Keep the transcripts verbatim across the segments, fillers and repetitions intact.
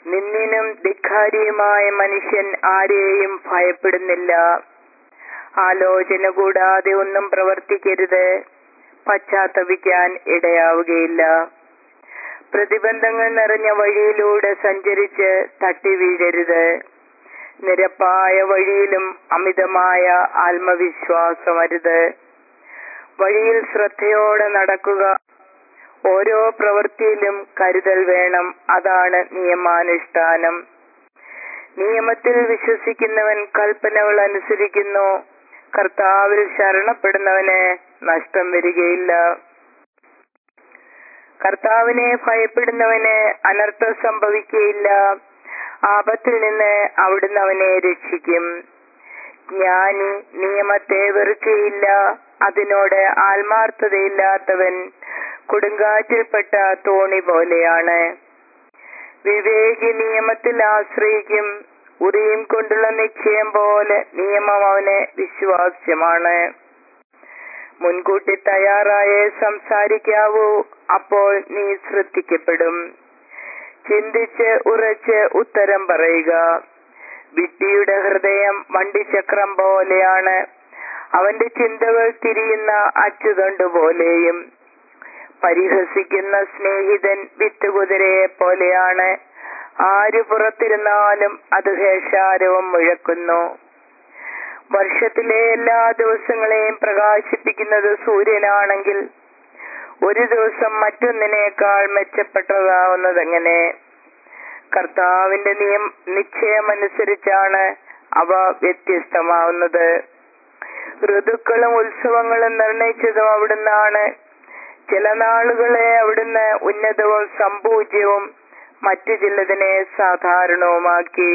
നിന്ദിനും ധിക്കാരിയുമായ മനുഷ്യൻ ആരെയും ഭയപ്പെടുന്നില്ല. ആലോചന കൂടാതെ ഒന്നും പ്രവർത്തിക്കരുത്, പശ്ചാത്തപിക്കാൻ ഇടയാവുകയില്ല. പ്രതിബന്ധങ്ങൾ നിറഞ്ഞ വഴിയിലൂടെ സഞ്ചരിച്ച് തട്ടി വീഴരുത്. നിരപ്പായ വഴിയിലും അമിതമായ ആത്മവിശ്വാസമരുത്. വഴിയിൽ ശ്രദ്ധയോടെ നടക്കുക. ഓരോ പ്രവൃത്തിയിലും കരുതൽ വേണം. അതാണ് നിയമാനുഷ്ഠാനം. നിയമത്തിൽ വിശ്വസിക്കുന്നവൻ കൽപ്പനകൾ അനുസരിക്കുന്നു. കർത്താവിൽ ശരണപ്പെടുന്നവന് നഷ്ടം വരികയില്ല. കർത്താവിനെ ഭയപ്പെടുന്നവന് അനർത്ഥം സംഭവിക്കുകയില്ല. ആപത്തിൽ നിന്ന് അവിടുന്ന് അവനെ രക്ഷിക്കും. ജ്ഞാനി നിയമത്തെ വെറുക്കുകയില്ല. അതിനോട് ആത്മാർത്ഥതയില്ലാത്തവൻ കൊടുങ്കാറ്റിൽപ്പെട്ട തോണി പോലെയാണ്. വിവേകി നിയമത്തിൽ ആശ്രയിക്കും. ഉറിയും കൊണ്ടുള്ള നിശ്ചയം പോലെ നിയമം അവന് വിശ്വാസ്യമാണ്. മുൻകൂട്ടി തയ്യാറായേ സംസാരിക്കാവൂ, അപ്പോൾ നീ ശ്രദ്ധിക്കപ്പെടും. ചിന്തിച്ച് ഉറച്ച് ഉത്തരം പറയുക. വിഡ്ഢിയുടെ ഹൃദയം വണ്ടിച്ചക്രം പോലെയാണ്. അവന്റെ ചിന്തകൾ തിരിയുന്ന അച്ചുതണ്ടു പോലെയും. പരിഹസിക്കുന്ന സ്നേഹിതൻ വിത്തുകുതിരയെ പോലെയാണ്. ആര് പുറത്തിരുന്നാലും അത് ഹേഷാരവും മുഴക്കുന്നു. വർഷത്തിലെ എല്ലാ ദിവസങ്ങളെയും പ്രകാശിപ്പിക്കുന്നത് സൂര്യനാണെങ്കിൽ ഒരു ദിവസം മറ്റൊന്നിനേക്കാൾ മെച്ചപ്പെട്ടതാവുന്നതെങ്ങനെ? കർത്താവിന്റെ നിയം നിശ്ചയമനുസരിച്ചാണ് അവ വ്യത്യസ്തമാവുന്നത്. ഋതുക്കളും ഉത്സവങ്ങളും നിർണയിച്ചതും അവിടുന്നാണ്. ചില നാളുകളെ അവിടുന്ന് ഉന്നതവും സംപൂജ്യവും മറ്റു ചിലതിനെ സാധാരണവുമാക്കി.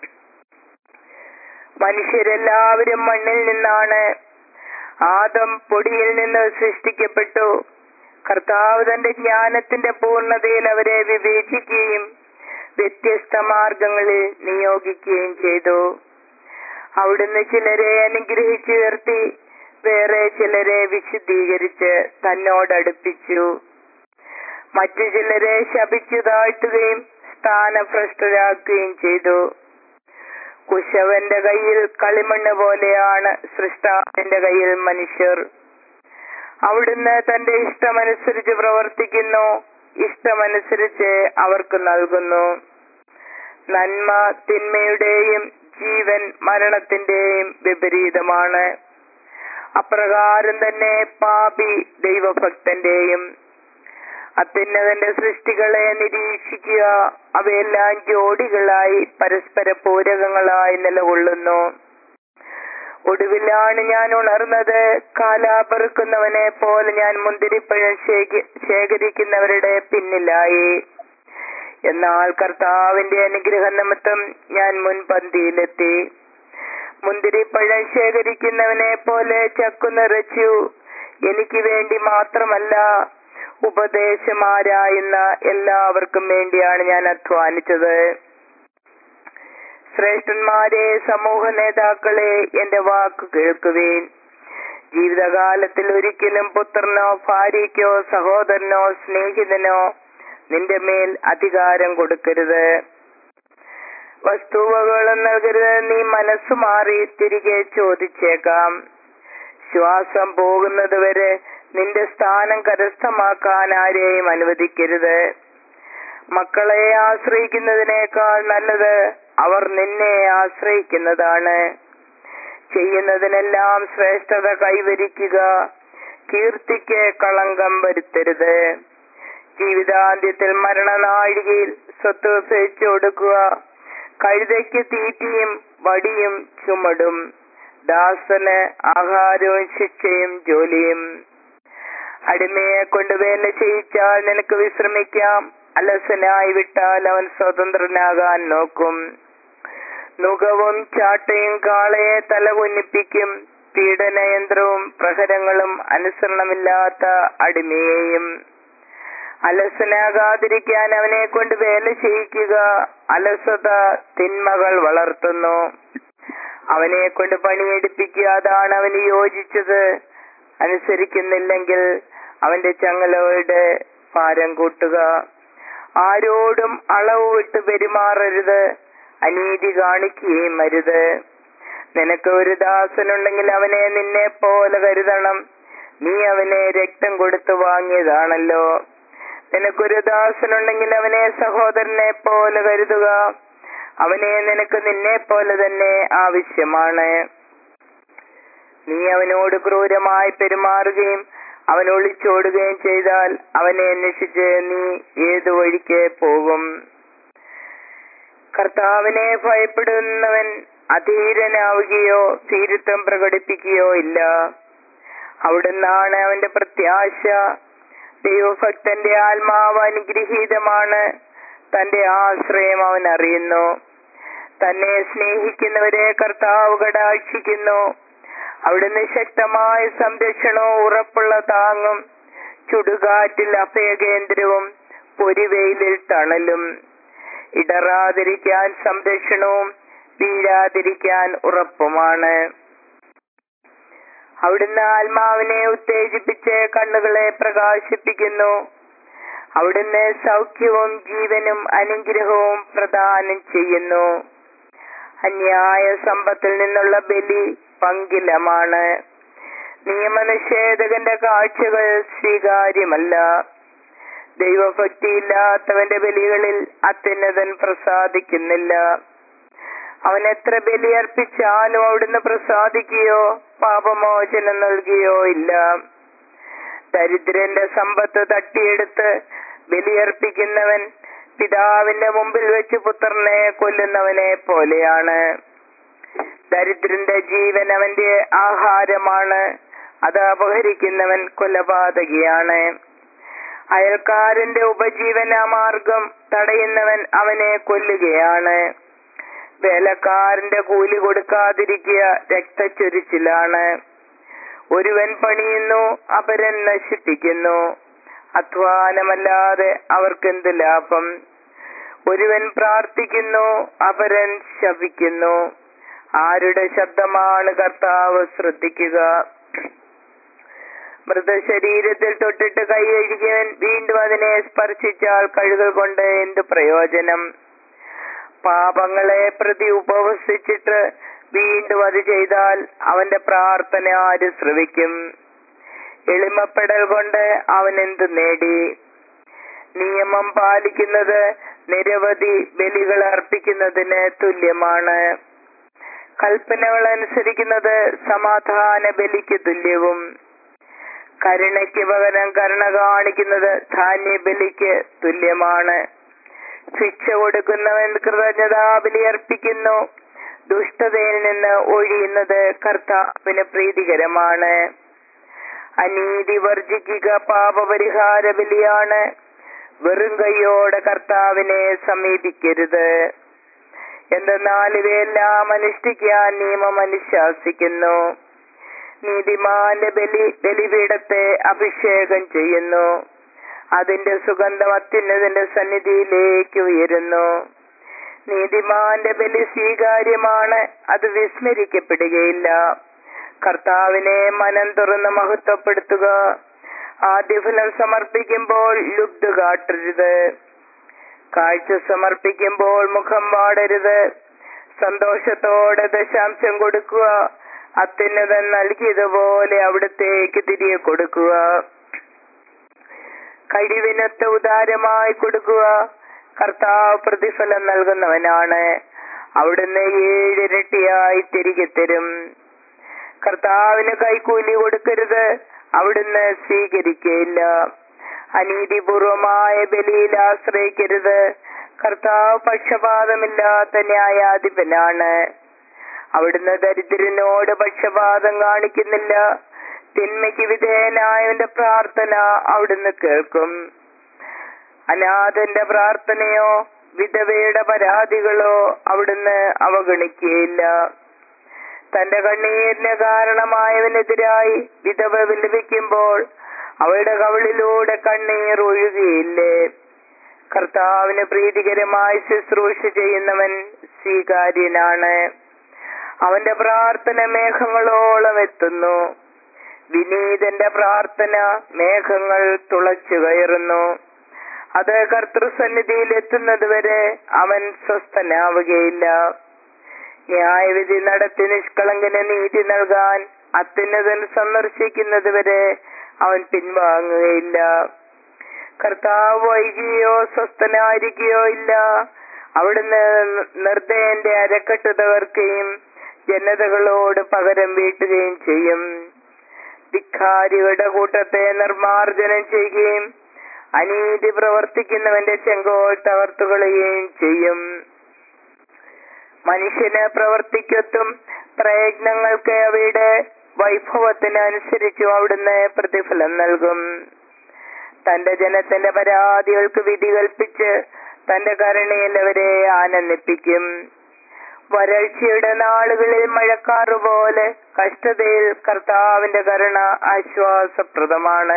മനുഷ്യരെല്ലാവരും മണ്ണിൽ നിന്നാണ്. ആദം പൊടിയിൽ നിന്ന് സൃഷ്ടിക്കപ്പെട്ടു. കർത്താവ് തന്റെ ജ്ഞാനത്തിന്റെ പൂർണ്ണതയിൽ അവരെ വിവേചിക്കുകയും വ്യത്യസ്ത മാർഗങ്ങളിൽ നിയോഗിക്കുകയും ചെയ്തു. അവിടുന്ന് ചിലരെ അനുഗ്രഹിച്ചുയർത്തി, വേറെ ചിലരെ വിശുദ്ധീകരിച്ച് തന്നോടടുപ്പിച്ചു. മറ്റു ചിലരെ ശപിച്ചു താഴ്ത്തുകയും സ്ഥാനഭ്രഷ്ടരാക്കുകയും ചെയ്തു. കുശവന്റെ കയ്യിൽ കളിമണ്ണ് പോലെയാണ് സൃഷ്ടാവിന്റെ കയ്യിൽ മനുഷ്യർ. അവിടുന്ന് തന്റെ ഇഷ്ടമനുസരിച്ച് പ്രവർത്തിക്കുന്നു. ഇഷ്ടമനുസരിച്ച് അവർക്ക് നൽകുന്നു. നന്മ തിന്മയുടെയും ജീവൻ മരണത്തിന്റെയും വിപരീതമാണ്. അപ്രകാരം തന്നെ പാപി ദൈവഭക്തന്റെയും. അത്യുന്നതന്റെ സൃഷ്ടികളെ നിരീക്ഷിക്കുക. അവയെല്ലാം ജോഡികളായി പരസ്പര പൂരകങ്ങളായി നിലകൊള്ളുന്നു. ഒടുവിലാണ് ഞാൻ ഉണർന്നത്. കാലാപെറുക്കുന്നവനെ പോലെ ഞാൻ മുന്തിരിപ്പഴം ശേഖരിക്കുന്നവരുടെ പിന്നിലായി. എന്നാൽ കർത്താവിന്റെ അനുഗ്രഹ നിമിത്തം ഞാൻ മുൻപന്തിയിലെത്തി. മുന്തിരിപ്പഴം ശേഖരിക്കുന്നവനെ പോലെ ചക്കു നിറച്ചു. എനിക്ക് വേണ്ടി മാത്രമല്ല, ഉപദേശമാരായുന്ന എല്ലാവർക്കും വേണ്ടിയാണ് ഞാൻ അധ്വാനിച്ചത്. ശ്രേഷ്ഠന്മാരെ, സമൂഹ നേതാക്കളെ, എന്റെ വാക്ക് കേൾക്കുവേൻ. ജീവിതകാലത്തിൽ ഒരിക്കലും പുത്രനോ ഭാര്യയ്ക്കോ സഹോദരനോ സ്നേഹിതനോ നിന്റെ മേൽ അധികാരം കൊടുക്കരുത്. വസ്തുവകളും നൽകരുത്. നീ മനസ്സു മാറി തിരികെ ചോദിച്ചേക്കാം. ശ്വാസം പോകുന്നത് വരെ നിന്റെ സ്ഥാനം കരസ്ഥമാക്കാൻ ആരെയും അനുവദിക്കരുത്. മക്കളെ ആശ്രയിക്കുന്നതിനേക്കാൾ നല്ലത് അവർ നിന്നെ ആശ്രയിക്കുന്നതാണ്. ചെയ്യുന്നതിനെല്ലാം ശ്രേഷ്ഠത കൈവരിക്കുക. കീർത്തിക്ക് കളങ്കം വരുത്തരുത്. ജീവിതാന്ത്യത്തിൽ മരണനാഴികയിൽ സ്വത്ത് ഭരിച്ചു കൊടുക്കുക. കഴുതയ്ക്ക് തീറ്റിയും വടിയും ചുമടും, ദാസന് ആഹാരവും ശിക്ഷയും ജോലിയും. അടിമയെ കൊണ്ട് വേല ചെയ്യിച്ചാൽ നിനക്ക് വിശ്രമിക്കാം. അലസനായി വിട്ടാൽ അവൻ സ്വതന്ത്രനാകാൻ നോക്കും. നുകവും ചാട്ടയും കാളയെ തലകുനിപ്പിക്കും. പീഡനയന്ത്രവും പ്രഹരങ്ങളും അനുസരണമില്ലാത്ത അടിമയെയും. അലസനാകാതിരിക്കാൻ അവനെ കൊണ്ട് വേല ചെയ്യിക്കുക. അലസത തിന്മകൾ വളർത്തുന്നു. അവനെ കൊണ്ട് പണിയെടുപ്പിക്കുക. അതാണ് അവന് യോജിച്ചത്. അനുസരിക്കുന്നില്ലെങ്കിൽ അവന്റെ ചങ്ങലകളുടെ ഭാരം കൂട്ടുക. ആരോടും അളവ് വിട്ട് പെരുമാറരുത്, അനീതി കാണിക്കുകയും അരുത്. നിനക്ക് ഒരു ദാസനുണ്ടെങ്കിൽ അവനെ നിന്നെ പോലെ കരുതണം. നീ അവനെ രക്തം കൊടുത്തു വാങ്ങിയതാണല്ലോ. നിനക്കൊരു ദാസനുണ്ടെങ്കിൽ അവനെ സഹോദരനെ പോലെ കരുതുക. അവനെ നിനക്ക് നിന്നെ പോലെ തന്നെ ആവശ്യമാണ്. നീ അവനോട് ക്രൂരമായി പെരുമാറുകയും അവൻ ഒളിച്ചോടുകയും ചെയ്താൽ അവനെ അന്വേഷിച്ച് നീ ഏതു വഴിക്ക് പോകും? കർത്താവിനെ ഭയപ്പെടുന്നവൻ അധീരനാവുകയോ ധീരത്വം പ്രകടിപ്പിക്കുകയോ ഇല്ല. അവിടുന്നാണ് അവന്റെ പ്രത്യാശ. ദൈവഭക്തന്റെ ആത്മാവ് അനുഗ്രഹീതമാണ്. തന്റെ ആശ്രയം അവൻ അറിയുന്നു. തന്നെ സ്നേഹിക്കുന്നവരെ കർത്താവ് കടാക്ഷിക്കുന്നു. അവിടുന്ന് ശക്തമായ സംരക്ഷണവും ഉറപ്പുള്ള താങ്ങും, ചുടുകാറ്റിൽ അഭയകേന്ദ്രവും പൊരിവെയിലിൽ തണലും, ഇടറാതിരിക്കാൻ സംരക്ഷണവും വീഴാതിരിക്കാൻ ഉറപ്പുമാണ്. അവിടുന്ന് ആത്മാവിനെ ഉത്തേജിപ്പിച്ച് കണ്ണുകളെ പ്രകാശിപ്പിക്കുന്നു. അവിടുന്ന് സൗഖ്യവും ജീവനും അനുഗ്രഹവും പ്രദാനം ചെയ്യുന്നു. അന്യായ സമ്പത്തിൽ നിന്നുള്ള ബലി പങ്കിലമാണ്. നിയമനിഷേധകന്റെ കാഴ്ചകൾ സ്വീകാര്യമല്ല. ദൈവഭക്തിയില്ലാത്തവന്റെ ബലികളിൽ അത്യുന്നതൻ പ്രസാദിക്കുന്നില്ല. അവൻ എത്ര ബലിയർപ്പിച്ചാലും അവിടുന്ന് പ്രസാദിക്കുകയോ പാപമോചനം നൽകുകയോ ഇല്ല. ദരിദ്രന്റെ സമ്പത്ത് തട്ടിയെടുത്ത് ബലിയർപ്പിക്കുന്നവൻ പിതാവിന്റെ മുമ്പിൽ വെച്ച് പുത്രനെ കൊല്ലുന്നവനെ പോലെയാണ്. ദരിദ്രന്റെ ജീവൻ അവന്റെ ആഹാരമാണ്. അത് അപഹരിക്കുന്നവൻ കൊലപാതകിയാണ്. അയൽക്കാരന്റെ ഉപജീവന മാർഗം തടയുന്നവൻ അവനെ കൊല്ലുകയാണ്. വേലക്കാരന്റെ കൂലി കൊടുക്കാതിരിക്കുക രക്തച്ചൊരിച്ചിലാണ്. ഒരുവൻ പണിയുന്നു, അപരൻ നശിപ്പിക്കുന്നു. അധ്വാനമല്ലാതെ അവർക്കെന്ത് ലാഭം? ഒരുവൻ പ്രാർത്ഥിക്കുന്നു, അപരൻ ശപിക്കുന്നു. ആരുടെ ശബ്ദമാണ് കർത്താവ് ശ്രദ്ധിക്കുക? മൃതശരീരത്തിൽ തൊട്ടിട്ട് കൈ കഴുകിയവൻ വീണ്ടും അതിനെ സ്പർശിച്ചാൽ കഴുകൾ കൊണ്ട് എന്ത് പ്രയോജനം? പാപങ്ങളെ പ്രതി ഉപവസിച്ചിട്ട് വീണ്ടും അത് ചെയ്താൽ അവന്റെ പ്രാർത്ഥന ആര് ശ്രവിക്കും? എളിമപ്പെടൽ കൊണ്ട് അവൻ എന്ത് നേടി? നിയമം പാലിക്കുന്നത് നിരവധി ബലികൾ അർപ്പിക്കുന്നതിന് തുല്യമാണ്. കൽപ്പനകൾ അനുസരിക്കുന്നത് സമാധാന ബലിക്ക് തുല്യവും. കരുണയ്ക്ക് പകരം കരുണ കാണിക്കുന്നത് ധാന്യബലിക്ക് തുല്യമാണ്. ശിക്ഷ കൊടുക്കുന്നവൻ കൃതജ്ഞതാ ബലി അർപ്പിക്കുന്നു. ദുഷ്ടതയിൽ നിന്ന് ഒഴിയുന്നത് കർത്താവിന് പ്രീതികരമാണ്. അനീതി വർജിക്കുക പാപപരിഹാര ബലിയാണ്. വെറും കൈയോടെ കർത്താവിനെ സമീപിക്കരുത്. എന്തെന്നാൽ ഇവയെല്ലാം അനുഷ്ഠിക്കാൻ നിയമം അനുശാസിക്കുന്നു. നീതിമാന്റെ ബലി ബലിപീഠത്തെ അഭിഷേകം ചെയ്യുന്നു. അതിന്റെ സുഗന്ധം അത്യുന്നതന്റെ സന്നിധിയിലേക്ക് ഉയരുന്നു. നീതിമാന്റെ ബലി സ്വീകാര്യമാണ്. അത് വിസ്മരിക്കപ്പെടുകയില്ല. കർത്താവിനെ മനം തുറന്ന് മഹത്വപ്പെടുത്തുക. ആദ്യഫലം സമർപ്പിക്കുമ്പോൾ ലുബ്ധ കാട്ടരുത്. കാഴ്ച സമർപ്പിക്കുമ്പോൾ മുഖം വാടരുത്. സന്തോഷത്തോടെ ദശാംശം കൊടുക്കുക. അത്യുന്നതൻ നൽകിയതുപോലെ അവിടത്തേക്ക് തിരികെ കൊടുക്കുക. കഴിവിനൊത്ത ഉദാരമായി കൊടുക്കുക. കർത്താവ് പ്രതിഫലം നൽകുന്നവനാണ്. അവിടുന്ന് ഏഴിരട്ടിയായി തിരികെ തരും. കർത്താവിന് കൈക്കൂലി കൊടുക്കരുത്. അവിടുന്ന് സ്വീകരിക്കയില്ല. അനീതിപൂർവമായ ബലിയിൽ ആശ്രയിക്കരുത്. കർത്താവ് പക്ഷപാതമില്ലാത്ത ന്യായാധിപനാണ്. അവിടുന്ന് ദരിദ്രനോട് പക്ഷപാതം കാണിക്കുന്നില്ല. തിന്മയ്ക്ക് വിധേയനായവന്റെ പ്രാർത്ഥന അവിടുന്ന് കേൾക്കും. അനാഥന്റെ പ്രാർത്ഥനയോ വിധവയുടെ പരാതികളോ അവിടുന്ന് അവഗണിക്കുകയില്ല. തന്റെ കണ്ണീരിന് കാരണമായവനെതിരായി വിധവ വിലപിക്കുമ്പോൾ അവയുടെ കവിളിലൂടെ കണ്ണീർ ഒഴുകുകയില്ലേ? കർത്താവിന് പ്രീതികരമായി ശുശ്രൂഷ ചെയ്യുന്നവൻ സ്വീകാര്യനാണ്. അവന്റെ പ്രാർത്ഥന മേഘങ്ങളോളം എത്തുന്നു. വിനീതന്റെ പ്രാർത്ഥന മേഘങ്ങൾ തുളച്ചു കയറുന്നു. അത് കർത്തൃസന്നിധിയിൽ എത്തുന്നത് വരെ അവൻ സ്വസ്ഥനാവുകയില്ല. ന്യായവിധി നടത്തി നിഷ്കളങ്കന് നീതി നൽകാൻ അത്യുന്നതൻ സന്ദർശിക്കുന്നത് വരെ അവൻ പിൻവാങ്ങുകയില്ല. കർത്താവ് വൈകിയോ സ്വസ്ഥനായിരിക്കുകയോ ഇല്ല. അവിടുന്ന് നിർദ്ദയന്റെ അരക്കെട്ട് തകർക്കുകയും ജനതകളോട് പകരം വീട്ടുകയും ചെയ്യും. ധിക്കാരികളുടെ കൂട്ടത്തെ നിർമാർജനം ചെയ്യുകയും അനീതി പ്രവർത്തിക്കുന്നവന്റെ ചെങ്കോൽ തകർത്തുകളയുകയും ചെയ്യും. മനുഷ്യന് പ്രവർത്തിക്കൊത്തും പ്രയത്നങ്ങൾക്ക് അവയുടെ വൈഭവത്തിന് അനുസരിച്ചും അവിടുന്ന് പ്രതിഫലം നൽകും. തന്റെ ജനത്തിന്റെ പരാതികൾക്ക് വിധി കൽപ്പിച്ച് തന്റെ കരുണയിൽ അവരെ ആനന്ദിപ്പിക്കും. വരൾച്ചയുടെ നാളുകളിൽ മഴക്കാറ് പോലെ കഷ്ടതയിൽ കർത്താവിന്റെ കരുണ ആശ്വാസപ്രദമാണ്.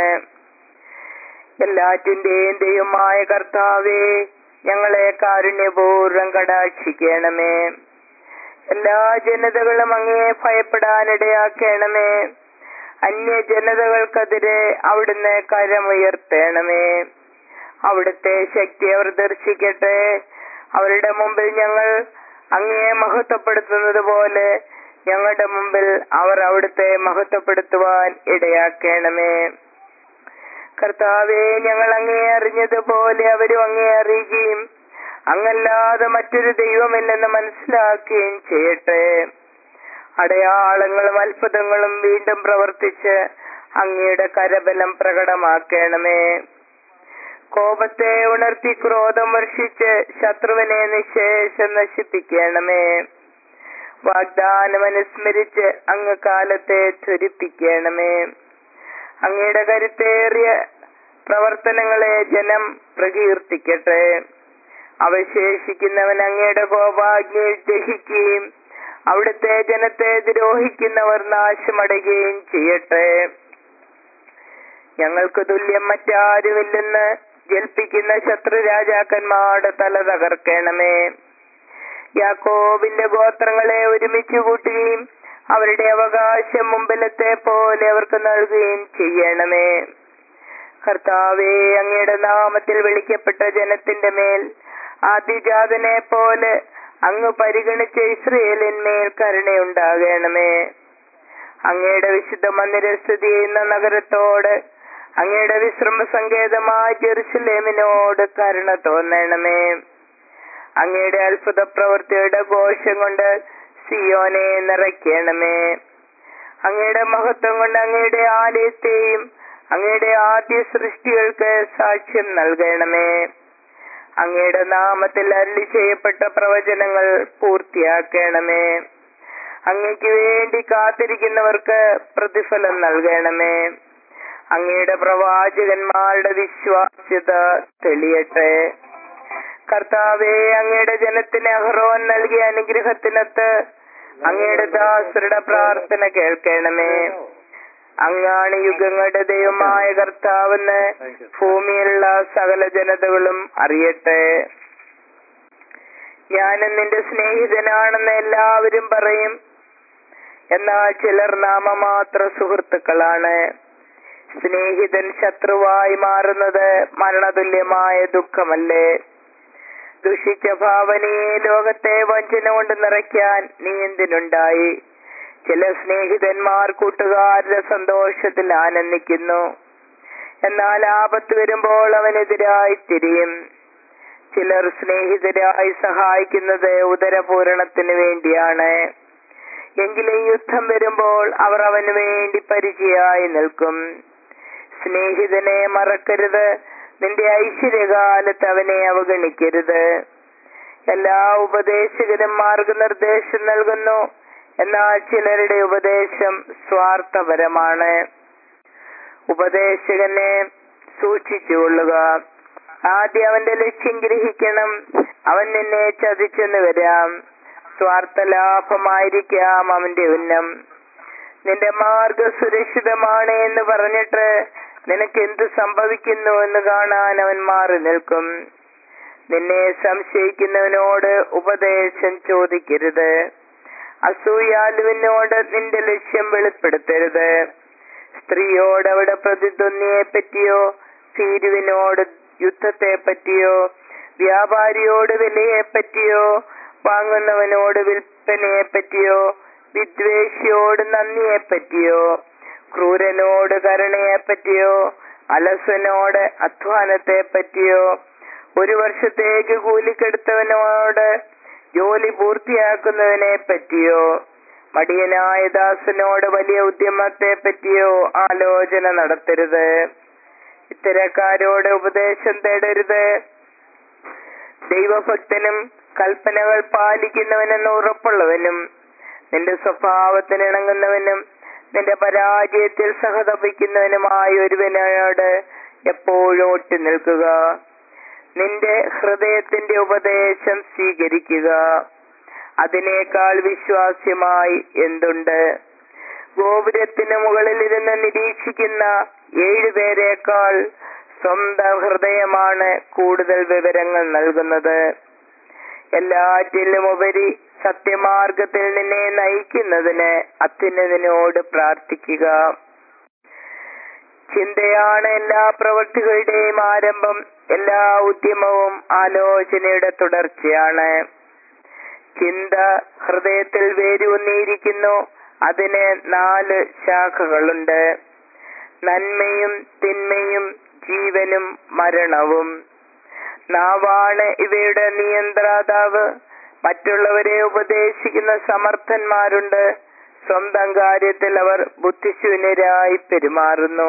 എല്ലാറ്റിന്റെയും ദൈവമായ കർത്താവേ, ഞങ്ങളെ കാരുണ്യപൂർവ്വം കടാക്ഷിക്കണമേ. എല്ലാ ജനതകളും അങ്ങയെ ഭയപ്പെടാനിടയാക്കണമേ. അന്യ ജനതകൾക്കെതിരെ അവിടുന്ന് കരമുയർത്തണമേ. അവിടുത്തെ ശക്തി അവർ ദർശിക്കട്ടെ. അവരുടെ മുമ്പിൽ ഞങ്ങൾ അങ്ങയെ മഹത്വപ്പെടുത്തുന്നത് പോലെ ഞങ്ങളുടെ മുമ്പിൽ അവർ അവിടുത്തെ മഹത്വപ്പെടുത്തുവാൻ ഇടയാക്കണമേ. കർത്താവെ, ഞങ്ങൾ അങ്ങയെ അറിഞ്ഞതുപോലെ അവരും അങ്ങയെ അറിയുകയും അങ്ങല്ലാതെ മറ്റൊരു ദൈവമില്ലെന്ന് മനസ്സിലാക്കുകയും ചെയ്യട്ടെ. അടയാളങ്ങളും അത്ഭുതങ്ങളും വീണ്ടും പ്രവർത്തിച്ച് അങ്ങയുടെ കരബലം പ്രകടമാക്കണമേ. കോപത്തെ ഉണർത്തി ക്രോധം വർഷിച്ച് ശത്രുവിനെ നിശേഷം നശിപ്പിക്കണമേ. വാഗ്ദാനം അനുസ്മരിച്ച് അങ്ങ് കാലത്തെ ത്വരിപ്പിക്കണമേ. അങ്ങയുടെ കരുത്തേറിയ പ്രവർത്തനങ്ങളെ ജനം പ്രകീർത്തിക്കട്ടെ. അവശേഷിക്കുന്നവൻ അങ്ങയുടെ കോപാഗ്നിയിൽ ദഹിക്കുകയും അവിടുത്തെ ജനത്തെ ദ്രോഹിക്കുന്നവർ നാശമടയുകയും ചെയ്യട്ടെ. ഞങ്ങൾക്ക് തുല്യം മറ്റാരുമില്ലെന്ന് ജൽപ്പിക്കുന്ന ശത്രു രാജാക്കന്മാരുടെ തല തകർക്കണമേ. യാക്കോബിന്റെ ഗോത്രങ്ങളെ ഒരുമിച്ച് കൂട്ടുകയും അവരുടെ അവകാശം മുമ്പിലത്തെ പോലെ അവർക്ക് നൽകുകയും ചെയ്യണമേ. കർത്താവേ, അങ്ങയുടെ നാമത്തിൽ വിളിക്കപ്പെട്ട ജനത്തിന്റെ മേൽ ആദിജാതനെ പോലെ അങ്ങ് പരിഗണിച്ച ഇസ്രയേലിന്മേൽ കരുണയുണ്ടാകണമേ. അങ്ങയുടെ വിശുദ്ധ മന്ദിരം സ്ഥിതി ചെയ്യുന്ന നഗരത്തോട്, അങ്ങയുടെ വിശ്രമ സങ്കേതമായ ജെറുസലേമിനോട് കരുണ തോന്നണമേ. അങ്ങയുടെ അത്ഭുത പ്രവൃത്തിയുടെ ഘോഷം കൊണ്ട് സിയോനെ നിറയ്ക്കണമേ. അങ്ങയുടെ മഹത്വം കൊണ്ട് അങ്ങയുടെ ആലയത്തെയും അങ്ങയുടെ ആദ്യ സൃഷ്ടികൾക്ക് സാക്ഷ്യം നൽകണമേ. അങ്ങയുടെ നാമത്തിൽ അരുളി ചെയ്യപ്പെട്ട പ്രവചനങ്ങൾ പൂർത്തിയാക്കണമേ. അങ്ങയ്ക്ക് വേണ്ടി കാത്തിരിക്കുന്നവർക്ക് പ്രതിഫലം നൽകണമേ. അങ്ങയുടെ പ്രവാചകന്മാരുടെ വിശ്വാസ്യത തെളിയട്ടെ. കർത്താവേ, അങ്ങയുടെ ജനത്തിന് അഹ്റോൻ നൽകിയ അനുഗ്രഹത്തിനൊത്ത് അങ്ങയുടെ ദാസരുടെ പ്രാർത്ഥന കേൾക്കണമേ. അങ്ങാണ് യുഗങ്ങളുടെ ദൈവമായ കർത്താവെന്ന് ഭൂമിയിലുള്ള സകല ജനതകളും അറിയട്ടെ. ഞാനും നിന്റെ സ്നേഹിതനാണെന്ന് എല്ലാവരും പറയും. എന്നാൽ ചിലർ നാമമാത്ര സുഹൃത്തുക്കളാണ്. സ്നേഹിതൻ ശത്രുവായി മാറുന്നത് മരണതുല്യമായ ദുഃഖമല്ലേ? ദുഷിച്ച ഭാവനയെ ലോകത്തെ വഞ്ചന കൊണ്ട് നിറയ്ക്കാൻ നീ എന്തിനുണ്ടായി? ചില സ്നേഹിതന്മാർ കൂട്ടുകാരുടെ സന്തോഷത്തിൽ ആനന്ദിക്കുന്നു, എന്നാൽ ആപത്ത് വരുമ്പോൾ അവനെതിരായി തിരിയും. ചിലർ സ്നേഹിതരായി സഹായിക്കുന്നത് ഉദരപൂരണത്തിന് വേണ്ടിയാണ്. എങ്കിലും യുദ്ധം വരുമ്പോൾ അവർ അവന് വേണ്ടി പരിചയമായി നിൽക്കും. സ്നേഹിതനെ മറക്കരുത്, നിന്റെ ഐശ്വര്യകാലത്ത് അവനെ അവഗണിക്കരുത്. എല്ലാ ഉപദേശകരും മാർഗനിർദ്ദേശം നൽകുന്നു, എന്നാൽ ചിലരുടെ ഉപദേശം സ്വാർത്ഥപരമാണ്. ഉപദേശകനെ സൂക്ഷിച്ചുകൊള്ളുക. ആദ്യം അവന്റെ ലക്ഷ്യം ഗ്രഹിക്കണം. അവൻ നിന്നെ ചതിച്ചെന്ന് വരാം. സ്വാർത്ഥ ലാഭമായിരിക്കാം അവന്റെ ഉന്നം. നിന്റെ മാർഗം സുരക്ഷിതമാണ് എന്ന് പറഞ്ഞിട്ട് നിനക്ക് എന്ത് സംഭവിക്കുന്നു എന്ന് കാണാൻ അവൻ മാറി നിൽക്കും. നിന്നെ സംശയിക്കുന്നവനോട് ഉപദേശം ചോദിക്കരുത്. അസൂയാലുവിനോട് നിന്റെ ലക്ഷ്യം വെളിപ്പെടുത്തരുത്. സ്ത്രീയോട് അവിടെ പ്രതിദ്വന്ദിയെ പറ്റിയോ ഭീരുവിനോട് യുദ്ധത്തെ പറ്റിയോ, വ്യാപാരിയോട് വിലയെ പറ്റിയോ, വാങ്ങുന്നവനോട് വിൽപ്പനയെ പറ്റിയോ, വിദ്വേഷിയോട് നന്ദിയെ പറ്റിയോ, ക്രൂരനോട് കരുണയെ പറ്റിയോ, അലസനോട് അധ്വാനത്തെ പറ്റിയോ, ഒരു വർഷത്തേക്ക് കൂലിക്കെടുത്തവനോട് ജോലി പൂർത്തിയാക്കുന്നതിനെ പറ്റിയോ, മടിയനായ ദാസനോട് വലിയ ഉദ്യമത്തെ പറ്റിയോ ആലോചന നടത്തരുത്. ഇത്തരക്കാരോട് ഉപദേശം തേടരുത്. ദൈവഭക്തനും കൽപ്പനകൾ പാലിക്കുന്നവനെന്ന് ഉറപ്പുള്ളവനും നിന്റെ സ്വഭാവത്തിന് ഇണങ്ങുന്നവനും നിന്റെ പരാജയത്തിൽ സഹതപിക്കുന്നവനുമായ ഒരുവനോട് എപ്പോഴും ഒട്ടി നിൽക്കുക. നിന്റെ ഹൃദയത്തിന്റെ ഉപദേശം സ്വീകരിക്കുക. അതിനേക്കാൾ വിശ്വാസ്യമായി എന്തുണ്ട്? ഗോപുരത്തിന് മുകളിലിരുന്ന് നിരീക്ഷിക്കുന്ന ഏഴുപേരേക്കാൾ സ്വന്തം ഹൃദയമാണ് കൂടുതൽ വിവരങ്ങൾ നൽകുന്നത്. എല്ലാറ്റിലും ഉപരി സത്യമാർഗത്തിൽ നിന്നെ നയിക്കുന്നതിന് അത്യുന്നതനോട് പ്രാർത്ഥിക്കുക. ചിന്തയാണ് എല്ലാ പ്രവൃത്തികളുടെയും ആരംഭം. എല്ലാ ഉദ്യമവും ആലോചനയുടെ തുടർച്ചയാണ്. ചിന്ത ഹൃദയത്തിൽ വേരൂന്നിയിരിക്കുന്നു. അതിന് നാല് ശാഖകളുണ്ട്: നന്മയും തിന്മയും ജീവനും മരണവും. നാവാണ് ഇവയുടെ നിയന്ത്രാതാവ്. മറ്റുള്ളവരെ ഉപദേശിക്കുന്ന സമർത്ഥന്മാരുണ്ട്. സ്വന്തം കാര്യത്തിൽ അവർ ബുദ്ധിശൂന്യരായി പെരുമാറുന്നു.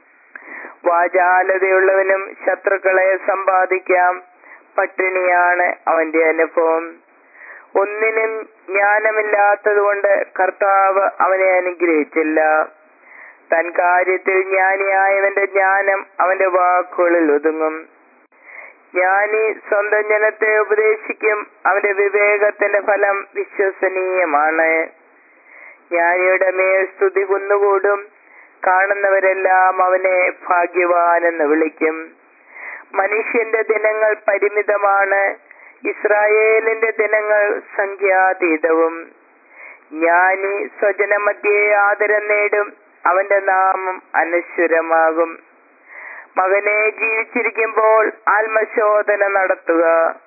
വാചാലതയുള്ളവനും ശത്രുക്കളെ സമ്പാദിക്കാം. പട്ടിണിയാണ് അവന്റെ അനുഭവം. ഒന്നിനും ജ്ഞാനമില്ലാത്തത് കൊണ്ട് കർത്താവ് അവനെ അനുഗ്രഹിച്ചില്ല. തൻ കാര്യത്തിൽ ജ്ഞാനിയായവന്റെ ജ്ഞാനം അവന്റെ വാക്കുകളിൽ ഒതുങ്ങും. ജ്ഞാനി സ്വന്തം ജനത്തെ ഉപദേശിക്കും. അവന്റെ വിവേകത്തിന്റെ ഫലം വിശ്വസനീയമാണ്. ജ്ഞാനിയുടെ മേൽ സ്തുതി കുന്നുകൂടും. കാണുന്നവരെല്ലാം അവനെ ഭാഗ്യവാനെന്ന് വിളിക്കും. മനുഷ്യന്റെ ദിനങ്ങൾ പരിമിതമാണ്. ഇസ്രായേലിന്റെ ദിനങ്ങൾ സംഖ്യാതീതവും. ജ്ഞാനി സ്വജനമധ്യേ ആദരം നേടും. അവന്റെ നാമം അനശ്വരമാകും. മകനെ, ജീവിച്ചിരിക്കുമ്പോൾ ആത്മശോധന നടത്തുക.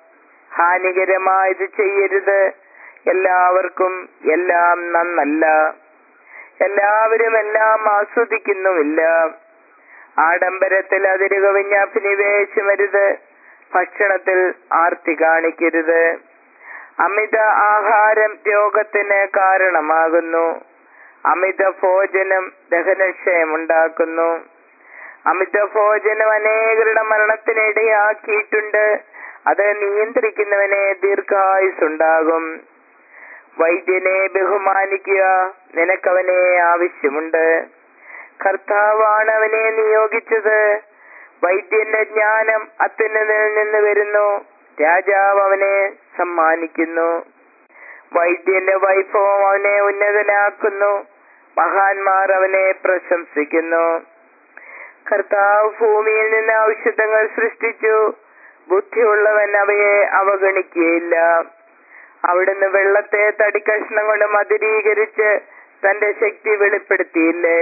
ഹാനികരമായത് ചെയ്യരുത്. എല്ലാവർക്കും എല്ലാം നന്നല്ല. എല്ലാവരും എല്ലാം ആസ്വദിക്കുന്നുമില്ല. ആഡംബരത്തിൽ അതിരുകവിഞ്ഞ അഭിനിവേശമരുത്. ഭക്ഷണത്തിൽ ആർത്തി കാണിക്കരുത്. അമിത ആഹാരം രോഗത്തിന് കാരണമാകുന്നു. അമിത ഭോജനം ദഹനക്ഷയമുണ്ടാക്കുന്നു. അമിത ഭോജനം അനേകരുടെ മരണത്തിനിടയാക്കിയിട്ടുണ്ട്. അത് നിയന്ത്രിക്കുന്നവനെ ദീർഘായുസ്സുണ്ടാകും. വൈദ്യനെ ബഹുമാനിക്കുക. നിനക്കവനെ ആവശ്യമുണ്ട്. കർത്താവാണ് അവനെ നിയോഗിച്ചത്. വൈദ്യന്റെ ജ്ഞാനം അത്യുന്നതനിൽ നിന്ന് വരുന്നു. രാജാവ് അവനെ സമ്മാനിക്കുന്നു. വൈദ്യന്റെ വൈഭവം അവനെ ഉന്നതനാക്കുന്നു. മഹാന്മാർ അവനെ പ്രശംസിക്കുന്നു. കർത്താവ് ഭൂമിയിൽ നിന്ന് ഔഷധങ്ങൾ സൃഷ്ടിച്ചു. ബുദ്ധിയുള്ളവൻ അവയെ അവഗണിക്കുകയില്ല. അവിടുന്ന് വെള്ളത്തെ തടിക്കഷ്ണം കൊണ്ട് മധുരീകരിച്ച് തന്റെ ശക്തി വെളിപ്പെടുത്തിയില്ലേ?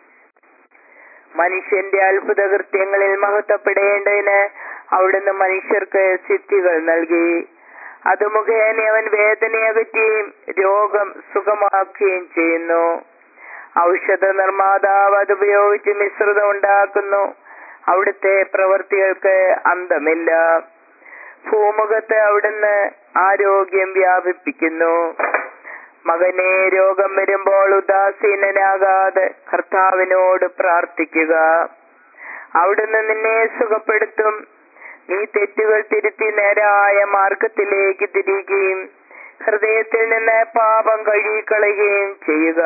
മനുഷ്യന്റെ അത്ഭുത കൃത്യങ്ങളിൽ മഹത്വപ്പെടേണ്ടതിന് അവിടുന്ന് മനുഷ്യർക്ക് സിദ്ധികൾ നൽകി. അത് മുഖേന അവൻ വേദന അകറ്റുകയും രോഗം സുഖമാക്കുകയും ചെയ്യുന്നു. ഔഷധ നിർമ്മാതാവ് അതുപയോഗിച്ച് മിശ്രിതം ഉണ്ടാക്കുന്നു. അവിടുത്തെ പ്രവൃത്തികൾക്ക് അന്തമില്ല. ഭൂമുഖത്ത് അവിടുന്ന് ആരോഗ്യം വ്യാപിപ്പിക്കുന്നു. മകനെ, രോഗം വരുമ്പോൾ ഉദാസീനനാകാതെ കർത്താവിനോട് പ്രാർത്ഥിക്കുക. അവിടുന്ന് നിന്നെ സുഖപ്പെടുത്തും. നീ തെറ്റുകൾ തിരുത്തി നേരായ മാർഗത്തിലേക്ക് തിരികുകയും ഹൃദയത്തിൽ നിന്ന് പാപം കഴുകിക്കളയുകയും ചെയ്യുക.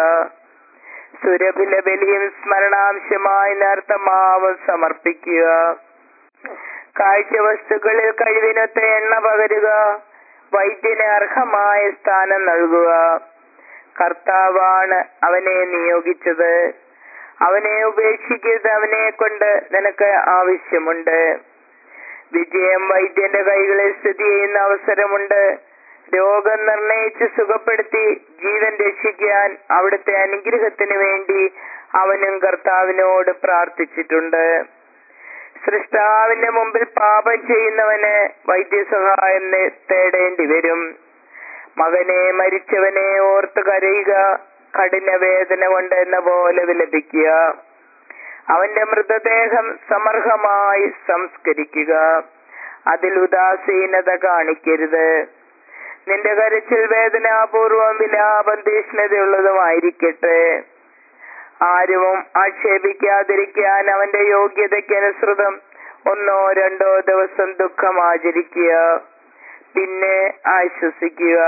സുരഭില ബലിയും സ്മരണാംശമായി നേർത്തമാവും സമർപ്പിക്കുക. കാഴ്ച വസ്തുക്കളിൽ കഴിവിനൊത്ത എണ്ണ പകരുക. വൈദ്യന് അർഹമായ സ്ഥാനം നൽകുക. കർത്താവാണ് അവനെ നിയോഗിച്ചത്. അവനെ ഉപേക്ഷിക്കരുത്. അവനെ കൊണ്ട് നിനക്ക് ആവശ്യമുണ്ട്. വിജയം വൈദ്യന്റെ കൈകളിൽ സ്ഥിതി ചെയ്യുന്ന അവസരമുണ്ട്. രോഗം നിർണയിച്ച് സുഖപ്പെടുത്തി ജീവൻ രക്ഷിക്കാൻ അവിടുത്തെ അനുഗ്രഹത്തിന് വേണ്ടി അവനും കർത്താവിനോട് പ്രാർത്ഥിച്ചിട്ടുണ്ട്. സൃഷ്ടാവിന്റെ മുമ്പിൽ പാപം ചെയ്യുന്നവന് വൈദ്യസഹായം നേ- തേടേണ്ടി വരും. മകനെ, മരിച്ചവനെ ഓർത്ത് കരയുക, കഠിന വേദന കൊണ്ട് എന്ന പോലെ വിലപിക്കുക. അവന്റെ മൃതദേഹം സമർഹമായി സംസ്കരിക്കുക, അതിൽ ഉദാസീനത കാണിക്കരുത്. നിന്റെ കരച്ചിൽ വേദനാപൂർവം വിലാപം തീഷ്ണതയുള്ളതുമായിരിക്കട്ടെ. ആരും ആക്ഷേപിക്കാതിരിക്കാൻ അവന്റെ യോഗ്യതയ്ക്കനുസൃതം ഒന്നോ രണ്ടോ ദിവസം ദുഃഖം ആചരിക്കുക, പിന്നെ ആശ്വസിക്കുക.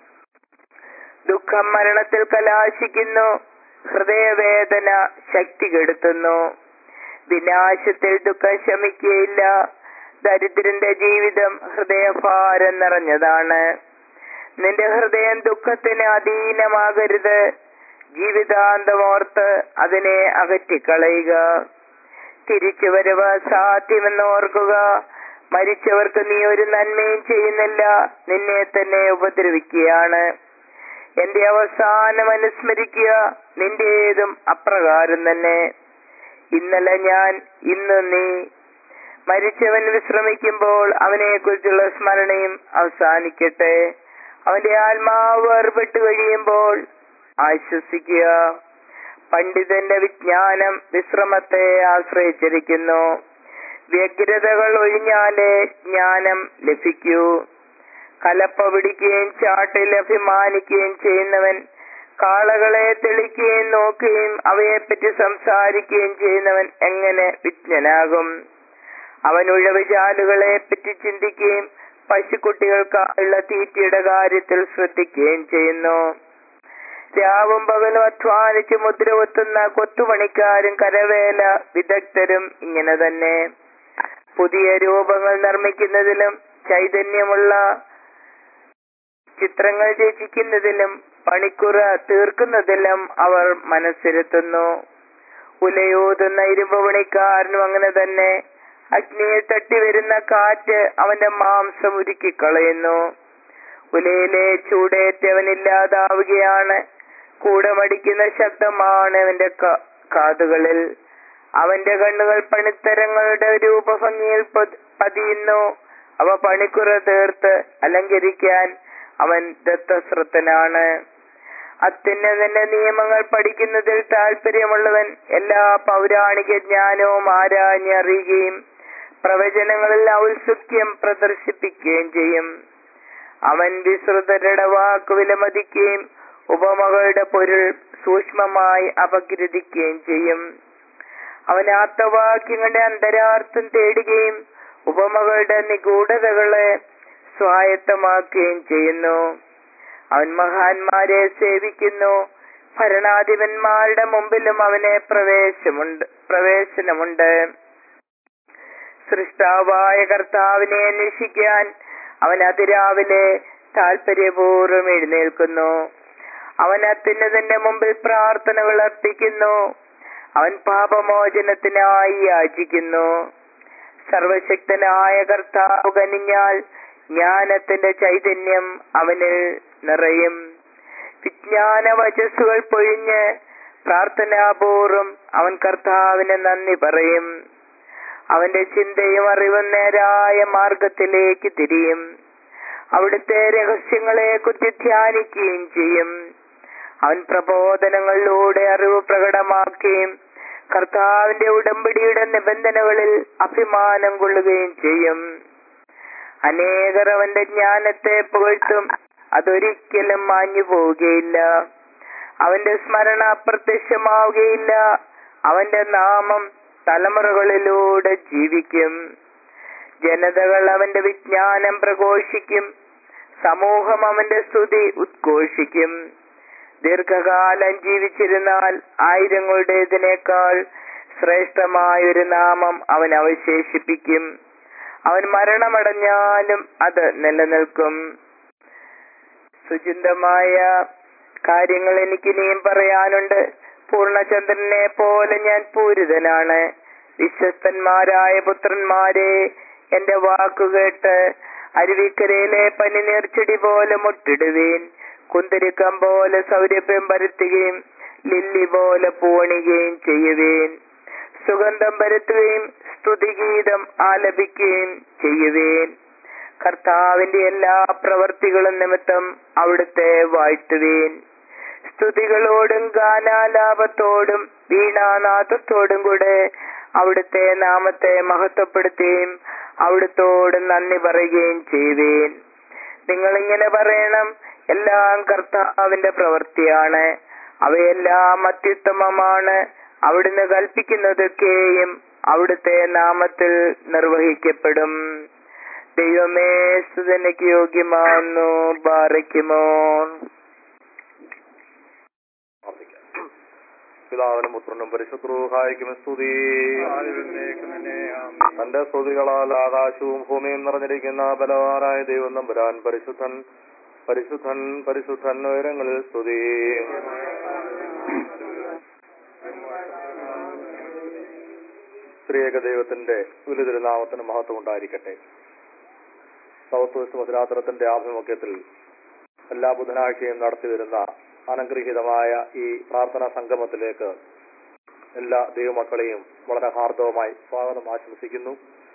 ദുഃഖം മരണത്തിൽ കലാശിക്കുന്നു, ഹൃദയവേദന ശക്തി കെടുത്തുന്നു. വിനാശത്തിൽ ദുഃഖം ശമിക്കുകയില്ല. ദരിദ്രന്റെ ജീവിതം ഹൃദയഭാരം നിറഞ്ഞതാണ്. നിന്റെ ഹൃദയം ദുഃഖത്തിന് അധീനമാകരുത്. ജീവിതാന്തമോർത്ത് അതിനെ അകറ്റിക്കളയുക. തിരിച്ചുവരവ് സാധ്യമെന്ന് ഓർക്കുക. മരിച്ചവർക്ക് നീ ഒരു നന്മയും ചെയ്യുന്നില്ല, നിന്നെ തന്നെ ഉപദ്രവിക്കുകയാണ്. എന്റെ അവസാനം അനുസ്മരിക്കുക, നിന്റേതും അപ്രകാരം തന്നെ. ഇന്നലെ ഞാൻ, ഇന്ന് നീ. മരിച്ചവൻ വിശ്രമിക്കുമ്പോൾ അവനെ കുറിച്ചുള്ള സ്മരണയും അവസാനിക്കട്ടെ. അവന്റെ ആത്മാവ് വേർപെട്ട് കഴിയുമ്പോൾ ആശ്വസിക്കുക. പണ്ഡിതന്റെ വിജ്ഞാനം വിശ്രമത്തെ ആശ്രയിച്ചിരിക്കുന്നു. വ്യഗ്രതകൾ ഒഴിഞ്ഞാലേ ജ്ഞാനം ലഭിക്കൂ. കലപ്പ പിടിക്കുകയും ചാട്ടിൽ അഭിമാനിക്കുകയും ചെയ്യുന്നവൻ കാളകളെ തെളിക്കുകയും നോക്കുകയും അവയെപ്പറ്റി സംസാരിക്കുകയും ചെയ്യുന്നവൻ എങ്ങനെ വിജ്ഞനാകും? അവൻ ഉഴവുചാലുകളെ പറ്റി ചിന്തിക്കുകയും പശുക്കുട്ടികൾക്കുള്ള തീറ്റയുടെ കാര്യത്തിൽ ശ്രദ്ധിക്കുകയും ചെയ്യുന്നു. രാവും പകലും അധ്വാനിച്ച് മുദ്ര കൊത്തുന്ന കൊത്തുപണിക്കാരും കരവേല വിദഗ്ധരും ഇങ്ങനെ തന്നെ. പുതിയ രൂപങ്ങൾ നിർമ്മിക്കുന്നതിലും ചൈതന്യമുള്ള ചിത്രങ്ങൾ രചിക്കുന്നതിലും പണിക്കുറ തീർക്കുന്നതിലും അവർ മനസ്സിരുത്തുന്നു. ഉലയൂതുന്ന ഇരുമ്പ് പണിക്കാരനും അങ്ങനെ തന്നെ. അഗ്നിയിൽ തട്ടി വരുന്ന കാറ്റ് അവന്റെ മാംസം ഉരുക്കിക്കളയുന്നു. ഉലയിലെ ചൂടേറ്റവനില്ലാതാവുകയാണ്. കൂടമടിക്കുന്ന ശബ്ദമാണ് അവന്റെ കാതുകളിൽ. അവന്റെ കണ്ണുകൾ പണിത്തരങ്ങളുടെ രൂപഭംഗിയിൽ പതിയുന്നു. അവ പണിക്കുറ തീർത്ത് അലങ്കരിക്കാൻ അവൻ ദത്തശ്രദ്ധനാണ്. അത്യുന്നതന്റെ നിയമങ്ങൾ പഠിക്കുന്നതിൽ താല്പര്യമുള്ളവൻ എല്ലാ പൗരാണിക ജ്ഞാനവും ആരാഞ്ഞറിയുകയും പ്രവചനങ്ങളിൽ ഔത്സുക്യം പ്രദർശിപ്പിക്കുകയും ചെയ്യും. അവൻ വിശ്രുതരുടെ വാക്ക് വിലമതിക്കുകയും ഉപമകളുടെ പൊരുൾ സൂക്ഷ്മമായി അപഗ്രഥിക്കുകയും ചെയ്യും. അവൻ ആപ്തവാക്യങ്ങളുടെ അന്തരാർത്ഥം തേടുകയും ഉപമകളുടെ നിഗൂഢതകളെ സ്വായത്തമാക്കുകയും ചെയ്യുന്നു. അവൻ മഹാന്മാരെ സേവിക്കുന്നു. ഭരണാധിപന്മാരുടെ മുമ്പിലും അവന് പ്രവേശമുണ്ട് പ്രവേശനമുണ്ട് സൃഷ്ടാവായ കർത്താവിനെ അന്വേഷിക്കാൻ അവൻ അതിരാവിലെ താല്പര്യപൂർവ്വം എഴുന്നേൽക്കുന്നു. അവൻ അത്യുന്നതന്റെ മുമ്പിൽ പ്രാർത്ഥനകൾ അർപ്പിക്കുന്നു. അവൻ പാപമോചനത്തിനായി യാചിക്കുന്നു. സർവശക്തനായ കർത്താവ് കനിഞ്ഞാൽ ജ്ഞാനത്തിന്റെ ചൈതന്യം അവനിൽ നിറയും. വിജ്ഞാന വചസ്സുകൾ പൊഴിഞ്ഞ് പ്രാർത്ഥനാപൂർവം അവൻ കർത്താവിന് നന്ദി പറയും. അവന്റെ ചിന്തയും അറിവും നേരായ മാർഗത്തിലേക്ക് തിരിയും. അവിടുത്തെ രഹസ്യങ്ങളെ കുറിച്ച് ധ്യാനിക്കുകയും ചെയ്യും. അവൻ പ്രബോധനങ്ങളിലൂടെ അറിവ് പ്രകടമാക്കുകയും കർത്താവിന്റെ ഉടമ്പടിയുടെ നിബന്ധനകളിൽ അഭിമാനം കൊള്ളുകയും ചെയ്യും. അനേകർ അവന്റെ ജ്ഞാനത്തെ പുകഴ്ത്തും, അതൊരിക്കലും മാഞ്ഞു പോവുകയില്ല. അവന്റെ സ്മരണ അപ്രത്യക്ഷമാവുകയില്ല. അവന്റെ നാമം തലമുറകളിലൂടെ ജീവിക്കും. ജനതകൾ അവന്റെ വിജ്ഞാനം പ്രഘോഷിക്കും. സമൂഹം അവന്റെ സ്തുതി ഉദ്ഘോഷിക്കും. ദീർഘകാലം ജീവിച്ചിരുന്നാൽ ആയിരങ്ങളുടേതിനേക്കാൾ ശ്രേഷ്ഠമായൊരു നാമം അവൻ അവശേഷിപ്പിക്കും. അവൻ മരണമടഞ്ഞാലും അത് നിലനിൽക്കും. സുചിന്തമായ കാര്യങ്ങൾ എനിക്കിനിയും പറയാനുണ്ട്. പൂർണ്ണചന്ദ്രനെ പോലെ ഞാൻ പൂരിതനാണ്. വിശ്വസ്തന്മാരായ പുത്രന്മാരെ, എന്റെ വാക്കുകേട്ട് അരുവിക്കരയിലെ പനിനീർച്ചെടി പോലെ മുട്ടിടുവീൻ. കുന്തിരിക്കം പോലെ സൗരഭ്യം പരത്തുകയും ലില്ലി പോലെ പൂണികയും ചെയ്യുവീൻ. സുഗന്ധം പരത്തുകയും സ്തുതിഗീതം ആലപിക്കുകയും ചെയ്യുവേൻ. കർത്താവിന്റെ എല്ലാ പ്രവർത്തികളും നിമിത്തം അവിടുത്തെ വാഴ്ത്തുവേൻ. സ്തുതികളോടും ഗാനാലാപത്തോടും വീണാനാദത്തോടും കൂടെ അവിടുത്തെ നാമത്തെ മഹത്വപ്പെടുത്തുകയും അവിടുത്തോട് നന്ദി പറയുകയും ചെയ്യുവേൻ. നിങ്ങളിങ്ങനെ പറയണം, എല്ലാം കർത്താവിന്റെ പ്രവൃത്തിയാണ്, അവയെല്ലാം അത്യുത്തമമാണ്. അവിടുന്ന് കൽപ്പിക്കുന്നതൊക്കെയും അവിടുത്തെ നാമത്തിൽ നിർവഹിക്കപ്പെടും. ദൈവമേ, സ്തുതിക്ക് യോഗ്യമാകുന്നു. ബാറയ്ക്കുമോ. പിതാവിനും പുത്രനും പരിശുദ്ധരൂഹായിക്കും സ്തുതി. തന്റെ സ്തുതികളാൽ ആകാശവും ഭൂമിയും നിറഞ്ഞിരിക്കുന്ന ബലവാനായ ദൈവം നമ്പുരാൻ പരിശുദ്ധൻ പരിശുദ്ധൻ പരിശുദ്ധൻ ഉയരങ്ങളിൽ സ്തുതി. സ്ത്രീയേക ദൈവത്തിന്റെ തുല്യതിരുനാമത്തിന് മഹത്വം ഉണ്ടായിരിക്കട്ടെ. സൗത്ത് വെസ്റ്റ് മധുരാത്രത്തിന്റെ ആഭിമുഖ്യത്തിൽ എല്ലാ ബുധനാഴ്ചയും നടത്തിവരുന്ന അനുഗ്രഹീതമായ ഈ പ്രാർത്ഥനാ സംഗമത്തിലേക്ക് എല്ലാ ദൈവമക്കളെയും വളരെ ഹാർദവമായി സ്വാഗതം ആശംസിക്കുന്നു.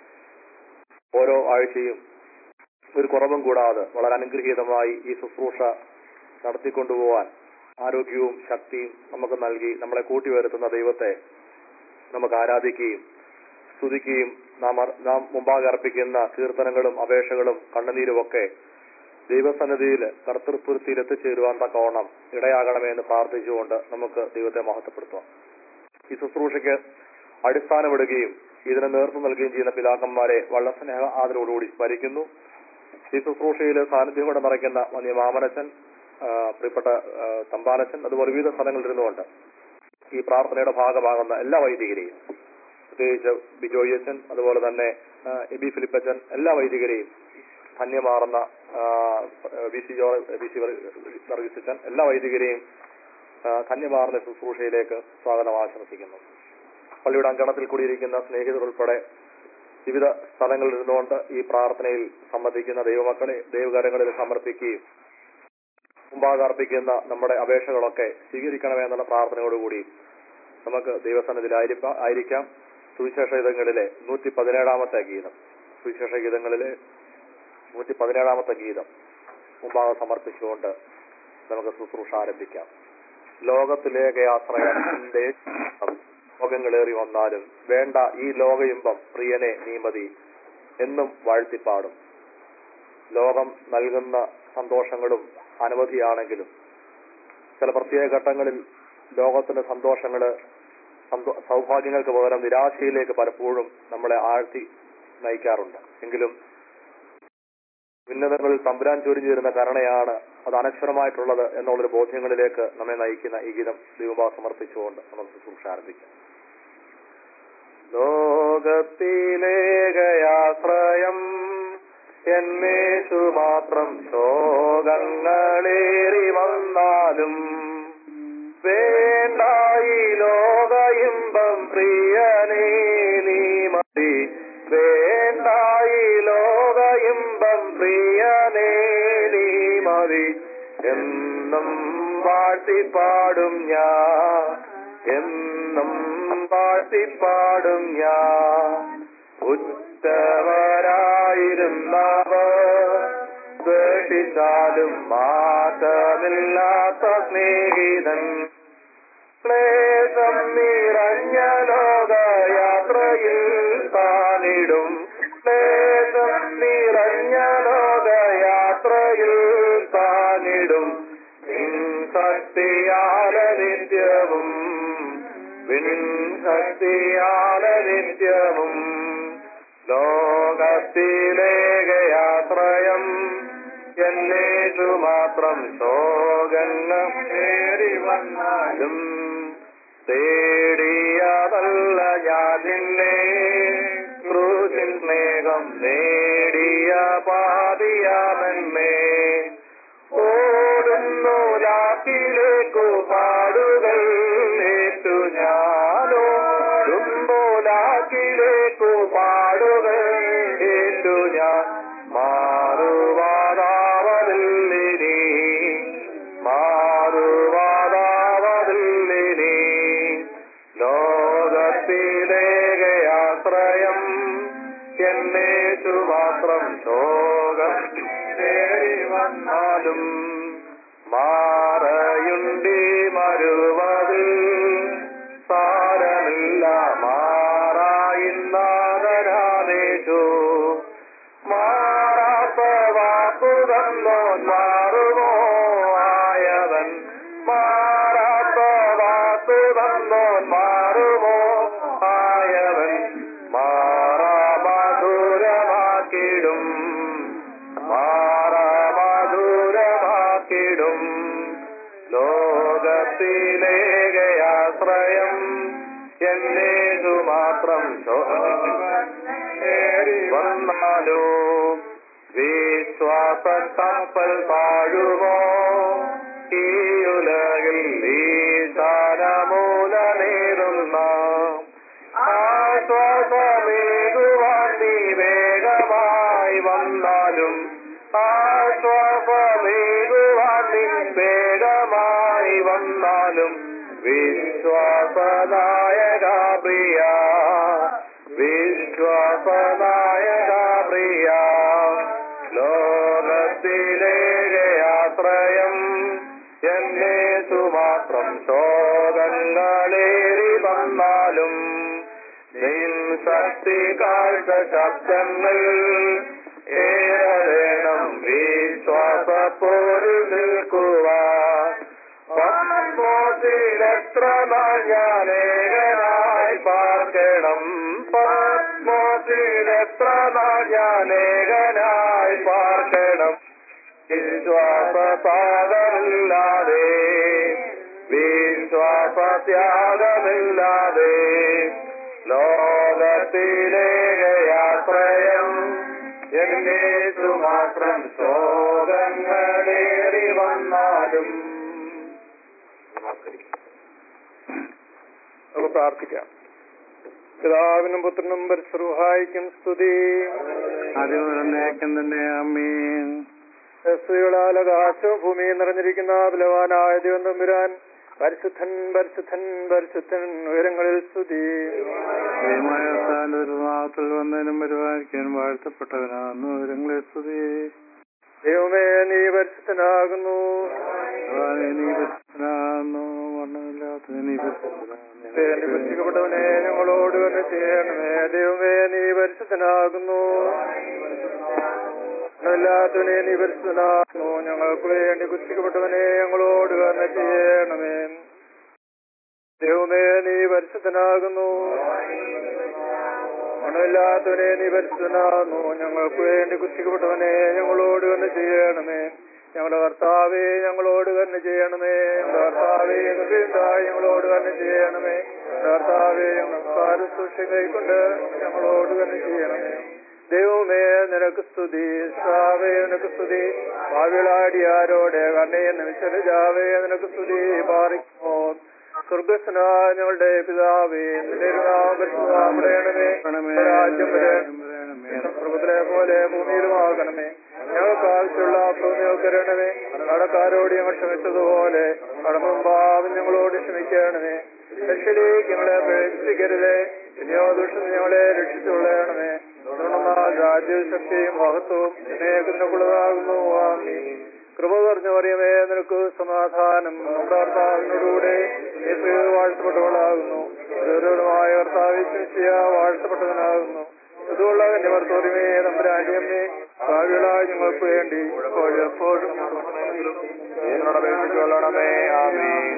ഓരോ ആഴ്ചയും ഒരു കുറവും കൂടാതെ വളരെ അനുഗ്രഹീതമായി ഈ ശുശ്രൂഷ നടത്തിക്കൊണ്ടുപോകാൻ ആരോഗ്യവും ശക്തിയും നമുക്ക് നൽകി നമ്മളെ കൂട്ടിവരുത്തുന്ന ദൈവത്തെ നമുക്ക് ആരാധിക്കുകയും സ്തുതിക്കുകയും നാം നാം മുമ്പാകെ അർപ്പിക്കുന്ന കീർത്തനങ്ങളും അപേക്ഷകളും കണ്ണുനീരുമൊക്കെ ദൈവസന്നിധിയിൽ കർത്തൃത്വത്തിൽ എത്തിച്ചേരുവാൻ തക്കവണ്ണം ഇടയാകണമെന്ന് പ്രാർത്ഥിച്ചുകൊണ്ട് നമുക്ക് ദൈവത്തെ മഹത്വപ്പെടുത്താം. ഈ ശുശ്രൂഷയ്ക്ക് അടിസ്ഥാനമിടുകയും ഇതിന് നേതൃത്വം നൽകുകയും ചെയ്യുന്ന പിതാക്കന്മാരെ വളരെ സ്നേഹ ആദരവോടുകൂടി സ്മരിക്കുന്നു. ഈ ശുശ്രൂഷയിൽ സാന്നിധ്യം കൊണ്ട് നിറയ്ക്കുന്ന വന്യ മാമനച്ചൻ, പ്രിയപ്പെട്ട തമ്പാനച്ചൻ, അതുപോലെ വിവിധ സ്ഥലങ്ങളിൽ ഇരുന്നുകൊണ്ട് ഈ പ്രാർത്ഥനയുടെ ഭാഗമാകുന്ന എല്ലാ വൈദികരെയും, പ്രത്യേകിച്ച് ബിജോയച്ചൻ, അതുപോലെ തന്നെ എബി ഫിലിപ്പച്ചൻ, എല്ലാ വൈദികരെയും, ധന്യമാർന്ന V C Jo V C വർഗീസച്ചൻ, എല്ലാ വൈദികരെയും ധന്യമാർന്ന ശുശ്രൂഷയിലേക്ക് സ്വാഗതം ആശംസിക്കുന്നു. പള്ളിയുടെ അങ്കണത്തിൽ കൂടിയിരിക്കുന്ന സ്നേഹിതർ ഉൾപ്പെടെ വിവിധ സ്ഥലങ്ങളിൽ ഇരുന്നുകൊണ്ട് ഈ പ്രാർത്ഥനയിൽ സംബന്ധിക്കുന്ന ദൈവമക്കളെ ദൈവകാര്യങ്ങളിൽ സമർപ്പിക്കുകയും മുമ്പാകെ അർപ്പിക്കുന്ന നമ്മുടെ അപേക്ഷകളൊക്കെ സ്വീകരിക്കണമെന്നുള്ള പ്രാർത്ഥനയോടുകൂടി നമുക്ക് ദൈവസന്നിധിയിൽ ആയിരിക്കാം. സുവിശേഷ ഗീതങ്ങളിലെ നൂറ്റി പതിനേഴാമത്തെ ഗീതം സുവിശേഷ ഗീതങ്ങളിലെ നൂറ്റി പതിനേഴാമത്തെ ഗീതം മുമ്പാകെ സമർപ്പിച്ചുകൊണ്ട് നമുക്ക് ശുശ്രൂഷ ആരംഭിക്കാം. ലോകത്തിലേക്ക് ആശ്രയം ലോകങ്ങളേറി വന്നാലും വേണ്ട ഈ ലോക ഇമ്പം പ്രിയനെ നീ മതി എന്നും വാഴ്ത്തിപ്പാടും. ലോകം നൽകുന്ന സന്തോഷങ്ങളും അനവധിയാണെങ്കിലും ചില പ്രത്യേക ഘട്ടങ്ങളിൽ ലോകത്തിന്റെ സന്തോഷങ്ങള് സൗഭാഗ്യങ്ങൾക്ക് പകരം നിരാശയിലേക്ക് പലപ്പോഴും നമ്മളെ ആഴ്ത്തി നയിക്കാറുണ്ട്. എങ്കിലും ഉന്നതങ്ങളിൽ തമ്പുരാൻ ചൊരിഞ്ഞു വരുന്ന കരുണയാണ് അത് അനക്ഷരമായിട്ടുള്ളത് എന്നുള്ളൊരു ബോധ്യങ്ങളിലേക്ക് നമ്മെ നയിക്കുന്ന ഈ ഗീതം ദൈവഭാവ സമർപ്പിച്ചുകൊണ്ട് നമ്മൾ ശുശ്രൂഷ ആരംഭിക്കാം. ലോകത്തിലേകയാശ്രയം എന്നേശു മാത്രം ശോകങ്ങളേറി വന്നാലും വേണ്ടായി ലോക ഇമ്പം പ്രിയനേ നീ മതി വേണ്ടായി ലോക ഇമ്പം പ്രിയനേ നീ മതി എന്നും വാഴ്ത്തിപ്പാടും ഞാൻ എന്നും വാഴ്ത്തിപ്പാടും ഞാൻ ഉറ്റവരായിരുന്നവർ ദ്വേഷിച്ചാലും മാറ്റമില്ലാത്ത സ്നേഹിതൻ ക്ലേശം നിറഞ്ഞ ലോകയാത്രയിൽ താനിടും ക്ലേശം നിറഞ്ഞ ലോകയാത്രയിൽ താനിടും ശക്തിയാല നിത്യവും ശക്തിയാല നിത്യവും ലോകത്തിലേകയാശ്രയം എന്നേശു മാത്രം ശോകങ്ങൾ നേടി വന്നാലും തേടിയതല്ല ഞാൻ നിന്നെ ക്രൂശിൻ സ്നേഹം നേടിയ പാപിയാമെന്നേ ഓടുന്നു രാക്കിലേക്കു പാടുകൾ ഏറ്റു ഞാനോടുമ്പോ ലാക്കിലേക്കു പാടുകൾ ഏറ്റു ഞാൻ മാറുവാതാവതില്ലിനി മാറുവാതാവതില്ലിനി ലോകത്തിലേകയാശ്രയം വന്നാലും മാറയുണ്ടി മരുവതിൽ സാരമില്ല മാറായിന്നാദരാദേശു മാറാത്ത വാക്കുതന്നോ മാറുമോ ആയവൻ മാറാത്ത വാക്കുതന്നോ മാറുമോ ആയവൻ മാറാ മധുരമാക്കിടും മാറാ മധുരമാക്കിടും ലോകത്തിലേകയാശ്രയം എന്നേതു മാത്രം വന്നാലോ വിശ്വാസ കപ്പൽ താഴുമോ ഈ ഉലകിൽ ഈശാനമൂല നേരുന്ന ആശ്വാസമേകുവാൻ നീ വേഗമായി വന്നാലും ആശ്വാസമേകുവാൻ നീ വേഗമായി വന്നാലും വിശ്വാസനായക പ്രിയ വിശ്വാസനായക പ്രിയ ലോകത്തിലേകയാശ്രയം എന്നേതു മാത്രം ശോകങ്ങളേറി വന്നാലും നിൻ ശക്തി കാഴ്ച ശബ്ദങ്ങൾ ഏറേണം വിശ്വാസപ്പോരിൽ നിൽക്കുവാൻ പത്മോസിലെത്ര നാൾ ഞാനേകനായി പാർക്കണം പത്മോസിലെത്ര നാൾ ഞാനേകനായി പാർക്കണം വിശ്വാസപാതമില്ലാതെ വിശ്വാസത്യാഗമില്ലാതെ ലോകത്തിലേകയാശ്രയം എന്നേതു മാത്രം ശോകങ്ങളേറി വന്നാലും. നമുക്ക് പ്രാർത്ഥിക്കാം. പിതാവിനും പുത്രനും പരിശുദ്ധായിക്കും സ്തുതി. അതിനേക്കം തന്നെ ആമേൻ. സ്ത്രീകളാൽ ആകാശവും ഭൂമിയും നിറഞ്ഞിരിക്കുന്ന ബലവാനായ ദൈവം തമ്പുരാൻ പരിശുദ്ധൻ പരിശുദ്ധൻ പരിശുദ്ധൻ ഉയരങ്ങളിൽ സ്തുതി. ത്തിൽ വന്നതിനും പരിപാലിക്കാനും വാഴ്ത്തപ്പെട്ടവനാകുന്നു ഉയരങ്ങളെ സ്തുതി. ദൈവമേ നീ പരിശുദ്ധനാകുന്നു. നീ പരിശുദ്ധനാകുന്നു. വർണ്ണമില്ലാത്ത നീ പരിശുദ്ധനാകുന്നു. കുറിക്കപ്പെട്ടവനെ ഞങ്ങളോട് തന്നെ ചെയ്യണമേ. ദൈവമേ നീ പരിശുദ്ധനാകുന്നു. ല്ലാത്തവനെ നീ പരിശുദ്ധനാകുന്നു. ഞങ്ങൾക്ക് വേണ്ടി കുറിക്കപ്പെട്ടവനെ ഞങ്ങളോട് തന്നെ ചെയ്യണമേ. ദൈവമേ നീ പരിശുദ്ധനാകുന്നു. മണമില്ലാത്തവനെ നീ പരിശുദ്ധനാകുന്നു. ഞങ്ങൾക്ക് വേണ്ടി കുറിക്കപ്പെട്ടവനെ ഞങ്ങളോട് തന്നെ ചെയ്യണമേ. ഞങ്ങളുടെ കർത്താവേ ഞങ്ങളോട് തന്നെ ചെയ്യണമേ. ഞങ്ങളുടെ കർത്താവേ ഞങ്ങളോട് തന്നെ ചെയ്യണമേ. കർത്താവേ ഞങ്ങൾ സൂക്ഷിച്ച് കൈക്കൊണ്ട് ഞങ്ങളോട് തന്നെ ചെയ്യണമേ. ദൈവമേ നിനക്ക് സ്തുതി. സാവേ നിനക്ക് സ്തുതി. ഭാവികളാടിയാരോടെ കണ്ണയെന്ന് വിശലജാവേ നിനക്ക് സ്തുതി. പാറിക്കുമോ സ്വർഗസ്നാ ഞങ്ങളുടെ പിതാവേ നിന്റെ രാജ്യം സ്വർഗത്തിലെ പോലെ ഭൂമിയിലുമാകണമേ. ഞങ്ങൾക്ക് ആവശ്യമുള്ള ഞങ്ങൾക്ക് തരണമേ. കടക്കാരോട് ഞങ്ങൾ ക്ഷമിച്ചതുപോലെ കടമും പാപം ഞങ്ങളോട് ക്ഷമിക്കണമേ. രക്ഷയിലേക്ക് ഞങ്ങളെ പ്രവേശിക്കരുതേ. പിന്നെയോ ദുഷ്ടം ഞങ്ങളെ രക്ഷിച്ചുകൊള്ളണമേ. രാജ്യവും ശക്തിയും മഹത്വവും എന്നേക്കുള്ളതാകുന്നു. ആമീൻ. കൃപ പറഞ്ഞു പറയുമേ നിനക്ക് സമാധാനം. നമ്മുടെ കർത്താവിനോടുകൂടെ വാഴ്ത്തപ്പെട്ടവളാകുന്നു. ഓരോരുമായ കർത്താവ് ശിഷ്യ വാഴ്ത്തപ്പെട്ടവനാകുന്നു. ഇതുള്ള കന്യമർത്തോറിമേ തമ്പുരാന്റിയമ്മേ ഭാവികളായി ഞങ്ങൾക്ക് വേണ്ടി എപ്പോഴും അപേക്ഷിച്ചുകൊള്ളണമേ. ആമീൻ.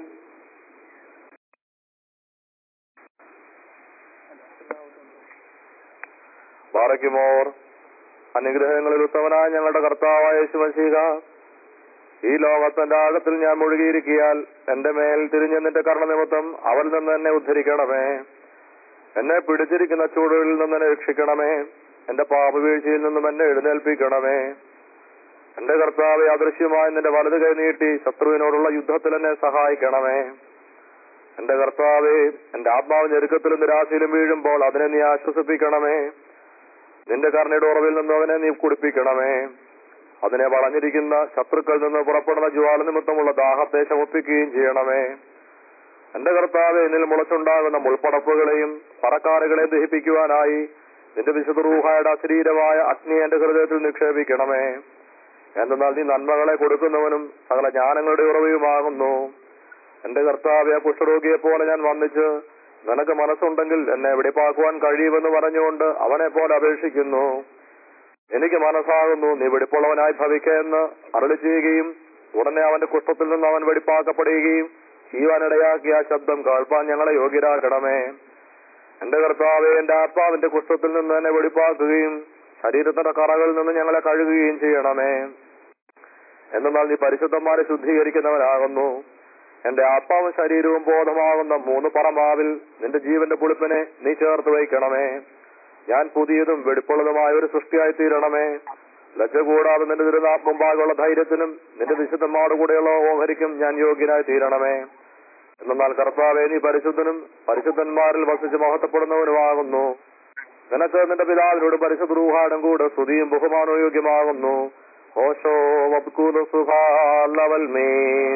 ബാറയ്ക്കുമോർ അനുഗ്രഹങ്ങളിൽ ഉത്തമനായ ഞങ്ങളുടെ കർത്താവായ യേശുമശീഹ, ഈ ലോകത്തിന്റെ ആഴത്തിൽ ഞാൻ മുഴുകിയിരിക്കിയാൽ എന്റെ മേൽ തിരിഞ്ഞ് നിന്റെ കർണനിമിത്തം അവൽ നിന്ന് എന്നെ ഉദ്ധരിക്കണമേ. എന്നെ പിടിച്ചിരിക്കുന്ന ചൂടുകളിൽ നിന്ന് എന്നെ രക്ഷിക്കണമേ. എന്റെ പാപവീഴ്ചയിൽ നിന്നും എന്നെ എഴുന്നേൽപ്പിക്കണമേ. എന്റെ കർത്താവെ അദൃശ്യമായി നിന്റെ വലത് കൈ നീട്ടി ശത്രുവിനോടുള്ള യുദ്ധത്തിൽ എന്നെ സഹായിക്കണമേ. എന്റെ കർത്താവെ എന്റെ ആത്മാവ് ഞെരുക്കത്തിലും നിരാശയിലും വീഴുമ്പോൾ അതിനെ നീ ആശ്വസിപ്പിക്കണമേ. നിന്റെ കരുണയുടെ ഉറവിൽ നിന്ന് അവനെ നീ കുടിപ്പിക്കണമേ. അതിനെ വളഞ്ഞിരിക്കുന്ന ശത്രുക്കളിൽ നിന്ന് പുറപ്പെടുന്ന ജ്വാല നിമിത്തമുള്ള ദാഹത്തെ ശമിപ്പിക്കുകയും ചെയ്യണമേ. എന്റെ കർത്താവെ എന്നിൽ മുളച്ചുണ്ടാകുന്ന മുൾപ്പടപ്പുകളെയും പറക്കാറുകളെയും ദഹിപ്പിക്കുവാനായി നിന്റെ വിശുദ്ധ റൂഹായുടെ അശരീരമായ അഗ്നി എന്റെ ഹൃദയത്തിൽ നിക്ഷേപിക്കണമേ. എന്തെന്നാൽ നീ നന്മകളെ കൊടുക്കുന്നവനും സകല ജ്ഞാനങ്ങളുടെ ഉറവയുമാകുന്നു. എന്റെ കർത്താവെ, കുഷ്ഠരോഗിയെ പോലെ ഞാൻ വന്നിച്ച് നിനക്ക് മനസ്സുണ്ടെങ്കിൽ എന്നെ വെടിപ്പാക്കുവാൻ കഴിയുമെന്ന് പറഞ്ഞുകൊണ്ട് അവനെ പോലെ അപേക്ഷിക്കുന്നു. എനിക്ക് മനസ്സാകുന്നു, നീ വെടിപ്പുള്ളവനായി ഭവിക്കെന്ന് അരുളി ചെയ്യുകയും ഉടനെ അവന്റെ കുഷ്ഠത്തിൽ നിന്ന് അവൻ വെടിപ്പാക്കപ്പെടുകയും ജീവാനിടയാക്കിയ ആ ശബ്ദം കേൾപ്പാൻ ഞങ്ങളെ യോഗ്യരാക്കണമേ. എന്റെ കർത്താവെ, എന്റെ ആത്മാവിന്റെ കുഷ്ഠത്തിൽ നിന്ന് എന്നെ വെടിപ്പാക്കുകയും ശരീരത്തിന്റെ കറകളിൽ നിന്ന് ഞങ്ങളെ കഴുകുകയും ചെയ്യണമേ. എന്നാൽ നീ പരിശുദ്ധന്മാരെ ശുദ്ധീകരിക്കുന്നവനാകുന്നു. എന്റെ ആത്മാവും ശരീരവും ബോധമാകുന്ന മൂന്ന് പറമ്പാവിൽ നിന്റെ ജീവന്റെ പുളിപ്പിനെ നീ ചേർത്ത് വയ്ക്കണമേ. ഞാൻ പുതിയതും വെടിപ്പുള്ളതുമായ ഒരു സൃഷ്ടിയായി തീരണമേ. ലജ്ജ കൂടാതെ നിന്റെ തിരുനാമുമ്പാകുള്ള ധൈര്യത്തിനും നിന്റെ വിശുദ്ധന്മാരുടെ കൂടെയുള്ള ഓഹരിക്കും ഞാൻ യോഗ്യനായി തീരണമേ. എന്നാൽ കർത്താവേ, നീ പരിശുദ്ധനും പരിശുദ്ധന്മാരിൽ വസിച്ച് മഹത്വപ്പെടുന്നവനുമാകുന്നു. നിനക്ക് നിന്റെ പിതാവിനോട് പരിശുദ്ധ റൂഹാടും കൂടെ സ്തുതിയും ബഹുമാനവും യോഗ്യമാകുന്നു. ഓശോ വബ്കൂദ സുഹാലവൽ മീൻ.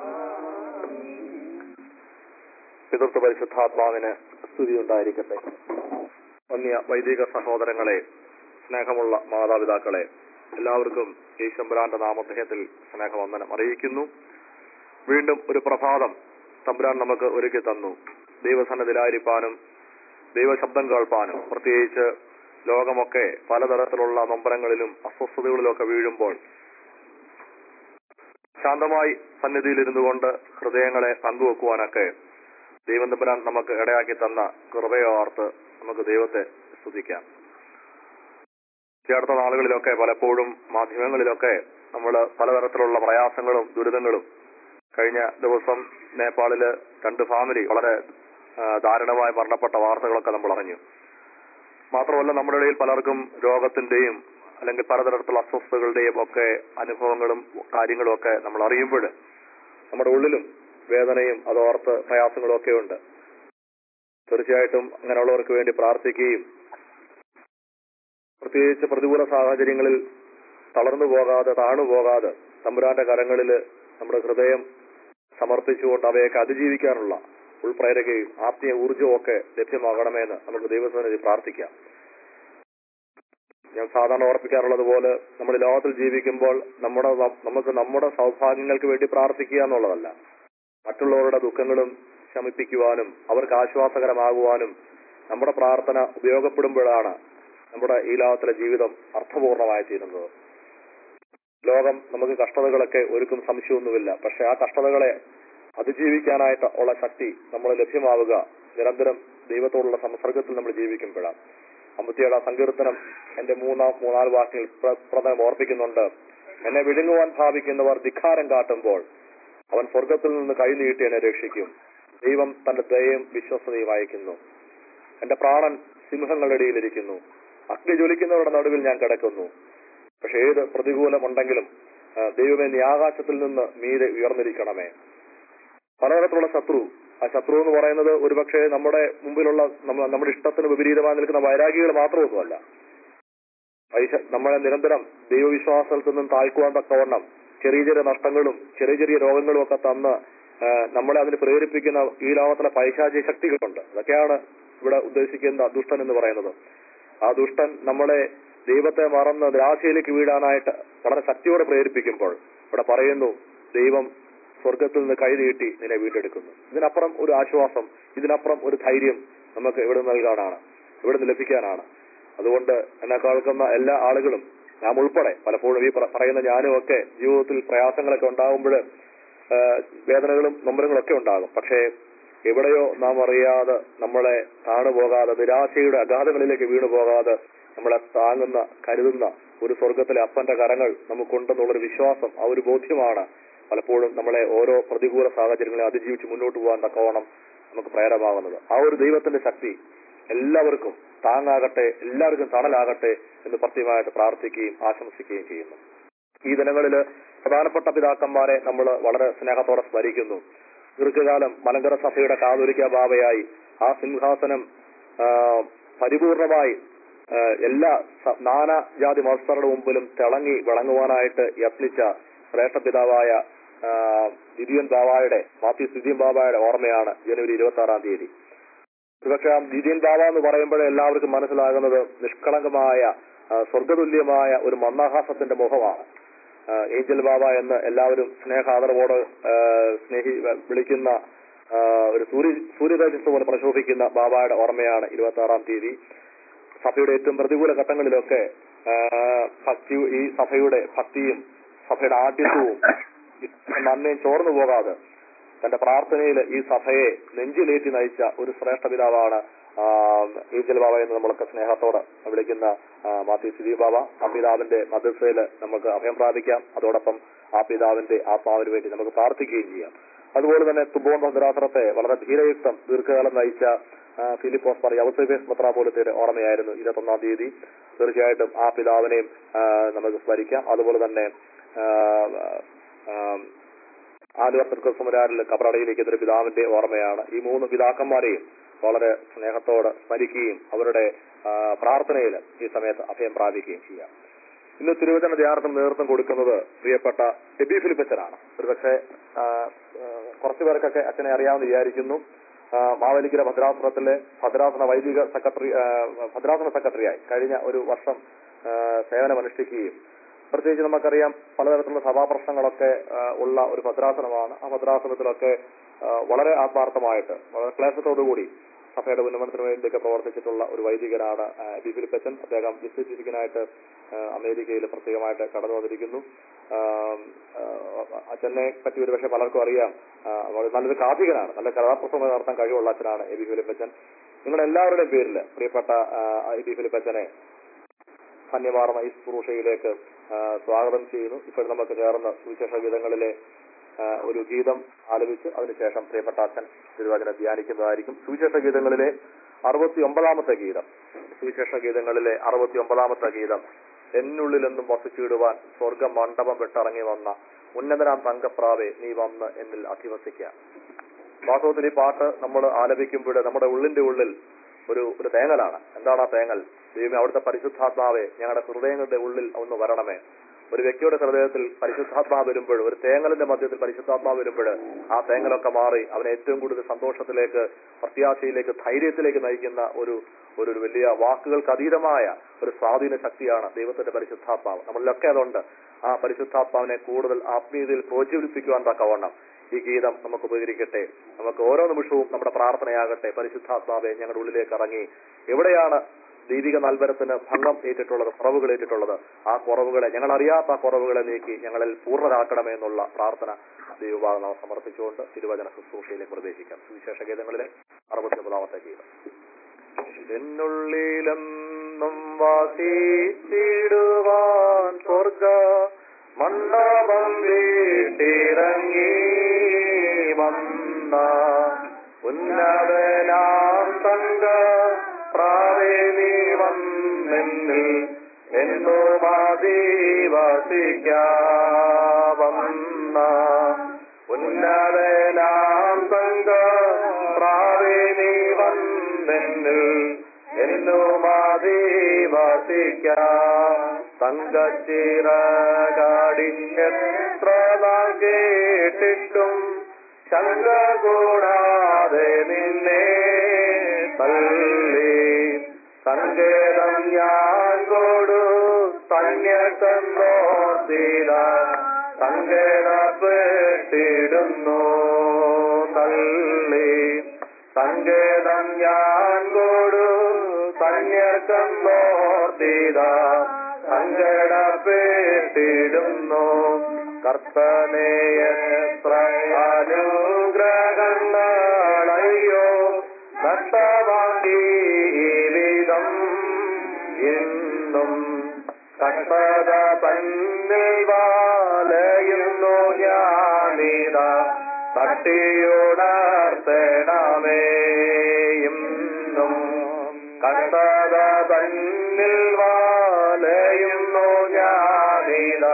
പിതൃത്വ പരിശുദ്ധാത്മാവിന് സ്തുതി ഉണ്ടായിരിക്കട്ടെ. വന്യ വൈദിക സഹോദരങ്ങളെ, സ്നേഹമുള്ള മാതാപിതാക്കളെ, എല്ലാവർക്കും യേശുമ്പുരാന്റെ നാമധേയത്തിൽ സ്നേഹവന്ദനം അറിയിക്കുന്നു. വീണ്ടും ഒരു പ്രഭാതം തമ്പുരാൻ നമുക്ക് ഒരുക്കി തന്നു. ദൈവസന്നിധിയിലായിരിക്കാനും ദൈവശബ്ദം കേൾപ്പാനും, പ്രത്യേകിച്ച് ലോകമൊക്കെ പലതരത്തിലുള്ള നൊമ്പരങ്ങളിലും അസ്വസ്ഥതകളിലൊക്കെ വീഴുമ്പോൾ ശാന്തമായി സന്നിധിയിലിരുന്നു കൊണ്ട് ഹൃദയങ്ങളെ പങ്കുവെക്കുവാനൊക്കെ ദൈവം തമ്പുരാൻ നമുക്ക് ഇടയാക്കി തന്ന കൃപയോർത്ത് നമുക്ക് ദൈവത്തെ സ്തുതിക്കാം. ഈ അടുത്ത നാളുകളിലൊക്കെ പലപ്പോഴും മാധ്യമങ്ങളിലൊക്കെ നമ്മൾ പലതരത്തിലുള്ള പ്രയാസങ്ങളും ദുരിതങ്ങളും, കഴിഞ്ഞ ദിവസം നേപ്പാളില് രണ്ട് ഫാമിലി വളരെ ദാരുണമായി മരണപ്പെട്ട വാർത്തകളൊക്കെ നമ്മൾ അറിഞ്ഞു. മാത്രമല്ല, നമ്മുടെ ഇടയിൽ പലർക്കും രോഗത്തിന്റെയും അല്ലെങ്കിൽ പലതരത്തിലുള്ള അസ്വസ്ഥതകളുടെയും ഒക്കെ അനുഭവങ്ങളും കാര്യങ്ങളും ഒക്കെ നമ്മൾ അറിയുമ്പോൾ നമ്മുടെ ഉള്ളിലും വേദനയും അതോർത്ത് പ്രയാസങ്ങളും ഒക്കെ ഉണ്ട്. തീർച്ചയായിട്ടും അങ്ങനെയുള്ളവർക്ക് വേണ്ടി പ്രാർത്ഥിക്കുകയും പ്രത്യേകിച്ച് പ്രതികൂല സാഹചര്യങ്ങളിൽ തളർന്നു പോകാതെ താണു പോകാതെ തമ്പുരാന്റെ കരങ്ങളിൽ നമ്മുടെ ഹൃദയം സമർപ്പിച്ചുകൊണ്ട് അവയൊക്കെ അതിജീവിക്കാനുള്ള ഉൾപ്രേരകയും ആത്മീയ ഊർജവും ഒക്കെ ലഭ്യമാകണമെന്ന് നമുക്ക് ദൈവസന്നിധി പ്രാർത്ഥിക്കാം. ഞാൻ സാധാരണ ഓർപ്പിക്കാറുള്ളത് പോലെ നമ്മൾ ലോകത്തിൽ ജീവിക്കുമ്പോൾ നമ്മുടെ നമുക്ക് നമ്മുടെ സൗഭാഗ്യങ്ങൾക്ക് വേണ്ടി പ്രാർത്ഥിക്കുക എന്നുള്ളതല്ല, മറ്റുള്ളവരുടെ ദുഃഖങ്ങളും ശമിപ്പിക്കുവാനും അവർക്ക് ആശ്വാസകരമാകുവാനും നമ്മുടെ പ്രാർത്ഥന ഉപയോഗപ്പെടുമ്പോഴാണ് നമ്മുടെ ഈ ലോകത്തിലെ ജീവിതം അർത്ഥപൂർണമായി തീരുന്നത്. ലോകം നമുക്ക് കഷ്ടതകളൊക്കെ ഒരുക്കും സംശയമൊന്നുമില്ല. പക്ഷെ ആ കഷ്ടതകളെ അതിജീവിക്കാനായിട്ട് ഉള്ള ശക്തി നമ്മൾ ലഭ്യമാവുക നിരന്തരം ദൈവത്തോടുള്ള സംസർഗത്തിൽ നമ്മൾ ജീവിക്കുമ്പോഴാണ്. അമ്പത്തിയേഴാം സങ്കീർത്തനം എന്റെ മൂന്നാം മൂന്നാല് വാക്കിൽ പ്രധാനം ഓർപ്പിക്കുന്നുണ്ട്. എന്നെ വിഴുങ്ങുവാൻ ഭാവിക്കുന്നവർ ധിക്കാരം കാട്ടുമ്പോൾ അവൻ സ്വർഗത്തിൽ നിന്ന് കൈനീട്ടി എന്നെ രക്ഷിക്കും. ദൈവം തന്റെ ദയയും വിശ്വസതയും അയക്കുന്നു. എന്റെ പ്രാണൻ സിംഹങ്ങളുടെ ഇടയിലിരിക്കുന്നു. അഗ്നി ജ്വലിക്കുന്നവരുടെ നടുവിൽ ഞാൻ കിടക്കുന്നു. പക്ഷെ ഏത് പ്രതികൂലമുണ്ടെങ്കിലും ദൈവമേ, നീ ആകാശത്തിൽ നിന്ന് മീതെ ഉയർന്നിരിക്കണമേ. പലതരത്തിലുള്ള ശത്രു, ആ ശത്രു എന്ന് പറയുന്നത് ഒരുപക്ഷെ നമ്മുടെ മുമ്പിലുള്ള നമ്മുടെ ഇഷ്ടത്തിന് വിപരീതമായി നിൽക്കുന്ന വൈരാഗികൾ മാത്രമൊന്നുമല്ല. നമ്മളെ നിരന്തരം ദൈവവിശ്വാസത്തിൽ നിന്നും താഴ്ക്കുവാൻ തക്കവണ്ണം ചെറിയ ചെറിയ നഷ്ടങ്ങളും ചെറിയ ചെറിയ രോഗങ്ങളും ഒക്കെ തന്ന് നമ്മളെ അതിന് പ്രേരിപ്പിക്കുന്ന ഈ ലോകത്തിലെ പൈശാചിക ശക്തികളുണ്ട്. അതൊക്കെയാണ് ഇവിടെ ഉദ്ദേശിക്കുന്ന ദുഷ്ടൻ എന്ന് പറയുന്നത്. ആ ദുഷ്ടൻ നമ്മളെ ദൈവത്തെ മറന്ന് നിരാശയിലേക്ക് വീഴാനായിട്ട് വളരെ ശക്തിയോടെ പ്രേരിപ്പിക്കുമ്പോൾ ഇവിടെ പറയുന്നു, ദൈവം സ്വർഗത്തിൽ നിന്ന് കൈനീട്ടി നിന്നെ വീണ്ടെടുക്കുന്നു. ഇതിനപ്പുറം ഒരു ആശ്വാസം, ഇതിനപ്പുറം ഒരു ധൈര്യം നമുക്ക് ഇവിടെ നൽകാനാണ്, ഇവിടെ നിന്ന് ലഭിക്കാനാണ്. അതുകൊണ്ട് എന്നെ കേൾക്കുന്ന എല്ലാ ആളുകളും, നാം ഉൾപ്പെടെ പലപ്പോഴും ഈ പറയുന്ന ഞാനും ഒക്കെ ജീവിതത്തിൽ പ്രയാസങ്ങളൊക്കെ ഉണ്ടാകുമ്പോൾ വേദനകളും നൊമ്പരങ്ങളൊക്കെ ഉണ്ടാകും. പക്ഷേ എവിടെയോ നാം അറിയാതെ നമ്മളെ താണുപോകാതെ നിരാശയുടെ അഗാധങ്ങളിലേക്ക് വീണു പോകാതെ നമ്മളെ താങ്ങുന്ന കരുതുന്ന ഒരു സ്വർഗത്തിലെ അപ്പന്റെ കരങ്ങൾ നമുക്കുണ്ടെന്നുള്ളൊരു വിശ്വാസം, ആ ഒരു ബോധ്യമാണ് പലപ്പോഴും നമ്മളെ ഓരോ പ്രതികൂല സാഹചര്യങ്ങളെ അതിജീവിച്ച് മുന്നോട്ട് പോകാൻ തക്കവണ്ണം നമുക്ക് പ്രേരമാകുന്നത്. ആ ഒരു ദൈവത്തിന്റെ ശക്തി എല്ലാവർക്കും താങ്ങാകട്ടെ, എല്ലാവർക്കും തണലാകട്ടെ എന്ന് പ്രത്യേകമായിട്ട് പ്രാർത്ഥിക്കുകയും ആശംസിക്കുകയും ചെയ്യുന്നു. ഈ ദിനങ്ങളിൽ പ്രധാനപ്പെട്ട പിതാക്കന്മാരെ നമ്മൾ വളരെ സ്നേഹത്തോടെ സ്മരിക്കുന്നു. ദീർഘകാലം മലങ്കര സഭയുടെ കാതോലിക്ക ബാവയായി ആ സിംഹാസനം പരിപൂർണമായി എല്ലാ നാനാജാതി മതസ്ഥരുടെ മുമ്പിലും തിളങ്ങി വിളങ്ങുവാനായിട്ട് യത്നിച്ച ശ്രേഷ്ഠ പിതാവായ ദിദിയൻ ബാവായുടെ മാത്യു ദിദിയൻ ബാബായുടെ ഓർമ്മയാണ് ജനുവരി ഇരുപത്തി ആറാം തീയതി. ഒരുപക്ഷെ ആ ദിദിയൻ ബാബ എന്ന് പറയുമ്പോഴേ എല്ലാവർക്കും മനസ്സിലാകുന്നത് നിഷ്കളങ്കമായ സ്വർഗതുല്യമായ ഒരു മന്ദഹാസത്തിന്റെ മുഖമാണ്. ഏഞ്ചൽ ബാബ എന്ന് എല്ലാവരും സ്നേഹാദരവോട് സ്നേഹി വിളിക്കുന്ന ഒരു സൂര്യ സൂര്യതേജസ് പോലെ പ്രശോഭിക്കുന്ന ബാബയുടെ ഓർമ്മയാണ് ഇരുപത്തി ആറാം തീയതി. സഭയുടെ ഏറ്റവും പ്രതികൂല ഘട്ടങ്ങളിലൊക്കെ ഭക്തി ഈ സഭയുടെ ഭക്തിയും സഭയുടെ ആഢ്യത്വവും നന്മയും ചോർന്നു പോകാതെ തന്റെ പ്രാർത്ഥനയിൽ ഈ സഭയെ നെഞ്ചിലേറ്റി നയിച്ച ഒരു ശ്രേഷ്ഠ പിതാവാണ് ഏഞ്ചൽ ബാബ എന്ന് നമ്മളൊക്കെ സ്നേഹത്തോടെ വിളിക്കുന്ന മാത്യു സിദി ബാബ. ആ പിതാവിന്റെ മദ്രസയിൽ നമുക്ക് അഭയം പ്രാപിക്കാം. അതോടൊപ്പം ആ പിതാവിന്റെ ആത്മാവിന് വേണ്ടി നമുക്ക് പ്രാർത്ഥിക്കുകയും ചെയ്യാം. അതുപോലെ തന്നെ തുമ്പോൺ ഭദ്രാസനത്തെ വളരെ ധീരയുക്തം ദീർഘകാലം നയിച്ച ഫിലിപ്പോസ് പറ യൗസേബിയസ് മെത്രാപ്പോലീത്തയുടെ ഓർമ്മയായിരുന്നു ഇരുപത്തൊന്നാം തീയതി. തീർച്ചയായിട്ടും ആ പിതാവിനെയും നമുക്ക് സ്മരിക്കാം. അതുപോലെ തന്നെ ആലുവ തൃക്കസുമരാരിൽ കബറടയിലേക്ക് എത്തിയ പിതാവിന്റെ ഓർമ്മയാണ്. ഈ മൂന്ന് പിതാക്കന്മാരെയും വളരെ സ്നേഹത്തോടെ സ്മരിക്കുകയും അവരുടെ പ്രാർത്ഥനയിൽ ഈ സമയത്ത് അഭയം പ്രാപിക്കുകയും ചെയ്യാം. ഇന്ന് തിരുവചന ധ്യാനത്തിന് നേതൃത്വം കൊടുക്കുന്നത് പ്രിയപ്പെട്ട എബി ഫിലിപ്പച്ചനാണ്. ഒരുപക്ഷെ കുറച്ചു പേർക്കൊക്കെ അച്ഛനെ അറിയാമെന്ന് വിചാരിക്കുന്നു. മാവേലിക്കര ഭദ്രാസനത്തിലെ ഭദ്രാസന വൈദിക സെക്രട്ടറി ഭദ്രാസന സെക്രട്ടറിയായി കഴിഞ്ഞ ഒരു വർഷം സേവനമനുഷ്ഠിക്കുകയും പ്രത്യേകിച്ച് നമുക്കറിയാം പലതരത്തിലുള്ള സഭാപ്രശ്നങ്ങളൊക്കെ ഉള്ള ഒരു ഭദ്രാസനമാണ്. ആ ഭദ്രാസനത്തിലൊക്കെ വളരെ ആത്മാർത്ഥമായിട്ട് വളരെ ക്ലേശത്തോടുകൂടി സഭയുടെ ഉന്നമനത്തിന് വേണ്ടിയൊക്കെ പ്രവർത്തിച്ചിട്ടുള്ള ഒരു വൈദികനാണ് എബി ഫിലിപ്പച്ചൻ. അദ്ദേഹം വിശ്വസിക്കാനായിട്ട് അമേരിക്കയിൽ പ്രത്യേകമായിട്ട് കടന്നു വന്നിരിക്കുന്നു. അച്ഛനെ പറ്റി ഒരുപക്ഷെ പലർക്കും അറിയാം. നല്ലൊരു കാഥികനാണ്, നല്ല കഥാപ്രസംഗം നടത്താൻ കഴിവുള്ള അച്ഛനാണ് എബി ഫിലിപ്പച്ചൻ. നിങ്ങളെല്ലാവരുടെയും പേരിൽ പ്രിയപ്പെട്ട എബി ഫിലിപ്പച്ചനെ ധന്യമാർന്ന ഈ ശുശ്രൂഷയിലേക്ക് സ്വാഗതം ചെയ്യുന്നു. ഇപ്പോൾ നമുക്ക് ചേർന്ന് സുവിശേഷ ഗീതങ്ങളിലെ ഒരു ഗീതം ആലപിച്ച് അതിനുശേഷം പ്രിയപ്പെട്ട അച്ഛൻ തിരുവചനം ധ്യാനിക്കുന്നതായിരിക്കും. സുവിശേഷ ഗീതങ്ങളിലെ അറുപത്തി ഒമ്പതാമത്തെ ഗീതം സുവിശേഷ ഗീതങ്ങളിലെ അറുപത്തി ഒമ്പതാമത്തെ ഗീതം എന്നുള്ളിലെന്നും വസിച്ചിടുവാൻ സ്വർഗം മണ്ഡപം വിട്ടിറങ്ങി വന്ന ഉന്നതനാം തങ്കപ്രാവെ നീ വന്ന് എന്നിൽ അധിവസിക്കുക. വാസ്തവത്തിൽ ഈ പാട്ട് നമ്മൾ ആലപിക്കുമ്പോൾ നമ്മുടെ ഉള്ളിന്റെ ഉള്ളിൽ ഒരു ഒരു തേങ്ങലാണ്. എന്താണ് ആ തേങ്ങൽ? ദൈവമേ, അവിടുത്തെ പരിശുദ്ധാത്മാവെ ഞങ്ങളുടെ ഹൃദയങ്ങളുടെ ഉള്ളിൽ ഒന്ന് വരണമേ. ഒരു വ്യക്തിയുടെ ഹൃദയത്തിൽ പരിശുദ്ധാത്മാവ് വരുമ്പോൾ, ഒരു തേങ്ങലിന്റെ മധ്യത്തിൽ പരിശുദ്ധാത്മാവ് വരുമ്പോൾ ആ തേങ്ങലൊക്കെ മാറി അവനെ ഏറ്റവും കൂടുതൽ സന്തോഷത്തിലേക്ക്, പ്രത്യാശയിലേക്ക്, ധൈര്യത്തിലേക്ക് നയിക്കുന്ന ഒരു ഒരു വലിയ വാക്കുകൾക്ക് അതീതമായ ഒരു സ്വാധീന ശക്തിയാണ് ദൈവത്തിന്റെ പരിശുദ്ധാത്മാവ്. നമ്മളിലൊക്കെ അതുണ്ട്. ആ പരിശുദ്ധാത്മാവിനെ കൂടുതൽ ആത്മീയതയിൽ പ്രോജ്വലിപ്പിക്കുവാൻ തക്കവണ്ണം ഈ ഗീതം നമുക്ക് ഉപകരിക്കട്ടെ. നമുക്ക് ഓരോ നിമിഷവും നമ്മുടെ പ്രാർത്ഥനയാകട്ടെ, പരിശുദ്ധാത്മാവെ ഞങ്ങളുടെ ഉള്ളിലേക്ക് ഇറങ്ങി എവിടെയാണ് ദൈവിക നൽവരത്തിന് ഭംഗം ഏറ്റിട്ടുള്ളത്, കുറവുകൾ ഏറ്റിട്ടുള്ളത്, ആ കുറവുകളെ, ഞങ്ങൾ അറിയാത്ത ആ കുറവുകളെ നീക്കി ഞങ്ങളിൽ പൂർണ്ണരാക്കണമേ എന്നുള്ള പ്രാർത്ഥന ദൈവഭാഗം നാം സമർപ്പിച്ചുകൊണ്ട് തിരുവചന ശുശ്രൂഷയിലേക്ക് പ്രവേശിക്കാം. സുവിശേഷ ഗീതങ്ങളിലെ അറുപത്തി ഒമ്പതാമത്തെ ഗീതം. എന്നുള്ളിലെന്നും വാസിച്ചിടുവാൻ സ്വർഗ മണ്ഡപം വീട്ടിറങ്ങി വന്ന ഉന്നതനാം തങ്ക പ്രാവേ നീ വന്നെന്നിൽ എന്നു മാതിവസിക്കാവന്ന ഉന്നതനാം തങ്ക പ്രാവേ നീ വന്നെന്നിൽ എന്നു മാതിവസിക്ക തങ്കച്ചിറകാടി എത്ര നാൾ കേട്ടിട്ടും ശങ്ക കൂടാതെ നിന്നെ തള്ളി സങ്കേതം ഞാൻ കൊടു തന്യസന്നോർത്തില സങ്കേതപ്പെട്ടിടുന്നു തള്ളി സങ്കേതം ഞാൻ കൊടു തന്യസന്നോർത്തില സങ്കടപ്പെട്ടിടുന്നു കർത്തനെ എത്ര അനുഗ്രഹങ്ങളയ്യോ നഷ്ടമാക്കി വിധം എന്നും കഷ്ടത തന്നിൽ വാലയുന്നു ഞാനിത തട്ടിയുണർത്തണമേ എന്നും കഷ്ടത തന്നിൽ വാലയുന്നു ഞാനിത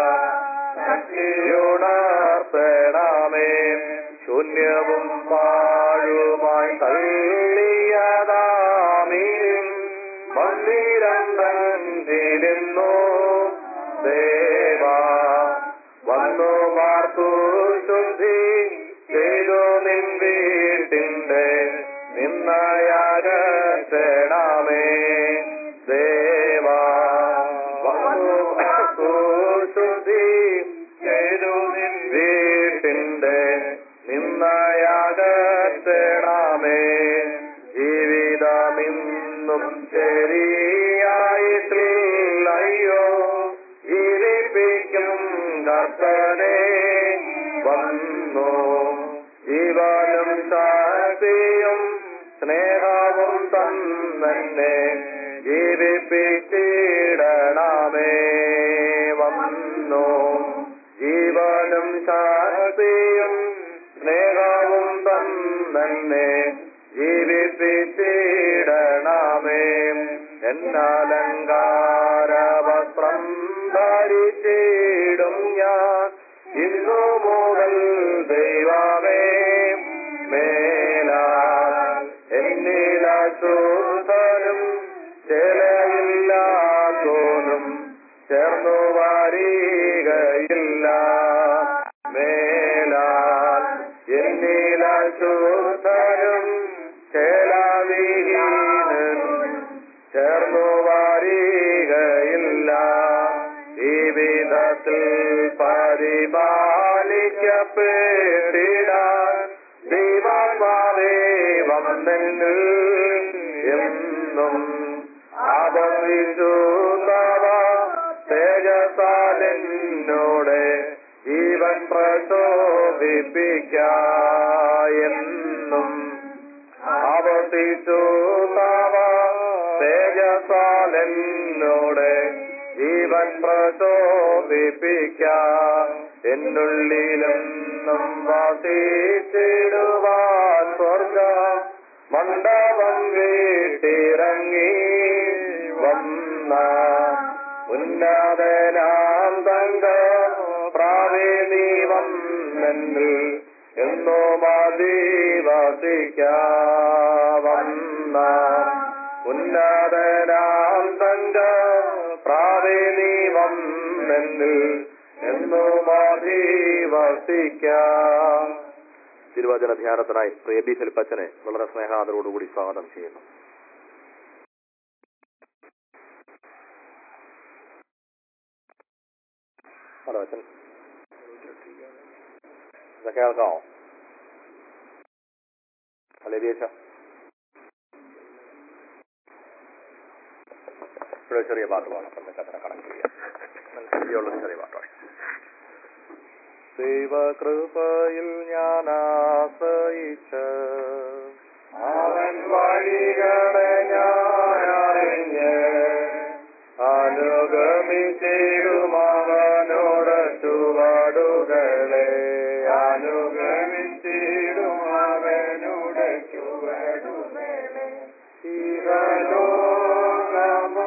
തട്ടിയുണർത്തണമേ ശൂന്യവും പാഴുമായി തള്ളിയതാമീൻ മന്ദിരം തന്നിരുന്നു ദേവാ വന്നു മാർത്തു ശുദ്ധി ചെയ്തു നിൻ വീട്ടിന്റെ നിന്നയാകണമേ ദേവാ വന്നു മാർത്തു ശുദ്ധി കർത്തനെ വന്നു. ജീവനും ശക്തിയും സ്നേഹവും തന്നെ ജീവിപ്പിച്ചിടണമേ. വന്നു ജീവനും ശക്തിയും സ്നേഹവും തന്നെ ജീവിപ്പിച്ചിടണമേ. എന്നലങ്കാര വസ്ത്രം ധരിച്ചിടും ഞാൻ ഇന്നു മുതൽ ദൈവമേ. മേലാൽ എന്നിലൂതനും ചെലയില്ലാത്തോനും ചേർന്നു വരികയില്ല. മേലാൽ എന്നിലൂതനും ചെലവിഹീനനും ചേർന്നു വരികയില്ല. ജീവിതത്തിൽ പരിപാലിക്കപ്പെട്ടിടാൻ ദൈവമാവേ വന്നെങ്കിൽ എന്നും ആദരിച്ചുതവ തേജസാലെന്നോടെ ജീവൻ പ്രശോഭിപ്പിക്കായെന്നും ആവർത്തിച്ചുതവ തേജസാലെന്നോടെ ജീവൻ പ്രശോഭിപ്പിക്കാം. എന്നുള്ളിലെന്നും വസിച്ചിടുവാൻ സ്വർഗ മണ്ഡപം വീട്ടിറങ്ങി വന്ന ഉന്നതനാം തങ്ക പ്രാവേണി വന്നെന്നിൽ എന്നും അധിവസിക്കാവുന്ന ഉന്നതനാം തങ്ക പ്രാവേണി വന്നെന്നിൽ എന്നും അധിവസിക്കാം. തിരുവചന ധ്യാനത്തിനായി പ്രിയ ബി ഫിലിപ്പച്ചനെ വളരെ സ്നേഹാദരോടുകൂടി സ്വാഗതം ചെയ്യുന്നു. ഹലോ അച്ഛൻ, കേൾക്കാമോ? അല്ലേ ദേശ ഇവിടെ ചെറിയ പാട്ട് പാടാം. കഥന കണക്ട് ചെയ്യാം. മനസ്സിലുള്ളത് ചെറിയ പാട്ടാണ്. ദൈവകൃപയിൽ ഞാൻ ആശ്രയിച്ച് അവൻ വഴികളെ ഞാൻ അറിഞ്ഞ് അനുഗമിച്ചിടും അവനോട് ചുവടുകളെ അനുഗമിച്ചിടും അവനോട് ചുവടുകളെ ഇവലോകമോ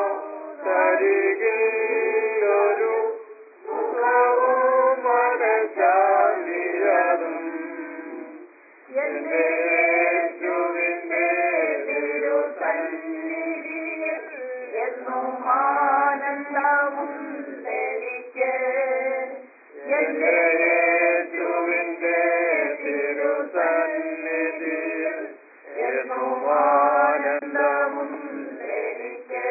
തരികിലൊരു സുഖവും മനഃശാന്തിയതും എന്റെ യേശുവിന്റെ തിരുസന്നിധിയിൽ എന്നും ആനന്ദമുണ്ടെനിക്ക്. എന്റെ യേശുവിന്റെ തിരുസന്നിധിയിൽ എന്നും ആനന്ദമുണ്ടെനിക്ക്.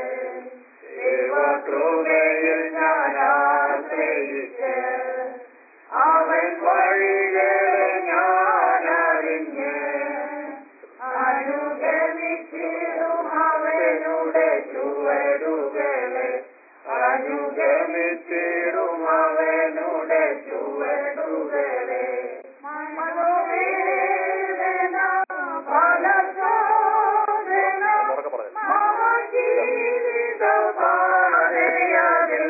ദൈവകൃപയിൽ ഞാൻ ആശ്രയിച്ച് അവൻ വഴികളെ ഞാൻ അറിഞ്ഞ് അനുഗമിച്ചിടും അവനുടെ ചുവടുകളെ അനുഗമിച്ചിടും അവനുടെ ചുവടുകളെ. മനോവേദന ഫലസാധന മമജീവിത പാതയതിൽ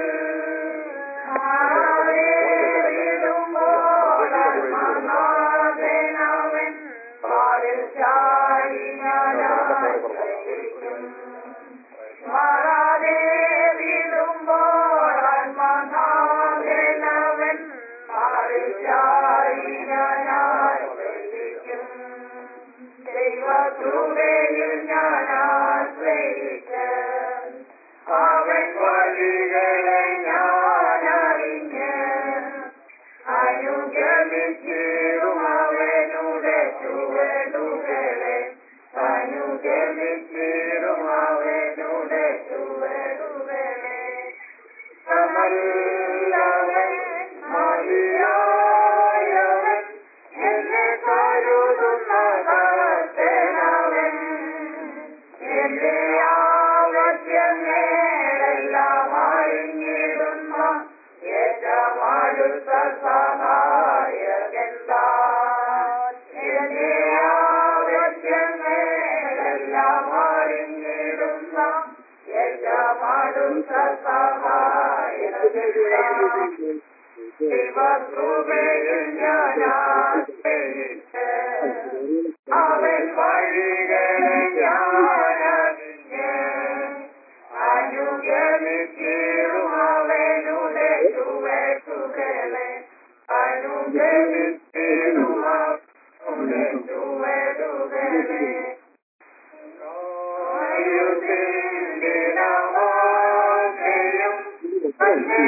മാറിടുമ്പോൾ ആത്മനാഥനവൻ പാരിൽ ചാരി ഞാൻ ആശ്രയിക്കും. മാറാതെ വിടുമ്പോൾ ആത്മനാഥനവൻ പാരിൽ ചാരി ഞാൻ ആശ്രയിക്കും. ദൈവകൃപയിൽ ഞാൻ ആശ്രയിച്ച് അവൻ വഴികളെ ഞാൻ അറിഞ്ഞ് അനുഗമിച്ചിടും അവനുടെ ചുവടുകളെ അനുഗമിച്ചിടും അവനുടെ ചുവടുകളെ. സമല്ലവൻ മതിയായവൻ എന്നെ കരുതുന്ന കർത്തനവൻ എന്റെ ആവശ്യങ്ങളെല്ലാം അറിഞ്ഞിടുന്ന ഏറ്റവും അടുത്ത സഹായകൻ താൻ. എന്റെ ആവശ്യങ്ങളെല്ലാം അറിഞ്ഞിടുന്ന ഏറ്റവും അടുത്ത സഹായകൻ താൻ. ദൈവകൃപയിൽ ഞാൻ ആശ്രയിച്ച് അവൻ വഴികളെ ഞാനറിഞ്ഞ് അനുഗമിച്ചിടും അവനുടെ ചുവടുകളെ അനുഗമിച്ചിടും അവനുടെ ചുവടുകളെ. ആയുർവേദിനമാകെയും തന്റെ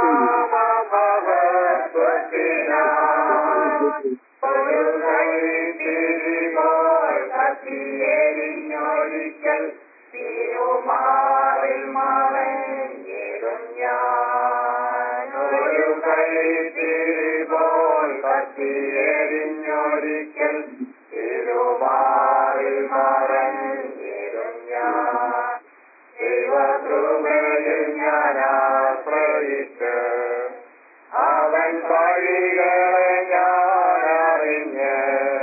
നാമമഹത്വത്തിനായി ഒരു കൈത്തിരിപോൽ കത്തിയെരിഞ്ഞൊരിക്കൽ തിരുമാറിൽ മറഞ്ഞിടും ഞാൻ. ഒരു കൈത്തിരിപോൽ കത്തിയെരിഞ്ഞൊരിക്കൽ തിരുമാറിൽ മറഞ്ഞിടും ഞാൻ. ദൈവകൃപയിൽ ഞാൻ ആശ്രയിച്ച് അവൻ വഴികളെ ഞാൻ അറിഞ്ഞ്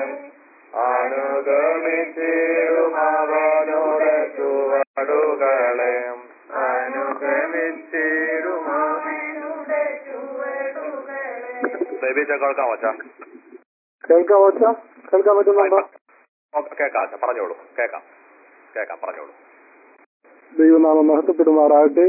അനുഗമിച്ചിടും അവനുടെ ചുവടുകളെ അനുഗമിച്ചിടും അവനുടെ ചുവടുകളെ. കേൾക്കാം അച്ഛാ. കേൾക്കാം അച്ഛാ? കേൾക്കാൻ പറ്റുന്നുണ്ടോ? കേൾക്കാം അച്ഛാ, പറഞ്ഞോളൂ. കേൾക്കാം കേൾക്കാം പറഞ്ഞോളൂ. ദൈവനാമം മഹത്വപ്പെടുമാറാകട്ടെ.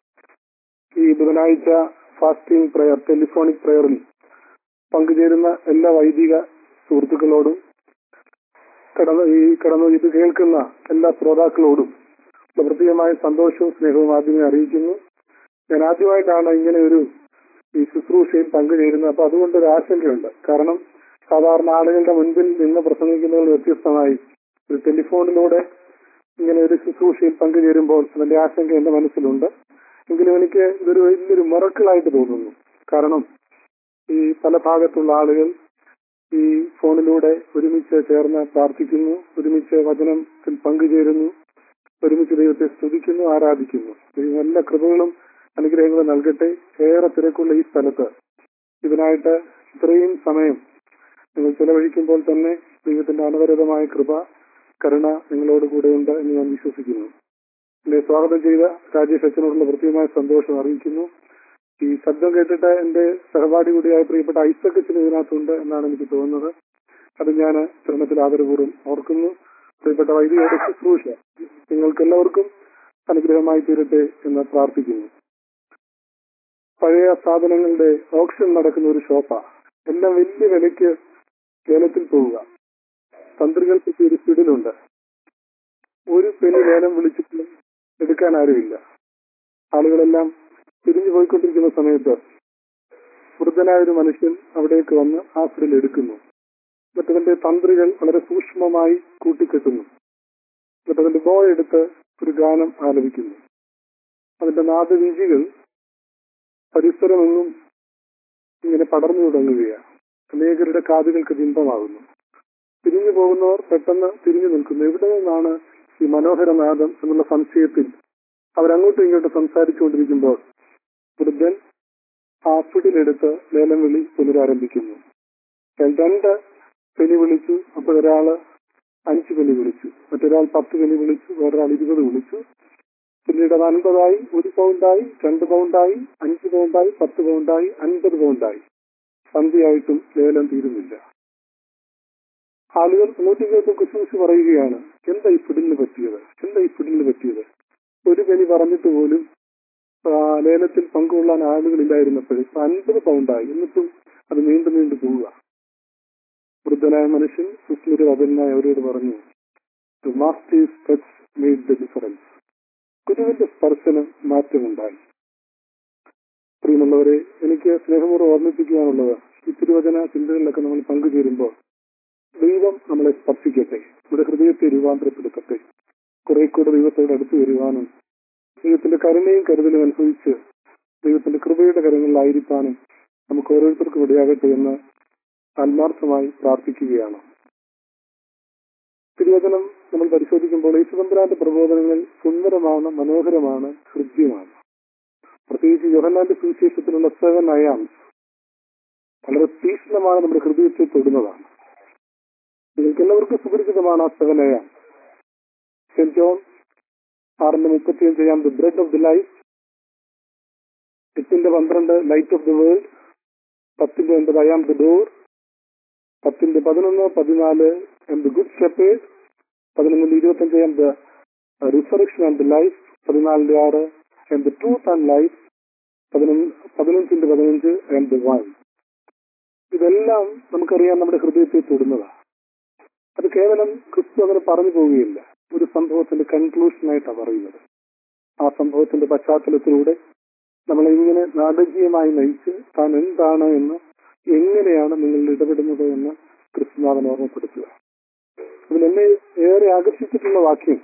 ഈ ബുധനാഴ്ച ഫാസ്റ്റിംഗ് പ്രയർ, ടെലിഫോണിക് പ്രയറിൽ പങ്കുചേരുന്ന എല്ലാ വൈദിക സുഹൃത്തുക്കളോടും കടന്ന് ഈ കടന്ന് ഇത് കേൾക്കുന്ന എല്ലാ ശ്രോതാക്കളോടും പ്രത്യേകമായ സന്തോഷവും സ്നേഹവും ആദ്യമേ അറിയിക്കുന്നു. ഞാൻ ആദ്യമായിട്ടാണ് ഇങ്ങനെ ഒരു ഈ ശുശ്രൂഷയിൽ പങ്കുചേരുന്നത്. അപ്പൊ അതുകൊണ്ടൊരു ആശങ്കയുണ്ട്. കാരണം സാധാരണ ആളുകളുടെ മുൻപിൽ നിന്ന് പ്രസംഗിക്കുന്നതിൽ വ്യത്യസ്തമായി ഒരു ടെലിഫോണിലൂടെ ഇങ്ങനെ ഒരു ശുശ്രൂഷയിൽ പങ്കുചേരുമ്പോൾ അതിന്റെ ആശങ്ക എന്റെ മനസ്സിലുണ്ട്. എങ്കിലും എനിക്ക് ഇതൊരു വലിയൊരു മിറക്കിളായിട്ട് തോന്നുന്നു. കാരണം ഈ പല ഭാഗത്തുള്ള ആളുകൾ ഈ ഫോണിലൂടെ ഒരുമിച്ച് ചേർന്ന് പ്രാർത്ഥിക്കുന്നു, ഒരുമിച്ച് വചനത്തിൽ പങ്കുചേരുന്നു, ഒരുമിച്ച് ദൈവത്തെ സ്തുതിക്കുന്നു, ആരാധിക്കുന്നു. ദൈവം എല്ലാ കൃപകളും അനുഗ്രഹങ്ങളും നൽകട്ടെ. ഏറെ തിരക്കുള്ള ഈ സ്ഥലത്ത് ഇതിനായിട്ട് ഇത്രയും സമയം നിങ്ങൾ ചെലവഴിക്കുമ്പോൾ തന്നെ ദൈവത്തിന്റെ അനവരതമായ കൃപ, കരുണ നിങ്ങളോട് കൂടെയുണ്ട് എന്ന് ഞാൻ വിശ്വസിക്കുന്നു. എന്നെ സ്വാഗതം ചെയ്ത രാജേഷ് അച്ഛനോടുള്ള പ്രത്യേകമായ സന്തോഷം അറിയിക്കുന്നു. ഈ ശബ്ദം കേട്ടിട്ട് എന്റെ സഹപാഠി കൂടിയായ പ്രിയപ്പെട്ട ഐസക് അച്ഛൻ ഇതിനകത്തുണ്ട് എന്നാണ് എനിക്ക് തോന്നുന്നത്. അത് ഞാൻ ശ്രമത്തിൽ ആദരപൂർവ്വം ഓർക്കുന്നു. പ്രിയപ്പെട്ട വൈദികരുടെ ശുശ്രൂഷ നിങ്ങൾക്ക് എല്ലാവർക്കും അനുഗ്രഹമായി തീരട്ടെ എന്ന് പ്രാർത്ഥിക്കുന്നു. പഴയ സാധനങ്ങളുടെ ഓപ്ഷൻ നടക്കുന്ന ഒരു ഷോപ്പാ. എല്ലാം വലിയ വിലയ്ക്ക് ലേലത്തിൽ പോവുക. തന്ത്രികൾക്ക് ഒരു സ്പീഡിലുണ്ട്. ഒരു പെനി ലേലം വിളിച്ചിട്ട് എടുക്കാൻ ആരുമില്ല. ആളുകളെല്ലാം തിരിഞ്ഞു പോയിക്കൊണ്ടിരിക്കുന്ന സമയത്ത് വൃദ്ധനായ ഒരു മനുഷ്യൻ അവിടേക്ക് വന്ന് ആ സ്പീഡിൽ എടുക്കുന്നു. എന്നിട്ട് അതിന്റെ തന്ത്രികൾ വളരെ സൂക്ഷ്മമായി കൂട്ടിക്കെട്ടുന്നു. എന്നിട്ട് അതിന്റെ ബോ എടുത്ത് ഒരു ഗാനം ആലപിക്കുന്നു. അതിന്റെ നാദവീചികൾ പരിസരമെങ്ങും ഇങ്ങനെ പടർന്നു തുടങ്ങുകയാണ്. അനേകരുടെ കാതുകൾക്ക് ബിംബമാകുന്നു. തിരിഞ്ഞു പോകുന്നവർ പെട്ടെന്ന് തിരിഞ്ഞു നിൽക്കുന്നു. എവിടെ നിന്നാണ് ഈ മനോഹരനാദം എന്നുള്ള സംശയത്തിൽ അവരങ്ങോട്ടും ഇങ്ങോട്ടും സംസാരിച്ചുകൊണ്ടിരിക്കുമ്പോൾ വൃദ്ധൻ ആ ഫുഡിലെടുത്ത് ലേലം വിളി പുനരാരംഭിക്കുന്നു. രണ്ട് പെനി വിളിച്ചു, അപ്പോഴൊരാള് അഞ്ച് പെനി വിളിച്ചു, മറ്റൊരാൾ പത്ത് പെനി വിളിച്ചു, വേറൊരാൾ ഇരുപത് വിളിച്ചു. പിന്നീട് അത് അൻപതായി, ഒരു പൗണ്ടായി, രണ്ട് പൗണ്ടായി, അഞ്ച് പൗണ്ടായി, പത്ത് പൗണ്ടായി, അൻപത് പൗണ്ടായി. സന്ധ്യയായിട്ടും ലേലം തീരുന്നില്ല. ആളുകൾ അങ്ങോട്ടും ഇങ്ങോട്ടും കുശുകുശു പറയുകയാണ്. എന്താ ഈ ഫുഡിന് പറ്റിയത്, എന്താ ഈ ഫുഡിന് പറ്റിയത്? ഒരു പെനി പറഞ്ഞിട്ട് പോലും ലേലത്തിൽ പങ്കുകൊള്ളാൻ ആളുകളില്ലായിരുന്നപ്പോഴേ അൻപത് പൗണ്ടായി. എന്നിട്ടും അത് നീണ്ടു നീണ്ടു പോവുക. വൃദ്ധനായ മനുഷ്യൻ സുസ്മിത വചനായി അവരോട് പറഞ്ഞു, "The master's touch made the difference." ഗുരുവിന്റെ സ്പർശനം മാറ്റമുണ്ടായി. പ്രിയമുള്ളവരെ, എനിക്ക് സ്നേഹപൂർവ്വം ഓർമ്മിപ്പിക്കാനുള്ളത്, ഈ തിരുവചന ചിന്തകളിലൊക്കെ നമ്മൾ പങ്കുചേരുമ്പോൾ ദൈവം നമ്മളെ സ്പർശിക്കട്ടെ, നമ്മുടെ ഹൃദയത്തെ രൂപാന്തരപ്പെടുത്തട്ടെ. കുറെ കൂടെ ദൈവത്തോട് അടുത്ത് വരുവാനും ദൈവത്തിന്റെ കരുണയും കരുതലും അനുഭവിച്ച് ദൈവത്തിന്റെ കൃപയുടെ കരങ്ങളിലായിരിക്കാനും നമുക്ക് ഓരോരുത്തർക്കും ഇടയാകട്ടെ എന്ന് ആത്മാർത്ഥമായി പ്രാർത്ഥിക്കുകയാണ്. തിരുവചനം നമ്മൾ പരിശോധിക്കുമ്പോൾ യേശുതമ്പുരാന്റെ പ്രബോധനങ്ങൾ സുന്ദരമാണ്, മനോഹരമാണ്, ഹൃദ്യമാണ്. പ്രത്യേകിച്ച് യോഹന്നാന്റെ സുവിശേഷത്തിലുള്ള സെവൻ അയാംസ്, വളരെ തീക്ഷ്ണമാണ്, നമ്മുടെ ഹൃദയത്തെ തൊടുന്നതാണ്. നിങ്ങൾക്ക് എല്ലാവർക്കും സുപരിചിതമാണ് ആ സെവനയ. സെന്റ് ജോൺ ആറിന്റെ മുപ്പത്തിയഞ്ച് ചെയ്യാം the bread of the life. എട്ടിന്റെ പന്ത്രണ്ട് ലൈറ്റ് ഓഫ് ദി വേൾഡ്. പത്തിന്റെ ഒൻപത് ഐ ആം ദി ഡോർ. പത്തിന്റെ പതിനൊന്ന് പതിനാല് എം ദി ഗുഡ് ഷെപ്പേർഡ്. പതിനൊന്നിന്റെ ഇരുപത്തഞ്ച് am the resurrection and the life. പതിനാലിന്റെ ആറ് am the truth and life. പതിനൊന്ന് പതിനഞ്ചിന്റെ പതിനഞ്ച് എം ദി വൈൻ. ഇതെല്ലാം നമുക്കറിയാം നമ്മുടെ ഹൃദയത്തെ തൊടുന്നതാണ്. അത് കേവലം ക്രിസ്തു അങ്ങനെ പറഞ്ഞു പോവുകയില്ല, ഒരു സംഭവത്തിന്റെ കൺക്ലൂഷനായിട്ടാണ് പറയുന്നത്. ആ സംഭവത്തിന്റെ പശ്ചാത്തലത്തിലൂടെ നമ്മളെ ഇങ്ങനെ നാടകീയമായി നയിച്ച് താൻ എന്താണ് എന്ന്, എങ്ങനെയാണ് നിങ്ങൾ ഇടപെടുന്നത് എന്ന് ക്രിസ്തുനാഥൻ ഓർമ്മപ്പെടുത്തുക. അതിൽ എന്നെ ഏറെ ആകർഷിച്ചിട്ടുള്ള വാക്യം,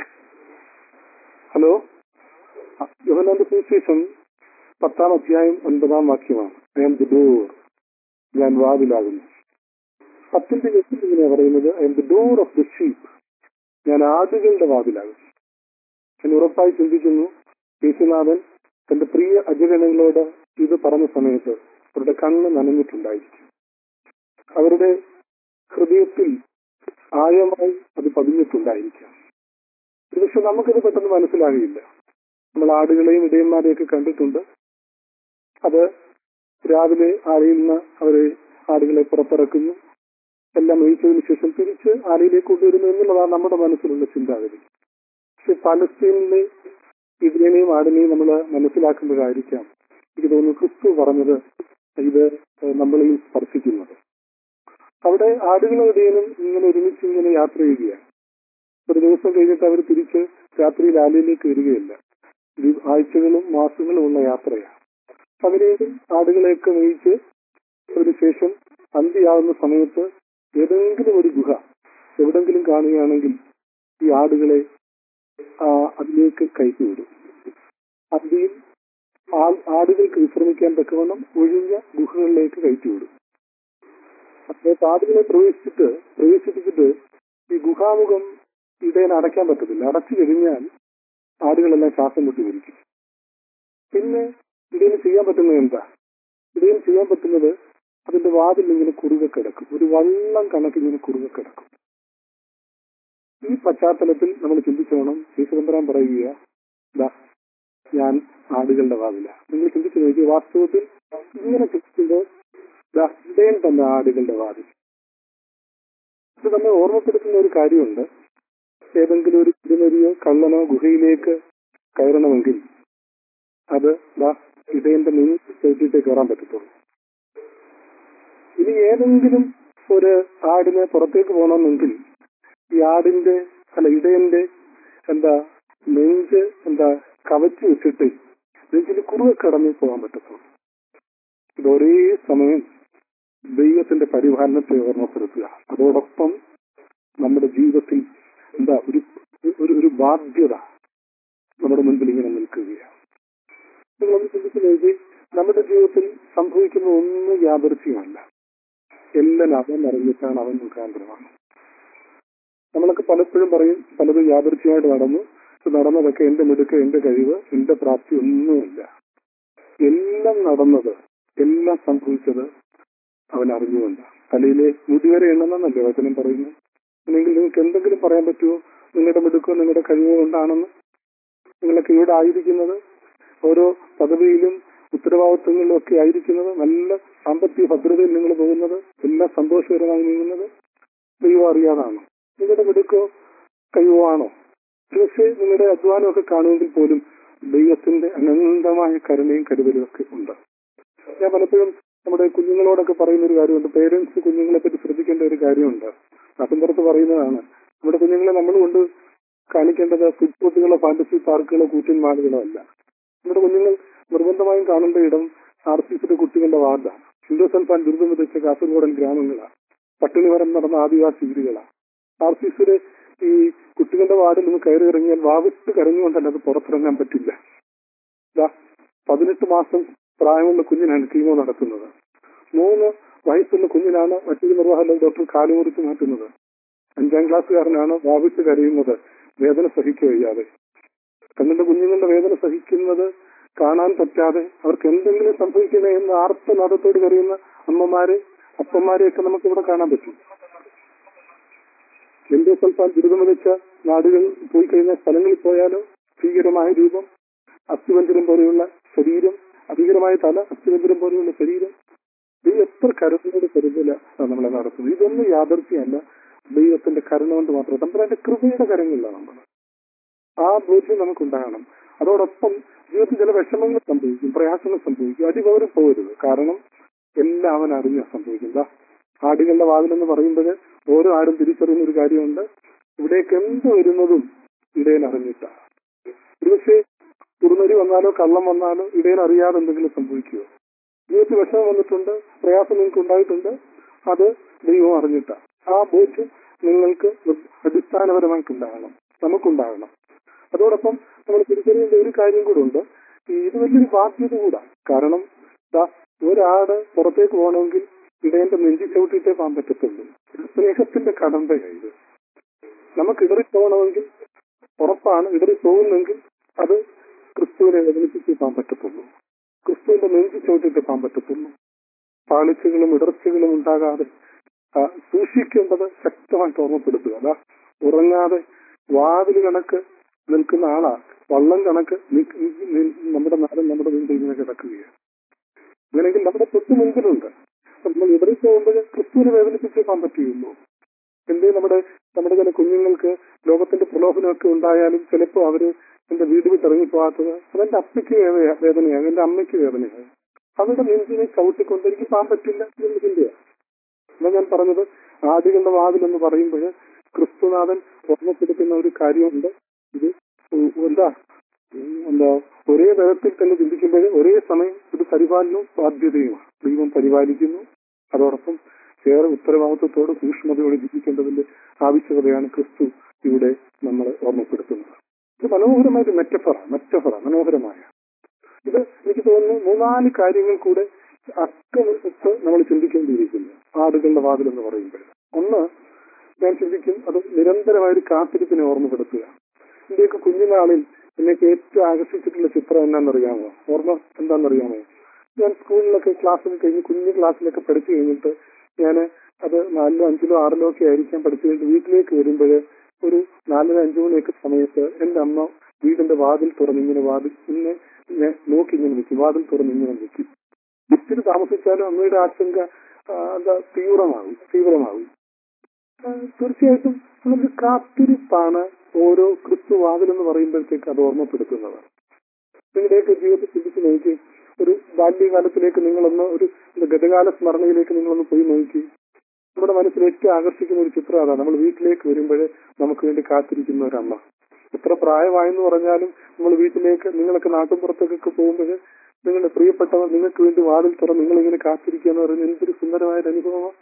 ഹലോ, യോഹന്നാന്റെ സുവിശേഷം പത്താം അധ്യായം ഒൻപതാം വാക്യമാണ്. ഐ ആം ദി ഡോർ, ഞാൻ വാതിലാകുന്നു. പത്തിന്റെ എട്ടിൽ ഇങ്ങനെയാണ് പറയുന്നത്, I am the door of the sheep, ഞാൻ ആടുകളുടെ വാതിലാകുന്നു. ഞാൻ ഉറപ്പായി ചിന്തിക്കുന്നു, യേശുനാഥൻ തന്റെ പ്രിയ അജഗണങ്ങളോട് ഇത് പറഞ്ഞ സമയത്ത് അവരുടെ കണ്ണ് നനഞ്ഞിട്ടുണ്ടായിരിക്കും. അവരുടെ ഹൃദയത്തിൽ ആഴമായി അത് പതിഞ്ഞിട്ടുണ്ടായിരിക്കാം. പക്ഷെ നമുക്കത് പെട്ടെന്ന് മനസ്സിലാകില്ല. നമ്മൾ ആടുകളെയും ഇടയന്മാരെയൊക്കെ കണ്ടിട്ടുണ്ട്. അത് രാവിലെ ആലയിൽ നിന്ന് അവരെ ആടുകളെ പുറത്തിറക്കുന്നു, എല്ലാം ഒഴിച്ചതിന് ശേഷം തിരിച്ച് ആലയിലേക്ക് കൊണ്ടുവരുന്നു എന്നുള്ളതാണ് നമ്മുടെ മനസ്സിലുള്ള ചിന്താഗതി. പക്ഷെ പാലസ്തീനിലെ ഇതിനെയും ആടിനെയും നമ്മൾ മനസ്സിലാക്കുമ്പോഴായിരിക്കാം എനിക്ക് തോന്നുന്നു ക്രിസ്തു പറഞ്ഞത് ഇത് നമ്മളെയും സ്പർശിക്കുന്നത്. അവിടെ ആടുകളും ഇടയനും ഇങ്ങനെ ഒരുമിച്ച് ഇങ്ങനെ യാത്ര ചെയ്യുകയാണ്. ഒരു ദിവസം കഴിഞ്ഞിട്ട് അവർ തിരിച്ച് രാത്രിയിൽ ആലയിലേക്ക് വരികയില്ല. ഇത് ആഴ്ചകളും മാസങ്ങളും ഉള്ള യാത്രയാണ്. അതിനെയും ആടുകളെയൊക്കെ നയിച്ച് അതിനുശേഷം അന്തിയാവുന്ന സമയത്ത് ഏതെങ്കിലും ഒരു ഗുഹ എവിടെങ്കിലും കാണുകയാണെങ്കിൽ ഈ ആടുകളെ അതിലേക്ക് കയറ്റിവിടും. അന്തിയിൽ ആടുകൾക്ക് വിശ്രമിക്കാൻ തക്കവണ്ണം ഒഴിഞ്ഞ ഗുഹകളിലേക്ക് കയറ്റിവിടും. അതായത് ആടുകളെ പ്രവേശിച്ചിട്ട് പ്രവേശിപ്പിച്ചിട്ട് ഈ ഗുഹാമുഖം ഇടയൻ അടയ്ക്കാൻ പറ്റത്തില്ല. അടച്ചു കഴിഞ്ഞാൽ ആടുകളെല്ലാം ശ്വാസം മുട്ടി മരിക്കും. പിന്നെ ഇടയന് ചെയ്യാൻ പറ്റുന്നത് എന്താ? ഇടയന് ചെയ്യാൻ പറ്റുന്നത് അതിന്റെ വാതിൽ ഇങ്ങനെ കുറുകെ കിടക്കും, ഒരു വള്ളം കണക്ക് ഇങ്ങനെ കുറുകെ കിടക്കും. ഈ പശ്ചാത്തലത്തിൽ നമ്മൾ ചിന്തിച്ചോണം. യേശുദമ്പുരാൻ പറയുക, ദാ ഞാൻ ആടുകളുടെ വാതില. നിങ്ങൾ ചിന്തിച്ചു നോക്കി, വാസ്തവത്തിൽ ഇങ്ങനെ ചിന്തിക്കുമ്പോൾ ദാ ഇടയൻ തന്നെ ആടുകളുടെ വാതിൽ. ഇത് നമ്മെ ഓർമ്മപ്പെടുത്തുന്ന ഒരു കാര്യമുണ്ട്. ഏതെങ്കിലും ഒരു തിരുനരിയോ കള്ളനോ ഗുഹയിലേക്ക് കയറണമെങ്കിൽ അത് ദാ ഇടയന്റെ മുന്നിൽ കയറ്റിയിട്ടേ കയറാൻ പറ്റത്തുള്ളൂ. ഇനി ഏതെങ്കിലും ഒരു ആടിനെ പുറത്തേക്ക് പോകണമെങ്കിൽ ഈ ആടിന്റെ അല്ല ഇടയന്റെ എന്താ നെഞ്ച് എന്താ കവച്ചു വെച്ചിട്ട് നെഞ്ചിന് കുറുകെ കടന്നു പോകാൻ പറ്റത്തുള്ളൂ. ഇത് ഒരേ സമയം ദൈവത്തിന്റെ പരിപാലനത്തെ ഓർമ്മപ്പെടുത്തുക, അതോടൊപ്പം നമ്മുടെ ജീവിതത്തിൽ എന്താ ഒരു ഒരു ബാധ്യത നമ്മുടെ മുൻപിൽ ഇങ്ങനെ നിൽക്കുകയാണ്. നിങ്ങളൊന്ന് ചിന്തിച്ചു നോക്കി, നമ്മുടെ ജീവിതത്തിൽ സംഭവിക്കുന്ന ഒന്നും യാദൃശ്യമല്ല. എല്ലാം അവൻ അറിഞ്ഞിട്ടാണ്, അവൻ മുഖാന്തരമാണ്. നമ്മളൊക്കെ പലപ്പോഴും പറയും പലതും യാദൃശ്യമായിട്ട് നടന്നു, നടന്നതൊക്കെ എന്റെ മിടുക്ക്, എന്റെ കഴിവ്, എന്റെ പ്രാപ്തി ഒന്നുമില്ല. എല്ലാം നടന്നത്, എല്ലാം സംഭവിച്ചത് അവൻ അറിഞ്ഞുകൊണ്ട്. തലയിലെ മുടിവരെ എണ്ണമെന്നല്ലേ വചനം പറയുന്നു. അല്ലെങ്കിൽ നിങ്ങൾക്ക് എന്തെങ്കിലും പറയാൻ പറ്റുമോ നിങ്ങളുടെ മിടുക്കോ നിങ്ങളുടെ കഴിവോ കൊണ്ടാണെന്ന്? നിങ്ങളൊക്കെ ഇവിടെ ആയിരിക്കുന്നത്, ഓരോ പദവിയിലും ഉത്തരവാദിത്വങ്ങളിലും ഒക്കെ ആയിരിക്കുന്നത്, നല്ല സാമ്പത്തിക ഭദ്രതയിൽ നിങ്ങൾ പോകുന്നത്, എല്ലാം സന്തോഷകരമായി നീങ്ങുന്നത് ദൈവം അറിയാതാണ്. നിങ്ങളുടെ മിടുക്കോ കഴിവോ ആണോ? പക്ഷേ നിങ്ങളുടെ അധ്വാനമൊക്കെ കാണുമെങ്കിൽ പോലും ദൈവത്തിന്റെ അനന്തമായ കരുണയും കരുതലും ഒക്കെ ഉണ്ട്. ഞാൻ പലപ്പോഴും നമ്മുടെ കുഞ്ഞുങ്ങളോടൊക്കെ പറയുന്ന ഒരു കാര്യമുണ്ട്. പേരൻസ് കുഞ്ഞുങ്ങളെ പറ്റി ശ്രദ്ധിക്കേണ്ട ഒരു കാര്യമുണ്ട്. അസംബർത്ത് പറയുന്നതാണ്, നമ്മുടെ കുഞ്ഞുങ്ങളെ നമ്മൾ കൊണ്ട് കാണിക്കേണ്ടത് ഫുട്ബോട്ടുകളോ ഫാന്റസി പാർക്കുകളോ കൂറ്റൻ മാളുകളോ അല്ല. നമ്മുടെ കുഞ്ഞുങ്ങൾ നിർബന്ധമായും കാണേണ്ട ഇടം ആർ സി സിയുടെ കുട്ടികളുടെ വാർഡാണ്. ഹിന്ദുസൽഫാൻ ദുരിതം വിതച്ച കാസർഗോഡൻ ഗ്രാമങ്ങളാണ്. പട്ടിണി വരം നടന്ന ആദിവാസി വീടുകളാണ്. ആർ സി സിയുടെ ഈ കുട്ടികളുടെ വാർഡിൽ നിന്ന് കയറി ഇറങ്ങിയാൽ വാവിട്ട് കരഞ്ഞുകൊണ്ടല്ല അത് പുറത്തിറങ്ങാൻ പറ്റില്ല. പതിനെട്ട് മാസം പ്രായമുള്ള കുഞ്ഞിനാണ് കീമോ നടത്തുന്നത്. മൂന്ന് വയസ്സുള്ള കുഞ്ഞിനാണ് മറ്റൊരു നിർവാഹക ഡോക്ടർ കാലുമുറിച്ച് മാറ്റുന്നത്. അഞ്ചാം ക്ലാസ്സുകാരനാണ് വാവിട്ട് കരയുന്നത് വേദന സഹിക്കുക വയ്യാതെ. തങ്ങളുടെ കുഞ്ഞുങ്ങളുടെ വേദന സഹിക്കുന്നത് കാണാൻ പറ്റാതെ അവർക്ക് എന്തെങ്കിലും സംഭവിക്കണേ എന്ന് ആർത്തനാദത്തോട് കരയുന്ന അമ്മമാര് അപ്പന്മാരെയൊക്കെ നമുക്ക് ഇവിടെ കാണാൻ പറ്റും. എന്തോ സ്വൽപ്പാൽ ദുരിതം വിളിച്ച നാടുകൾ പോയി കഴിഞ്ഞ സ്ഥലങ്ങളിൽ പോയാലോ ഭീകരമായ രൂപം, അസ്ഥിപഞ്ജരം പോലെയുള്ള ശരീരം, അഭീകരമായ തല, അസ്ഥിപഞ്ജരം പോലെയുള്ള ശരീരം. ഇത് എത്ര കരുതലോട് കരുതല നമ്മളെ നടത്തുന്നത്. ഇതൊന്നും യാഥാർത്ഥ്യമല്ല, ദൈവത്തിന്റെ കരുണ കൊണ്ട് മാത്രം, തമ്പുരാന്റെ കൃപയുടെ കരങ്ങളിലാണ് നമ്മൾ. ആ ബോധ്യം നമുക്കുണ്ടാകണം. അതോടൊപ്പം ജീവിതത്തിൽ ചില വിഷമങ്ങൾ സംഭവിക്കും, പ്രയാസങ്ങൾ സംഭവിക്കും, അതിപൗരം പോകരുത്. കാരണം എല്ലാം അവൻ അറിഞ്ഞ സംഭവിക്കുക. ആടുകളുടെ വാതിലെന്ന് പറയുമ്പോൾ ഓരോ ആടും തിരിച്ചറിയുന്ന ഒരു കാര്യമുണ്ട്, ഇവിടേക്ക് എന്ത് വരുന്നതും ഇടയൻ അറിഞ്ഞിട്ടാണ്. ഒരുപക്ഷെ കുറുനരി വന്നാലോ കള്ളം വന്നാലോ ഇടയൻ അറിയാതെ എന്തെങ്കിലും സംഭവിക്കുമോ? ജീവിതത്തിൽ വിഷമം വന്നിട്ടുണ്ട്, പ്രയാസം നിങ്ങൾക്ക് ഉണ്ടായിട്ടുണ്ട്, അത് ദൈവം അറിഞ്ഞിട്ടാണ്. ആ ബോധ്യം നിങ്ങൾക്ക് അടിസ്ഥാനപരമായിട്ടുണ്ടാകണം, നമുക്കുണ്ടാകണം. അതോടൊപ്പം നമ്മൾ തിരിച്ചറിയേണ്ട ഒരു കാര്യം കൂടെ ഉണ്ട്, ഇത് വലിയൊരു ബാധ്യത കൂടാണ്. കാരണം ഒരാട് പുറത്തേക്ക് പോകണമെങ്കിൽ ഇടയന്റെ നെഞ്ചി ചവിട്ടിയിട്ടേ പോകാൻ പറ്റത്തുള്ളൂ. സ്നേഹത്തിന്റെ കടമ്പയായത്. നമുക്ക് ഇടറി പോകണമെങ്കിൽ ഉറപ്പാണ്, ഇടറി പോകുന്നെങ്കിൽ അത് ക്രിസ്തുവിനെ വേദനിപ്പിച്ചേ പോകാൻ പറ്റത്തുള്ളൂ, ക്രിസ്തുവിന്റെ നെഞ്ചി ചവിട്ടിയിട്ടേ പോകാൻ പറ്റത്തുള്ളൂ. പാളിച്ചകളും ഇടർച്ചകളും ഉണ്ടാകാതെ സൂക്ഷിക്കേണ്ടത് ശക്തമായിട്ട് ഓർമ്മപ്പെടുത്തുക. അതാ ഉറങ്ങാതെ വാതിൽ കണക്ക് നിൽക്കുന്ന ആളാ വള്ളം കണക്ക് നമ്മുടെ നാടൻ നമ്മുടെ മുൻപിൽ ഇങ്ങനെ കിടക്കുകയാണ്. അങ്ങനെയെങ്കിൽ നമ്മുടെ തൊട്ട് മുൻപിലുണ്ട്. നമ്മൾ ഇടറി പോകുമ്പോൾ ക്രിസ്തുവിനെ വേദനിപ്പിച്ചേ പോകാൻ പറ്റുകയുള്ളൂ. എന്തേ നമ്മുടെ നമ്മുടെ ചില കുഞ്ഞുങ്ങൾക്ക് ലോകത്തിന്റെ പ്രലോഭനമൊക്കെ ഉണ്ടായാലും ചിലപ്പോൾ അവര് എന്റെ വീട് വിട്ട് ഇറങ്ങിപ്പോകാത്തത് അതെന്റെ അപ്പയ്ക്ക് വേദനയാണ്, എന്റെ അമ്മയ്ക്ക് വേദനയാണ്. അവരുടെ നെഞ്ചിനെ ചവിട്ടിക്കൊണ്ട് എനിക്ക് പോകാൻ പറ്റില്ല എന്ന് ചിന്തയാണ്. എന്നാ ഞാൻ പറഞ്ഞത്, ആടുകളുടെ വാതിൽ എന്ന് പറയുമ്പോൾ ക്രിസ്തുനാഥൻ ഓർമ്മപ്പെടുത്തുന്ന ഒരു കാര്യമുണ്ട്. ഇത് എന്താ എന്താ ഒരേ തരത്തിൽ തന്നെ ചിന്തിക്കുമ്പോൾ ഒരേ സമയം ഇത് പരിപാലനവും ബാധ്യതയുമാണ്. ദൈവം പരിപാലിക്കുന്നു, അതോടൊപ്പം ഏറെ ഉത്തരവാദിത്വത്തോട് സൂക്ഷ്മതയോടെ ജീവിക്കേണ്ടതിന്റെ ആവശ്യകതയാണ് ക്രിസ്തു ഇവിടെ നമ്മളെ ഓർമ്മപ്പെടുത്തുന്നത്. ഇത് മനോഹരമായൊരു മെറ്റഫറ മെറ്റഫറ മനോഹരമായ ഇത് എനിക്ക് തോന്നുന്നു മൂന്നാല് കാര്യങ്ങൾ കൂടെ അക്കമിട്ട് നമ്മൾ ചിന്തിക്കേണ്ടിയിരിക്കുന്നു ആടുകളുടെ വാതിൽ എന്ന് പറയുമ്പോൾ. ഒന്ന് ഞാൻ ചിന്തിക്കും, അത് നിരന്തരമായൊരു കാത്തിരിപ്പിനെ ഓർമ്മപ്പെടുത്തുക. ഇന്ത്യക്ക് കുഞ്ഞുനാളിൽ എനിക്ക് ഏറ്റവും ആകർഷിച്ചിട്ടുള്ള ചിത്രം എന്നാണെന്നറിയാമോ? ഓർമ്മ എന്താണെന്നറിയാമോ? ഞാൻ സ്കൂളിലൊക്കെ ക്ലാസ്സിൽ കഴിഞ്ഞ് കുഞ്ഞു ക്ലാസ്സിലൊക്കെ പഠിച്ചു കഴിഞ്ഞിട്ട് ഞാൻ അത് നാലിലോ അഞ്ചിലോ ആറിലോ ഒക്കെ ആയിരിക്കാം പഠിച്ചു കഴിഞ്ഞിട്ട് വീട്ടിലേക്ക് വരുമ്പോൾ ഒരു നാലര അഞ്ചു മണിയൊക്കെ സമയത്ത് എന്റെ അമ്മ വീടിന്റെ വാതിൽ തുറന്നിങ്ങനെ വാതിൽ ഇങ്ങനെ നോക്കി ഇങ്ങനെ നിൽക്കും, വാതിൽ തുറന്നിങ്ങനെ നിൽക്കും. ഇത്തിരി താമസിച്ചാലും അമ്മയുടെ ആശങ്ക എന്താ തീവ്രമാകും തീവ്രമാകും തീർച്ചയായിട്ടും നമുക്ക് കാത്തിരിപ്പാണ് ഓരോ ക്രിസ്തു വാതിലെന്ന് പറയുമ്പോഴത്തേക്ക് അത് ഓർമ്മപ്പെടുത്തുന്നത്. നിങ്ങളുടെയൊക്കെ ജീവിതത്തിൽ ചിന്തിച്ച് നോക്കി, ഒരു ബാല്യകാലത്തിലേക്ക് നിങ്ങളൊന്ന് ഒരു ഗതകാല സ്മരണയിലേക്ക് നിങ്ങളൊന്ന് പോയി നോക്കി. നമ്മുടെ മനസ്സിൽ ഏറ്റവും ആകർഷിക്കുന്ന ഒരു ചിത്രം അതാണ്. നമ്മൾ വീട്ടിലേക്ക് വരുമ്പോൾ നമുക്ക് വേണ്ടി കാത്തിരിക്കുന്ന ഒരമ്മ. എത്ര പ്രായമായെന്ന് പറഞ്ഞാലും നമ്മൾ വീട്ടിലേക്ക് നിങ്ങളൊക്കെ നാട്ടുപുറത്തേക്കൊക്കെ പോകുമ്പോൾ നിങ്ങളുടെ പ്രിയപ്പെട്ടവർ നിങ്ങൾക്ക് വേണ്ടി വാതിൽ തുറന്ന് നിങ്ങളിങ്ങനെ കാത്തിരിക്കുക എന്ന് പറയുന്നത് എന്തൊരു സുന്ദരമായൊരു അനുഭവമാണ്.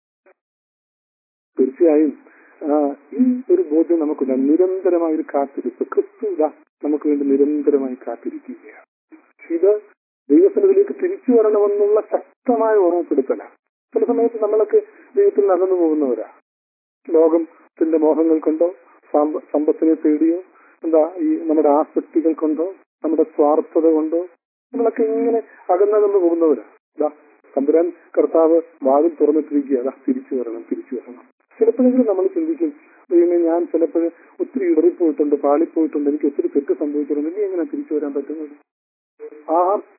തീർച്ചയായും ഈ ഒരു ബോധ്യം നമുക്കുണ്ട്. നിരന്തരമായ ഒരു കാത്തിരിപ്പ് ക്രിസ്തു നമുക്ക് വേണ്ടി നിരന്തരമായി കാത്തിരിക്കുകയാണ്. ഇത് ദൈവസന്നിധിയിലേക്ക് തിരിച്ചു വരണമെന്നുള്ള ശക്തമായ ഓർമ്മപ്പെടുത്തലാണ്. ചില സമയത്ത് നമ്മളൊക്കെ ദൈവത്തിൽ നടന്നു പോകുന്നവരാ. ലോകത്തിന്റെ മോഹങ്ങൾ കൊണ്ടോ സമ്പത്തിനെ തേടിയോ എന്താ ഈ നമ്മുടെ ആസക്തികൾ കൊണ്ടോ നമ്മുടെ സ്വാർത്ഥത കൊണ്ടോ നമ്മളൊക്കെ ഇങ്ങനെ അകന്നകന്നു പോകുന്നവരാ. ഇതാ തമ്പുരാൻ കർത്താവ് വാതിൽ തുറന്നിട്ടിരിക്കുക, അതാ തിരിച്ചു വരണം തിരിച്ചു വരണം. ചിലപ്പോഴെങ്കിലും നമ്മൾ ചിന്തിക്കും, ദൈവമേ ഞാൻ ചിലപ്പോൾ ഒത്തിരി ഇടറിപ്പോയിട്ടുണ്ട്, പാളിപ്പോയിട്ടുണ്ട്, എനിക്ക് ഒത്തിരി തെറ്റ് സംഭവിച്ചിട്ടുണ്ട്, ഇനി എങ്ങനെ തിരിച്ചു വരാൻ പറ്റുന്നത്? ആ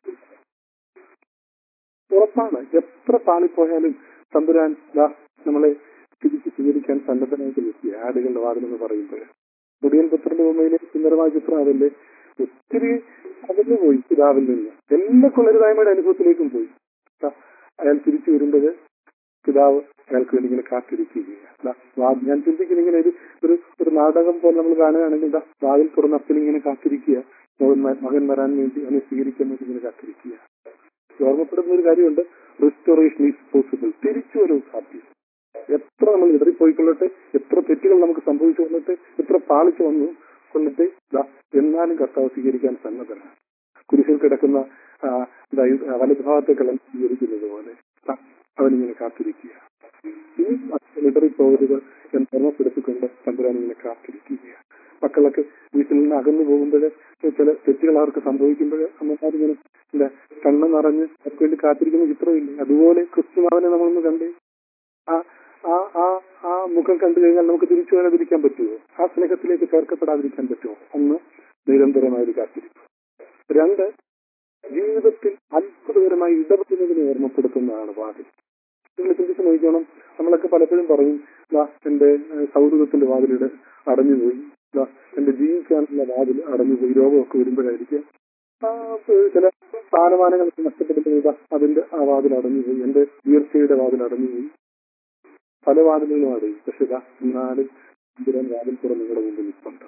ഉറപ്പാണ്, എത്ര പാളിപ്പോയാലും തമ്പുരാൻ ദാ നമ്മളെ തിരിച്ചു സ്വീകരിക്കാൻ സന്നദ്ധനായിട്ട് നിർത്തിയ ആടുകളുടെ വാതിലെന്ന് പറയുമ്പോൾ മുടിയൻ പുത്രന്റെ ഭൂമിയിലെ സുന്ദരമായ ചിത്രം അതല്ലേ. ഒത്തിരി അകന്നു പോയി പിതാവിൽ നിന്ന്, എല്ലാ കുളരുതായ്മയുടെ അനുഭവത്തിലേക്കും പോയി. അയാൾ തിരിച്ചു വരുമ്പോൾ പിതാവ് അയാൾക്ക് വേണ്ടി ഇങ്ങനെ കാത്തിരിക്കുകയാണ്. ഞാൻ ചിന്തിക്കുന്ന ഇങ്ങനെ ഒരു ഒരു ഒരു നാടകം പോലെ നമ്മൾ കാണുകയാണെങ്കിൽ എന്താ വാതിൽ തുറന്ന് അപ്പനിങ്ങനെ കാത്തിരിക്കുക, മകൻ വരാൻ വേണ്ടി അവനെ സ്വീകരിക്കാൻ വേണ്ടി ഇങ്ങനെ കാത്തിരിക്കുക. ഓർമ്മപ്പെടുന്ന ഒരു കാര്യമുണ്ട്, റിസ്റ്റോറേഷൻ ഈസ് പോസിബിൾ. തിരിച്ചു വരവ് സാധ്യം. എത്ര നമ്മൾ ഇടറിപ്പോയിക്കൊള്ളട്ടെ, എത്ര തെറ്റുകൾ നമുക്ക് സംഭവിച്ചു കൊള്ളട്ടെ, എത്ര പാളിച്ചു വന്നു കൊള്ളട്ടെ, എന്നാലും കർത്താവ് സ്വീകരിക്കാൻ സന്നദ്ധനാണ്. കുരിശിൽ കിടക്കുന്ന വലതുഭാഗത്തേക്കെല്ലാം സ്വീകരിക്കുന്നത് പോലെ അവനിങ്ങനെ കാത്തിരിക്കുക. ഇനി ഇടറിപ്പോകരുത് എന്ന് ഓർമ്മപ്പെടുത്തിക്കൊണ്ട് തമ്പുരാൻ ഇങ്ങനെ കാത്തിരിക്കുകയാണ്. മക്കളൊക്കെ വീട്ടിൽ നിന്ന് അകന്നു പോകുമ്പോൾ ചില തെറ്റുകൾ അവർക്ക് സംഭവിക്കുമ്പോൾ അമ്മമാരിങ്ങനെ എന്താ കണ്ണ് നിറഞ്ഞ് അവർക്ക് വേണ്ടി കാത്തിരിക്കുന്ന ചിത്രമില്ലേ? അതുപോലെ ക്രിസ്തുനാഥനെ നമ്മളൊന്ന് കണ്ടേ. ആ ആ ആ ആ മുഖം കണ്ടു കഴിഞ്ഞാൽ നമുക്ക് തിരിച്ചു വരാതിരിക്കാൻ പറ്റുമോ? ആ സ്നേഹത്തിലേക്ക് ചേർക്കപ്പെടാതിരിക്കാൻ പറ്റുമോ? ഒന്ന്, നിരന്തരമായ ഒരു കാത്തിരിപ്പ്. രണ്ട്, ജീവിതത്തിൽ അത്ഭുതകരമായി ഇടപെടുന്നതിനെ ഓർമ്മപ്പെടുത്തുന്നതാണ് വാതിൽ. നിങ്ങൾ ചിന്തിച്ച് നോക്കണം. നമ്മളൊക്കെ പലപ്പോഴും പറയും, ദാ എന്റെ സൗഹൃദത്തിന്റെ വാതിലിടെ അടഞ്ഞുപോയി, ദാ എന്റെ ജീവിക്കാനുള്ള വാതിൽ അടഞ്ഞുപോയി. രോഗമൊക്കെ വരുമ്പോഴായിരിക്കും ചില സ്ഥാനമാനങ്ങളൊക്കെ നഷ്ടപ്പെടുന്നത്, അതിന്റെ ആ വാതിൽ അടഞ്ഞുപോയി, എന്റെ ഉയർച്ചയുടെ വാതിൽ അടഞ്ഞുപോയി. പല വാതിലുകളും അടയും. പക്ഷെ ഇതാ എന്നാലും ഇതിരം വാതിൽ തുറന്ന് നിങ്ങളുടെ മുമ്പിൽ നിൽപ്പുണ്ട്.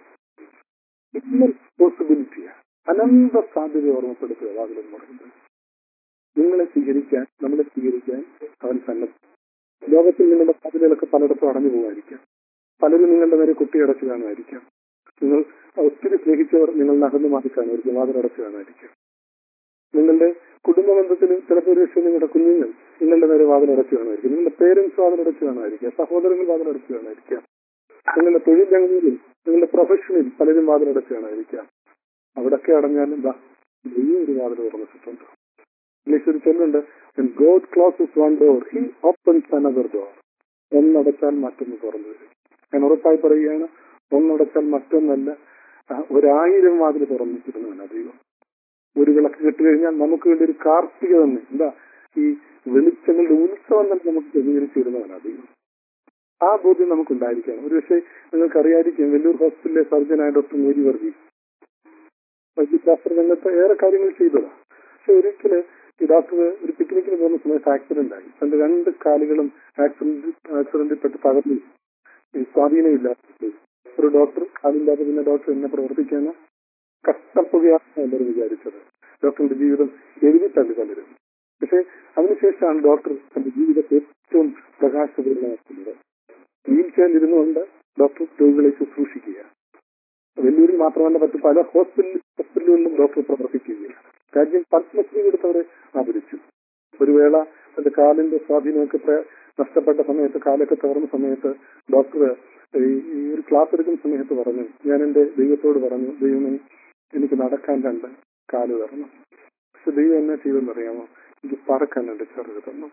പോസിബിലിറ്റിയാണ്, അനന്ത സാധ്യത ഓർമ്മപ്പെടുത്തുക വാതിലെന്ന് പറയുന്നത്. നിങ്ങളെ സ്വീകരിക്കാൻ, നമ്മളെ സ്വീകരിക്കാൻ അവൻ സന്നദ്ധ. ലോകത്തിൽ നിങ്ങളുടെ വാതിലുകളൊക്കെ പലയിടത്തും അടഞ്ഞു പോകുമായിരിക്കാം. പലരും നിങ്ങളുടെ നേരെ കുട്ടിയടച്ചു കാണുമായിരിക്കാം. നിങ്ങൾ ഒത്തിരി സ്നേഹിച്ചവർ നിങ്ങൾ നകന്നു മാറി കാണുമായിരിക്കും, വാതിലടച്ചു കാണുമായിരിക്കാം. നിങ്ങളുടെ കുടുംബ ബന്ധത്തിൽ ചിലപ്പോൾ ഒരു പക്ഷേ നിങ്ങളുടെ കുഞ്ഞുങ്ങൾ നിങ്ങളുടെ നേരെ വാതിലടച്ചു കാണുമായിരിക്കും. നിങ്ങളുടെ പേരൻസ് വാതിലടച്ചു കാണുമായിരിക്കാം. സഹോദരങ്ങൾ വാതിലടച്ചു കാണുമായിരിക്കാം. നിങ്ങളുടെ തൊഴിൽ രംഗങ്ങളിൽ, നിങ്ങളുടെ പ്രൊഫഷനിൽ പലരും വാതിലടച്ചു കാണുമായിരിക്കാം. അവിടൊക്കെ അടഞ്ഞാലും എന്താ ദൈവം ഒരു വാതിൽ തുറന്നിട്ടുണ്ട്. ഇംഗ്ലീഷ് ഒരു ചൊല്ലുണ്ട്, when God closes one door, he opens another door. ഒന്നടച്ചാൽ മറ്റൊന്ന് തുറന്നു വരും. ഞാൻ ഉറപ്പായി പറയുകയാണ്, ഒന്നടച്ചാൽ മറ്റൊന്നല്ല, ഒരായിരം വാതിൽ തുറന്നിട്ടിരുന്നതാണ് ദൈവം. ഒരു വിളക്ക് കെട്ടുകഴിഞ്ഞാൽ നമുക്ക് വേണ്ടി ഒരു കാർത്തിക തന്നെ, എന്താ ഈ വെളിച്ചങ്ങളുടെ ഉത്സവം തന്നെ നമുക്ക് ക്രമീകരിച്ചു വരുന്നതാണ് ദൈവം. ആ ബോധ്യം നമുക്കുണ്ടായിരിക്കണം. ഒരു പക്ഷേ നിങ്ങൾക്കറിയാതിരിക്കും, വെല്ലൂർ ഹോസ്പിറ്റലിലെ സർജനായ ഡോക്ടർ മേരി വർഗീസ് വൈദ്യശാസ്ത്ര രംഗത്ത് ഏറെ കാര്യങ്ങൾ ചെയ്തതാണ്. പക്ഷെ ഒരിക്കല് ഈ ഡോക്ടർ ഒരു പിക്നിക്കിന് പോകുന്ന സമയത്ത് ആക്സിഡന്റ് ആയി. തന്റെ രണ്ട് കാലുകളും ആക്സിഡന്റ് ആക്സിഡന്റിൽ പെട്ട് തകർന്നു, സ്വാധീനമില്ലാത്ത ഒരു ഡോക്ടർ. അതില്ലാതെ പിന്നെ ഡോക്ടർ എന്നെ പ്രവർത്തിക്കാൻ കഷ്ടപ്പെടുകയാണ് എല്ലാവരും വിചാരിച്ചത്. ഡോക്ടറിന്റെ ജീവിതം എഴുതി തള്ളി പലരും. പക്ഷെ അതിനുശേഷമാണ് ഡോക്ടർ തന്റെ ജീവിതത്തെ ഏറ്റവും പ്രകാശപൂർണ്ണമാക്കുന്നത്. വീൽ ചെയറിൽ ഇരുന്നുകൊണ്ട് ഡോക്ടർ രോഗികളെ ശുശ്രൂഷിക്കുക. വെല്ലൂരിൽ മാത്രമല്ല, മറ്റു പല ഹോസ്പിറ്റൽ ഹോസ്പിറ്റലുകളിലും ഡോക്ടർ പ്രവർത്തിക്കുകയാണ്. രാജ്യം പത്മശ്രീ കൊടുത്തവരെ ആദരിച്ചു. ഒരു വേള തന്റെ കാലിന്റെ സ്വാധീനമൊക്കെ നഷ്ടപ്പെട്ട സമയത്ത്, കാലൊക്കെ തകർന്ന സമയത്ത് ഡോക്ടർ ഈ ഒരു ക്ലാസ് എടുക്കുന്ന സമയത്ത് പറഞ്ഞു, ഞാൻ എന്റെ ദൈവത്തോട് പറഞ്ഞു, ദൈവമേ എനിക്ക് നടക്കാൻ രണ്ട് കാല് തരണം. പക്ഷെ ദൈവം എന്നാ ചെയ്തെന്നറിയാമോ? എനിക്ക് പറക്കാൻ രണ്ട് ചിറക് തന്നു.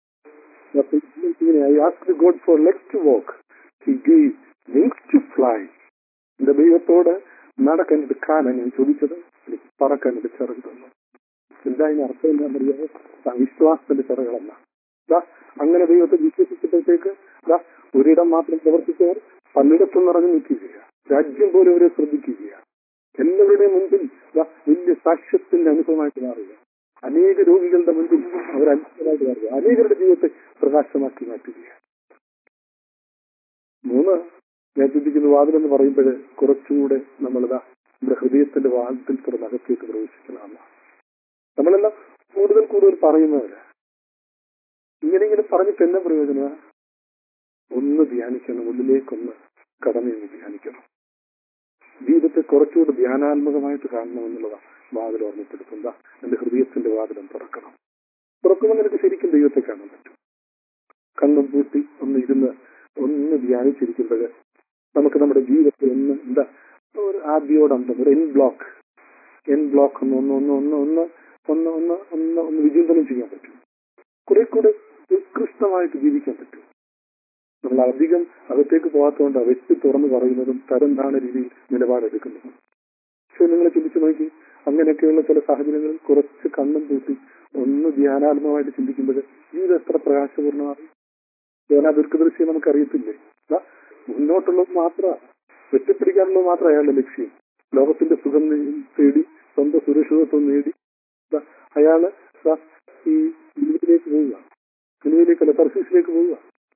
I asked God for legs to walk. He gave wings to fly. എന്റെ ദൈവത്തോട് നടക്കാൻ ഒരു കാലാണ് ഞാൻ ചോദിച്ചത്, എനിക്ക് പറക്കാൻ ഒരു ചിറക് തന്നു. എന്താ അതിന് അർത്ഥം എന്താണെന്നറിയാമോ? വിശ്വാസത്തിന്റെ ചിറകളല്ല. അങ്ങനെ ദൈവത്തെ വിശ്വസിച്ചപ്പോഴത്തേക്ക് ഒരിടം മാത്രം പ്രവർത്തിച്ചവർ പലയിടത്തും നിറഞ്ഞു നിൽക്കുകയാണ്. രാജ്യം പോലെ അവരെ ശ്രദ്ധിക്കുകയാണ്. എല്ലാവരുടെയും മുൻപിൽ വലിയ സാക്ഷ്യത്തിന്റെ അനുഭവമായിട്ട് മാറുക. അനേക രോഗികളുടെ മുൻപിൽ അവർ അത്ഭുതമായിട്ട് മാറുക. അനേകരുടെ ജീവിതത്തെ പ്രകാശമാക്കി മാറ്റുകയാണ്. മൂന്ന്, ഞാൻ ചിന്തിക്കുന്ന വാതിലെന്ന് പറയുമ്പോൾ കുറച്ചുകൂടെ നമ്മളിതാ നമ്മുടെ ഹൃദയത്തിന്റെ വാതിൽ തുറന്ന് അകത്തേക്ക് പ്രവേശിക്കണമെന്ന നമ്മളെല്ലാം കൂടുതൽ കൂടുതൽ പറയുന്നവരാ. ഇങ്ങനെ ഇങ്ങനെ പറഞ്ഞിട്ട് എന്നാ പ്രയോജന? ഒന്ന് ധ്യാനിക്കണം, ഉള്ളിലേക്കൊന്ന് കടമയൊന്ന് ധ്യാനിക്കണം. ജീവിതത്തെ കുറച്ചുകൂടെ ധ്യാനാത്മകമായിട്ട് കാണണമെന്നുള്ളതാണ് വാതിൽ ഓർമ്മപ്പെടുത്തുന്ന. എന്റെ ഹൃദയത്തിന്റെ വാതിലും തുറക്കണം. തുറക്കുമ്പോൾ നിനക്ക് ശരിക്കും ദൈവത്തെ കാണാൻ പറ്റും. കണ്ണും പൂട്ടി ഒന്ന് ഇരുന്ന് ഒന്ന് ധ്യാനിച്ചിരിക്കുമ്പോൾ നമുക്ക് നമ്മുടെ ജീവിതത്തിൽ ഒന്ന് എന്താ ഒരു ആദ്യോടന്തം, ഒരു എൻ ബ്ലോക്ക് എൻ ബ്ലോക്ക് ഒന്ന് ഒന്ന് ഒന്ന് ഒന്ന് ഒന്ന് ഒന്ന് ഒന്ന് ഒന്ന് ഒന്ന് വിചിന്തനം ചെയ്യാൻ പറ്റും. കുറെ കൂടെ ഉത്കൃഷ്ടമായിട്ട് ജീവിക്കാൻ പറ്റും. നമ്മൾ അധികം അകത്തേക്ക് പോകാത്തതുകൊണ്ട് വ്യക്തി തുറന്നു പറയുന്നതും തരം താണ രീതിയിൽ നിലപാടെടുക്കുന്നതും. പക്ഷെ നിങ്ങൾ ചിന്തിച്ചു നോക്കി, അങ്ങനെയൊക്കെയുള്ള ചില സാഹചര്യങ്ങളിൽ കുറച്ച് കണ്ണും പൂട്ടി ഒന്ന് ധ്യാനാത്മകമായിട്ട് ചിന്തിക്കുമ്പോൾ ജീവിതം എത്ര പ്രകാശപൂർണ്ണമാണ്. ധ്യാന ദീർഘദൃശ്യം നമുക്കറിയത്തില്ലേ? മുന്നോട്ടുള്ളത് മാത്രമാണ്, വെട്ടിപ്പിടിക്കാനുള്ളത് മാത്രം അയാളുടെ ലക്ഷ്യം. ലോകത്തിന്റെ സുഖം തേടി സ്വന്തം സുരക്ഷിതത്വം നേടി അയാള് ഈ ജീവിതത്തിലേക്ക് പോവുക, സിനിമയിലേക്കല്ല തർശീസിലേക്ക് പോവുക.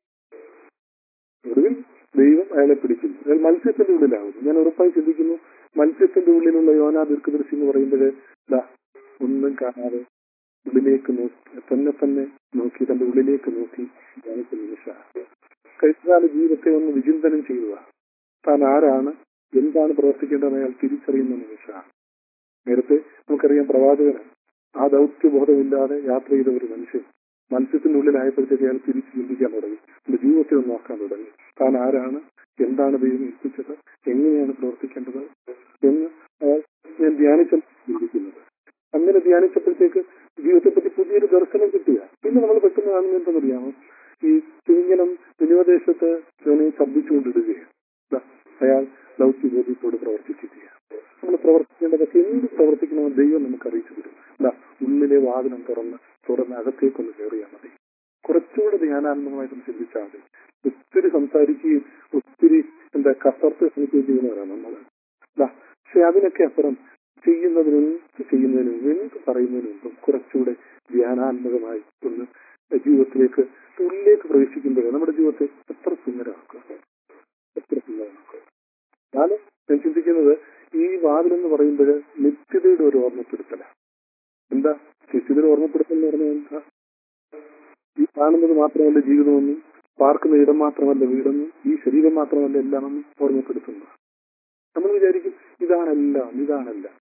ഒടുവിൽ ദൈവം അയാളെ പിടിക്കുന്നു. അയാൾ മത്സ്യത്തിന്റെ ഉള്ളിലാകുന്നു. ഞാൻ ഉറപ്പായി ചിന്തിക്കുന്നു, മത്സ്യത്തിന്റെ ഉള്ളിലുള്ള യോനാ ദീർഘദർശി എന്ന് പറയുമ്പോൾ ദാ ഒന്നും കാണാതെ ഉള്ളിലേക്ക് നോക്കി തന്നെ തന്നെ നോക്കി തന്റെ ഉള്ളിലേക്ക് നോക്കി ധ്യാനിച്ച നിമിഷ കഴിഞ്ഞകാല ജീവിതത്തെ ഒന്ന് വിചിന്തനം ചെയ്യുക. താൻ ആരാണ്, എന്താണ് പ്രവർത്തിക്കേണ്ടതെന്ന് അയാൾ തിരിച്ചറിയുന്ന നിമിഷമാണ്. നേരത്തെ നമുക്കറിയാം, പ്രവാചകനാണ്. ആ ദൗത്യബോധമില്ലാതെ യാത്ര ചെയ്ത ഒരു മനുഷ്യൻ മത്സ്യത്തിന്റെ ഉള്ളിലായപ്പോഴത്തേക്ക് അയാൾ തിരിച്ച് ചിന്തിക്കാൻ തുടങ്ങി. എന്റെ ജീവിതത്തെ ഒന്ന് നോക്കാൻ തുടങ്ങി. താൻ ആരാണ്, എന്താണ് ദൈവം ഏൽപ്പിച്ചത്, എങ്ങനെയാണ് പ്രവർത്തിക്കേണ്ടത് എന്ന് അയാൾ ഞാൻ ധ്യാനിച്ച ചിന്തിക്കുന്നത്. അങ്ങനെ ധ്യാനിച്ചപ്പോഴത്തേക്ക് ജീവിതത്തെ പറ്റി പുതിയൊരു ദർശനം കിട്ടുക. പിന്നെ നമ്മൾ പെട്ടെന്ന് കാണുന്നത് എന്താണെന്നറിയാമോ? ഈ തിമിംഗലം വിനിമദേശത്ത് ഇവനെ ശബ്ദിച്ചുകൊണ്ടിടുകയാണ്. ദാ, അയാൾ ലൗകികബോധ്യത്തോട് പ്രവർത്തിക്കുക. നമ്മൾ പ്രവർത്തിക്കേണ്ടതൊക്കെ എന്ത് പ്രവർത്തിക്കണമെന്ന് ദൈവം നമുക്ക് അറിയിച്ചു തരും. എന്താ, ഉള്ളിലെ വാതിലും തുറന്ന് തുറന്ന് അകത്തേക്കൊന്ന് കയറിയാൽ മതി. കുറച്ചുകൂടെ ധ്യാനാത്മകമായിട്ടൊന്ന് ചിന്തിച്ചാൽ മതി. ഒത്തിരി സംസാരിക്കുകയും ഒത്തിരി എന്താ കസർത്ത് ശ്രമിക്കുകയും ചെയ്യുന്നവരാണ് നമ്മൾ. പക്ഷെ അതിനൊക്കെ അപ്പുറം ചെയ്യുന്നതിനും ചെയ്യുന്നതിനും എന്ത് പറയുന്നതിനും മുമ്പും കുറച്ചുകൂടെ ധ്യാനാത്മകമായി ഒന്ന് ജീവിതത്തിലേക്ക് ഉള്ളിലേക്ക് പ്രവേശിക്കുമ്പോഴേ നമ്മുടെ ജീവിതത്തെ എത്ര സുന്ദരമാക്കുക, എത്ര സുന്ദരമാക്കുക. ഞാൻ ഞാൻ ചിന്തിക്കുന്നത് ഈ വാതിലെന്ന് പറയുമ്പോൾ നിത്യതയുടെ ഒരു ഓർമ്മപ്പെടുത്തലാണ്. എന്താ നിത്യതയുടെ ഓർമ്മപ്പെടുത്തൽ എന്ന് പറഞ്ഞാൽ എന്താ? ഈ കാണുന്നത് മാത്രമല്ല ജീവിതമെന്നും പാർക്കുന്ന ഇടം മാത്രമല്ല വീടെന്നും ഈ ശരീരം മാത്രമല്ല എല്ലാമെന്നും ഓർമ്മപ്പെടുത്തുന്നു. നമ്മൾ വിചാരിക്കും ഇതാണെല്ലാം ഇതാണെല്ലാം.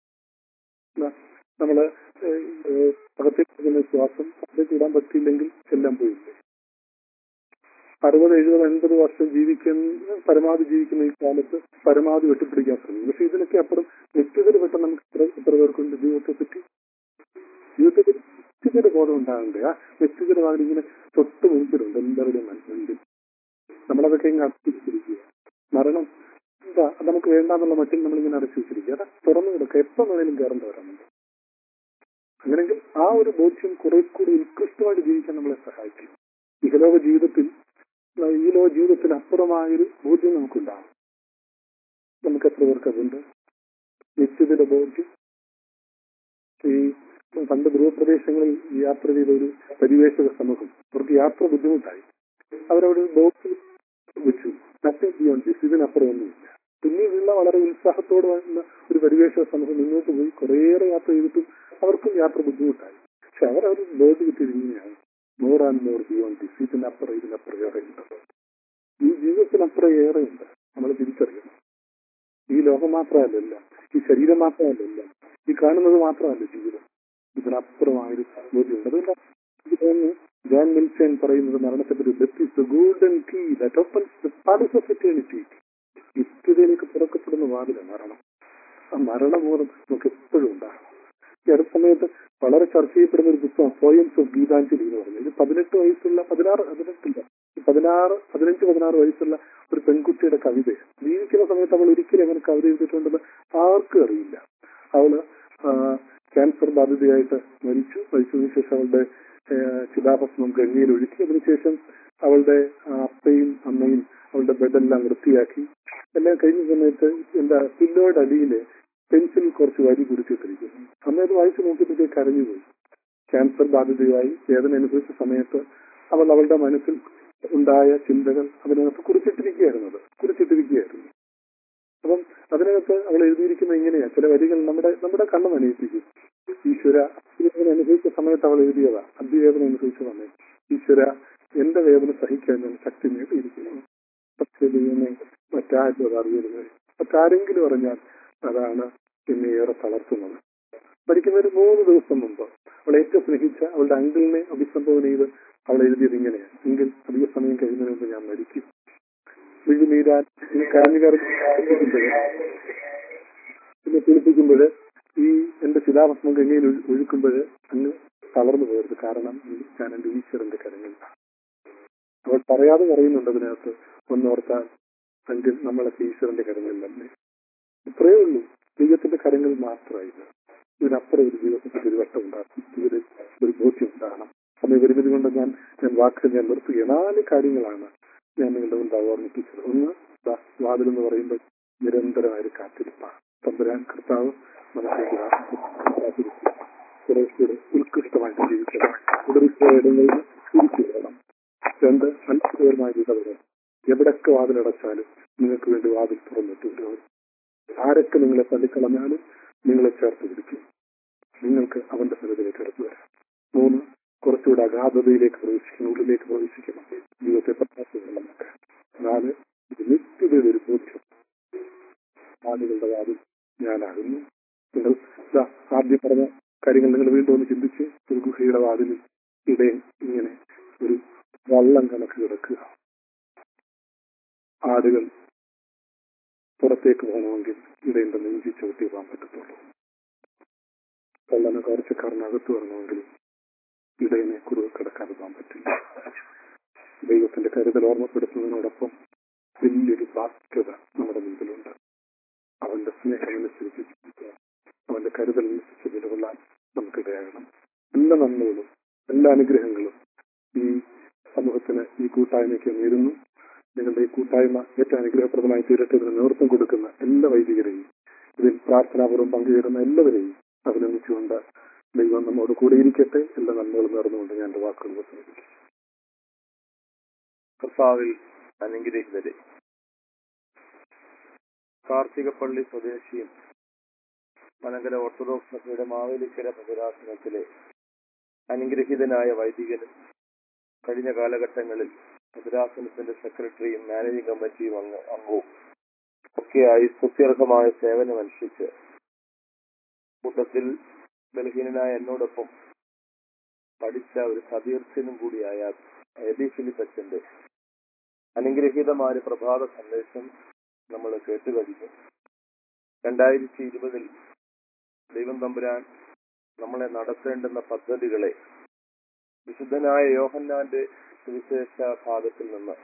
നമ്മള് അകത്തേക്ക് ശ്വാസം അകത്തേക്ക് ഇടാൻ പറ്റിയില്ലെങ്കിൽ എല്ലാം പോയില്ലേ? അറുപത് എഴുപത് അൻപത് വർഷം ജീവിക്കുന്ന പരമാവധി ജീവിക്കുന്ന ഈ കാലത്ത് പരമാവധി വെട്ടിപ്പിടിക്കാൻ ശ്രമിക്കും. പക്ഷെ ഇതിനൊക്കെ അപ്പുറം നിത്യതയിൽ പെട്ടെന്ന് നമുക്ക് എത്ര എത്ര പേർക്കുണ്ട് ജീവിതത്തെ പറ്റി? ജീവിതത്തെ വ്യക്തിഗത ബോധം ഉണ്ടാകണ്ടേ? ആ വ്യക്തിഗത ഭാഗം ഇങ്ങനെ തൊട്ട് മുൻപിലുണ്ട് എല്ലാവരുടെയും മുൻപിൽ. നമ്മളതൊക്കെ ഇങ്ങനെ അടച്ചു വെച്ചിരിക്കുക. മരണം എന്താ അത് നമുക്ക് വേണ്ടാന്നുള്ള മട്ടിൽ നമ്മളിങ്ങനെ അടച്ചു വെച്ചിരിക്കുക. അതാ തുറന്നു കിടക്കുക, എപ്പോൾ വേണേലും കയറേണ്ടവരാണ്. അങ്ങനെങ്കിൽ ആ ഒരു ബോധ്യം കുറെ കൂടി ഉത്കൃഷ്ടമായിട്ട് ജീവിക്കാൻ നമ്മളെ സഹായിക്കും. ഇഹലോക ജീവിതത്തിൽ ഈ ലോക ജീവിതത്തിൽ അപ്പുറമായൊരു ബോധ്യം നമുക്കുണ്ടാകും. നമുക്ക് എത്ര പേർക്ക് അതുണ്ട്? നിശ്ചിത ബോധ്യം. ഈ പണ്ട് ധ്രുവപ്രദേശങ്ങളിൽ യാത്ര ചെയ്ത ഒരു പരിവേഷക സമൂഹം, അവർക്ക് യാത്ര ബുദ്ധിമുട്ടായി. അവരവിടെ ബോട്ട് വെച്ചു, നത്തിങ് ബിയോണ്ട് ദിസ്, ഇതിനപ്പുറം ഒന്നുമില്ല. പിന്നീടുള്ള വളരെ ഉത്സാഹത്തോടെ വന്ന ഒരു പരിവേഷക സമൂഹം മുന്നോട്ട് പോയി കുറേയേറെ യാത്ര ചെയ്തിട്ടും അവർക്കും യാത്ര ബുദ്ധിമുട്ടായി. പക്ഷെ അവർ അവർ ബോട്ട് കിട്ടിയിരിക്കുകയാണ്, more and more beyond this, ഇതിനപ്പുറം ഇതിനപ്പുറം ഏറെയുണ്ട്. ഈ ജീവിതത്തിനപ്പുറം ഏറെയുണ്ട്. നമ്മൾ തിരിച്ചറിയണം. ഈ ലോകം മാത്രമല്ല, ഈ ശരീരം മാത്രമല്ല, ഈ കാണുന്നത് മാത്രമല്ല ജീവിതം. ഇതിനപ്പുറമായൊരു ബോധ്യമുണ്ട്. അതുകൊണ്ട് ജോൺ മിൽസൺ പറയുന്നത് മരണത്തെപ്പറ്റി, death is the golden key that opens the parts of eternity. നിത്യതയിലേക്ക് തുറക്കപ്പെടുന്ന വാതിലാണ് മരണം. ആ മരണബോധം നമുക്ക് എപ്പോഴും ഉണ്ടാകണം. ഈ അടുത്ത സമയത്ത് വളരെ ചർച്ച ചെയ്യപ്പെടുന്ന ഒരു പുസ്തകം പോയംസ് ഓഫ് ഗീതാഞ്ജലി എന്ന് പറഞ്ഞത്. ഇത് പതിനെട്ട് വയസ്സുള്ള പതിനാറ് പതിനെട്ടില്ല പതിനാറ് പതിനഞ്ച് പതിനാറ് വയസ്സുള്ള ഒരു പെൺകുട്ടിയുടെ കവിതയാണ്. ജീവിക്കുന്ന സമയത്ത് അവൾ ഒരിക്കലും അങ്ങനെ കവിത എഴുതിയിട്ടുണ്ടെന്ന് ആർക്കും അറിയില്ല. അവള് ക്യാൻസർ ബാധിതയായിട്ട് മരിച്ചു. മരിച്ചതിനു ശേഷം അവളുടെ ചിതാഭസ്മം ഗംഗയിൽ ഒഴുക്കി. അതിനുശേഷം അവളുടെ അപ്പയും അമ്മയും അവളുടെ ബെഡെല്ലാം വൃത്തിയാക്കി. എല്ലാം കഴിഞ്ഞ സമയത്ത് എന്താ പില്ലോയുടെ അടിയില് പെൻസിൽ കുറച്ച് വരി കുറിച്ചിട്ടിരിക്കുന്നു. അമ്മ അത് വായിച്ചു നോക്കിയപ്പോഴത്തേക്ക് കരഞ്ഞുപോയി. ക്യാൻസർ ബാധിതയായി വേദന അനുഭവിച്ച സമയത്ത് അവൾ അവളുടെ മനസ്സിൽ ഉണ്ടായ ചിന്തകൾ അതിനകത്ത് കുറിച്ചിട്ടിരിക്കുകയായിരുന്നത് കുറിച്ചിട്ടിരിക്കുകയായിരുന്നു അപ്പം അതിനകത്ത് അവൾ എഴുതിയിരിക്കുന്നത് ഇങ്ങനെയാ. ചില വരികൾ നമ്മുടെ നമ്മുടെ കണ്ണ് നനയിപ്പിക്കും. ഈശ്വര, വേദന അനുഭവിച്ച സമയത്ത് അവൾ എഴുതിയതാ. അതിവേദന അനുഭവിച്ച സമയം, ഈശ്വര എന്റെ വേദന സഹിക്കാൻ ഞാൻ ശക്തി നേടിയിരിക്കുന്നു. പക്ഷേ ദൈവമേ മറ്റാരും അത് അറിയരുത്. മറ്റാരെങ്കിലും അറിഞ്ഞാൽ അതാണ് എന്നെ ഏറെ തളർത്തുന്നത്. മരിക്കുന്ന ഒരു മൂന്ന് ദിവസം മുമ്പ് അവൾ ഏറ്റവും സ്നേഹിച്ച അവളുടെ അങ്കിളിനെ അഭിസംബോധന ചെയ്ത് അവൾ എഴുതിയത് ഇങ്ങനെയാണ്: എങ്കിൽ അധിക സമയം കഴിയുന്നതിന് മുമ്പ് ഞാൻ മരിക്കും. വിഴുനീരാൻ കരഞ്ഞു കരഞ്ഞ് പിന്നെ കുളിപ്പിക്കുമ്പോൾ ഈ എന്റെ ചിതാഭസ്മം ഗംഗയിൽ ഒഴുക്കുമ്പോൾ അങ്ങ് തളർന്നു പോകരുത്, കാരണം ഞാൻ എന്റെ ഈശ്വരന്റെ കരങ്ങളിലാണ്. അവൾ പറയാതെ പറയുന്നുണ്ട് അതിനകത്ത്, ഒന്നോർത്താൽ എങ്കിൽ നമ്മളൊക്കെ ഈശ്വരന്റെ കരങ്ങളിലല്ലേ. ഇത്രയേ ഉള്ളൂ, ദൈവത്തിന്റെ കരങ്ങൾ മാത്രമായിരുന്നു. ഇതിനപ്പുറം ഒരു ജീവിതത്തിൽ ഒരു വട്ടം ഉണ്ടാകും, ഇതിൽ ഒരു ബോധ്യം ഉണ്ടാകണം. സമയ പരിമിതി കൊണ്ട് ഞാൻ ഞാൻ വാക്കുകൾ ഞാൻ നിർത്തുക. നാല് കാര്യങ്ങളാണ് ഞാൻ നിങ്ങളുടെ മുമ്പ് ഓർമ്മിപ്പിച്ചത്. ഒന്ന്, വാതിലെന്ന് പറയുമ്പോൾ നിരന്തരമായ ഒരു കാത്തിരിപ്പാണ്. തമ്പുരാൻ കർത്താവ് മനസ്സിലേക്ക് കുറേക്കൂടെ ഉത്കൃഷ്ടമായിട്ട് ജീവിക്കണം. ഉടറിപ്പോയ ഇടങ്ങളിൽ തിരിച്ചു വരണം. രണ്ട്, അത്ഭുതകരമായ ഇടവരണം. എവിടൊക്കെ വാതിലടച്ചാലും നിങ്ങൾക്ക് വേണ്ടി വാതിൽ തുറന്നിട്ടുണ്ട്. ആരൊക്കെ നിങ്ങളെ തള്ളിക്കളഞ്ഞാലും നിങ്ങളെ ചേർത്ത് പിടിക്കും. നിങ്ങൾക്ക് അവന്റെ സ്ഥലത്തിലേക്ക് എടുത്തു വരാം. മൂന്ന്, കുറച്ചുകൂടെ അഗാധതയിലേക്ക് പ്രവേശിക്കണം, ഉള്ളിലേക്ക് പ്രവേശിക്കണം, ജീവിതത്തെ പ്രകാശിക്കണം. നാല്, ഇത് നിത്യതയുടെ ഒരു ബോധ്യം. ആളുകളുടെ വാതിൽ ഞാനാകുന്നു. നിങ്ങൾ ആദ്യം പറഞ്ഞ കാര്യങ്ങൾ നിങ്ങൾ വീണ്ടും ഒന്ന് ചിന്തിച്ച്, ഒരു ഗുഹയുടെ വാതിലിൽ ഇടയിൽ ഇങ്ങനെ ഒരു വള്ളം കണക്ക് കിടക്കുക. ആടുകൾ പുറത്തേക്ക് പോകണമെങ്കിൽ ഇടേണ്ട നെഞ്ചി ചവിട്ടി പോകാൻ പറ്റത്തുള്ളൂ. കള്ളനെ കവർച്ചക്കാരനകത്ത് വരണമെങ്കിലും ഇടയനെ കുറുകെ കിടക്കാതിരിക്കാൻ പറ്റില്ല. ദൈവത്തിന്റെ കരുതൽ ഓർമ്മപ്പെടുത്തുന്നതിനോടൊപ്പം വലിയൊരു ബാധ്യത നമ്മുടെ മുമ്പിലുണ്ട്. അവന്റെ സ്നേഹമനുസരിച്ച് ജീവിക്കുക, അവന്റെ കരുതലനുസരിച്ച് നിലകൊള്ളാൻ നമുക്കിടയാകണം. എല്ലാ നന്മകളും എല്ലാ അനുഗ്രഹങ്ങളും ഈ സമൂഹത്തിന്, ഈ കൂട്ടായ്മയ്ക്ക് നേരുന്നു. നിങ്ങളുടെ ഈ കൂട്ടായ്മ ഏറ്റവും അനുഗ്രഹപ്രദമായി തീരട്ടെ. ഇതിന് നേതൃത്വം കൊടുക്കുന്ന എല്ലാ വൈദികരെയും, ഇതിൽ പ്രാർത്ഥനാപൂർവ്വം പങ്കുചേരുന്ന എല്ലാവരെയും അഭിനന്ദിച്ചുകൊണ്ട് ദൈവം നമ്മോട് കൂടിയിരിക്കട്ടെ. എല്ലാ നന്മകളും നേർന്നുകൊണ്ട് ഞാൻ എന്റെ വാക്കുകൾ ഉപസംഹരിക്കും. കർത്താവിൽ അനുഗ്രഹിതരെ, കാർത്തികപ്പള്ളി സ്വദേശിയും മലങ്കര ഓർത്തഡോക്സ് സഭയുടെ മാവേലിക്കര ഭദ്രാസനത്തിലെ അനുഗ്രഹീതനായ വൈദികനും കഴിഞ്ഞ കാലഘട്ടങ്ങളിൽ ഭദ്രാസനത്തിന്റെ സെക്രട്ടറിയും മാനേജിംഗ് കമ്മിറ്റിയും അംഗ അംഗവും ഒക്കെയായി സ്തുത്യർഹമായ സേവനമനുഷ്ഠിച്ച് കൂട്ടത്തിൽ ബലഹീനനായ എന്നോടൊപ്പം പഠിച്ച ഒരു സതീർത്ഥ്യനും കൂടിയായ എബി ഫിലിപ്പ് അച്ഛന്റെ അനുഗ്രഹീതമായ പ്രഭാത സന്ദേശം നമ്മൾ കേട്ടുകഴിഞ്ഞു. രണ്ടായിരത്തി ഇരുപതിൽ ദൈവം തമ്പുരാൻ നമ്മളെ നടത്തേണ്ടുന്ന പദ്ധതികളെ വിശുദ്ധനായ യോഹന്നാന്റെ സുവിശേഷ ഭാഗത്തിൽ നിന്ന്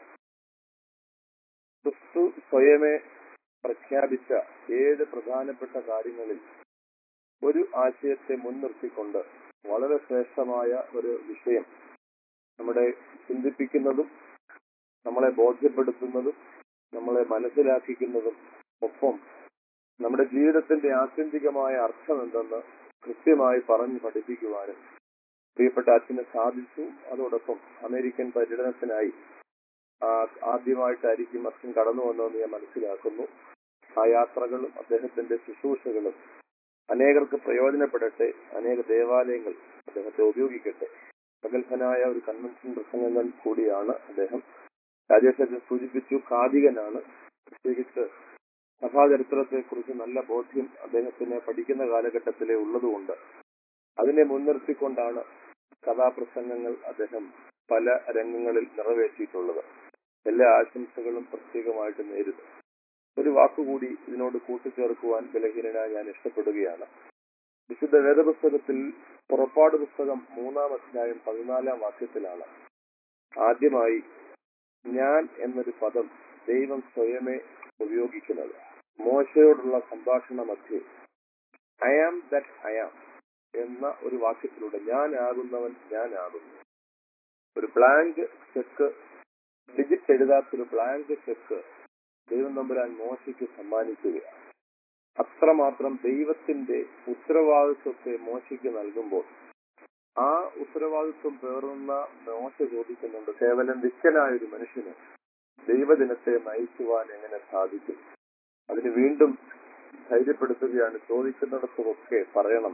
ക്രിസ്തു സ്വയമേ പ്രഖ്യാപിച്ച ഏഴ് പ്രധാനപ്പെട്ട കാര്യങ്ങളിൽ ഒരു ആശയത്തെ മുൻനിർത്തിക്കൊണ്ട് വളരെ ശ്രേഷ്ഠമായ ഒരു വിഷയം നമ്മളെ ചിന്തിപ്പിക്കുന്നതും നമ്മളെ ബോധ്യപ്പെടുത്തുന്നതും നമ്മളെ മനസ്സിലാക്കിക്കുന്നതും ഒപ്പം നമ്മുടെ ജീവിതത്തിന്റെ ആത്യന്തികമായ അർത്ഥം എന്തെന്ന് കൃത്യമായി പറഞ്ഞു പഠിപ്പിക്കുവാനും പ്രിയപ്പെട്ട അച്ഛന് സാധിച്ചു. അതോടൊപ്പം അമേരിക്കൻ പര്യടനത്തിനായി ആദ്യമായിട്ടായിരിക്കും അച്ഛൻ കടന്നു വന്നതെന്ന് ഞാൻ മനസ്സിലാക്കുന്നു. ആ യാത്രകളും അദ്ദേഹത്തിന്റെ ശുശ്രൂഷകളും അനേകർക്ക് പ്രയോജനപ്പെടട്ടെ. അനേക ദേവാലയങ്ങൾ അദ്ദേഹത്തെ ഉപയോഗിക്കട്ടെ. പ്രഗത്ഭനായ ഒരു കൺവെൻഷൻ പ്രസംഗങ്ങൾ കൂടിയാണ് അദ്ദേഹം. രാജേഷ് സൂചിപ്പിച്ചു, കാതികനാണ്. പ്രത്യേകിച്ച് സഭാചരിത്രത്തെ കുറിച്ച് നല്ല ബോധ്യം അദ്ദേഹത്തിന് പഠിക്കുന്ന കാലഘട്ടത്തിലെ ഉള്ളതുകൊണ്ട് അതിനെ മുൻനിർത്തിക്കൊണ്ടാണ് കഥാപ്രസംഗങ്ങൾ അദ്ദേഹം പല രംഗങ്ങളിൽ നിറവേറ്റിയിട്ടുള്ളത്. എല്ലാ ആശംസകളും പ്രത്യേകമായിട്ട് നേരുന്നു. ഒരു വാക്കുകൂടി ഇതിനോട് കൂട്ടിച്ചേർക്കുവാൻ ബലഹീനനായി ഞാൻ ഇഷ്ടപ്പെടുകയാണ്. വിശുദ്ധ വേദപുസ്തകത്തിൽ പുറപ്പാട് പുസ്തകം മൂന്നാം അധ്യായം പതിനാലാം വാക്യത്തിലാണ് ആദ്യമായി ഞാൻ എന്നൊരു പദം ദൈവം സ്വയമേ ഉപയോഗിക്കുന്നത്. മോശയോടുള്ള സംഭാഷണ മധ്യേ I am that I am എന്ന ഒരു വാക്യത്തിലൂടെ ഞാൻ ആകുന്നവൻ ഞാൻ ആകുന്നു. ഒരു ബ്ലാങ്ക് ചെക്ക്, ഡിജിറ്റ് എഴുതാത്തൊരു ബ്ലാങ്ക് ചെക്ക് ദൈവം തമ്പുരാൻ മോശയ്ക്ക് സമ്മാനിക്കുകയാണ്. അത്രമാത്രം ദൈവത്തിന്റെ ഉത്തരവാദിത്വത്തെ മോശയ്ക്ക് നൽകുമ്പോൾ ആ ഉത്തരവാദിത്വം പേറുന്ന മോശ ചോദിക്കുന്നുണ്ട്, കേവലം വിശ്വനായ ഒരു മനുഷ്യന് ദൈവദിനത്തെ നയിക്കുവാൻ എങ്ങനെ സാധിക്കും? അതിന് വീണ്ടും ധൈര്യപ്പെടുത്തുകയാണ്. ചോദിക്കുന്നിടത്തുമൊക്കെ പറയണം,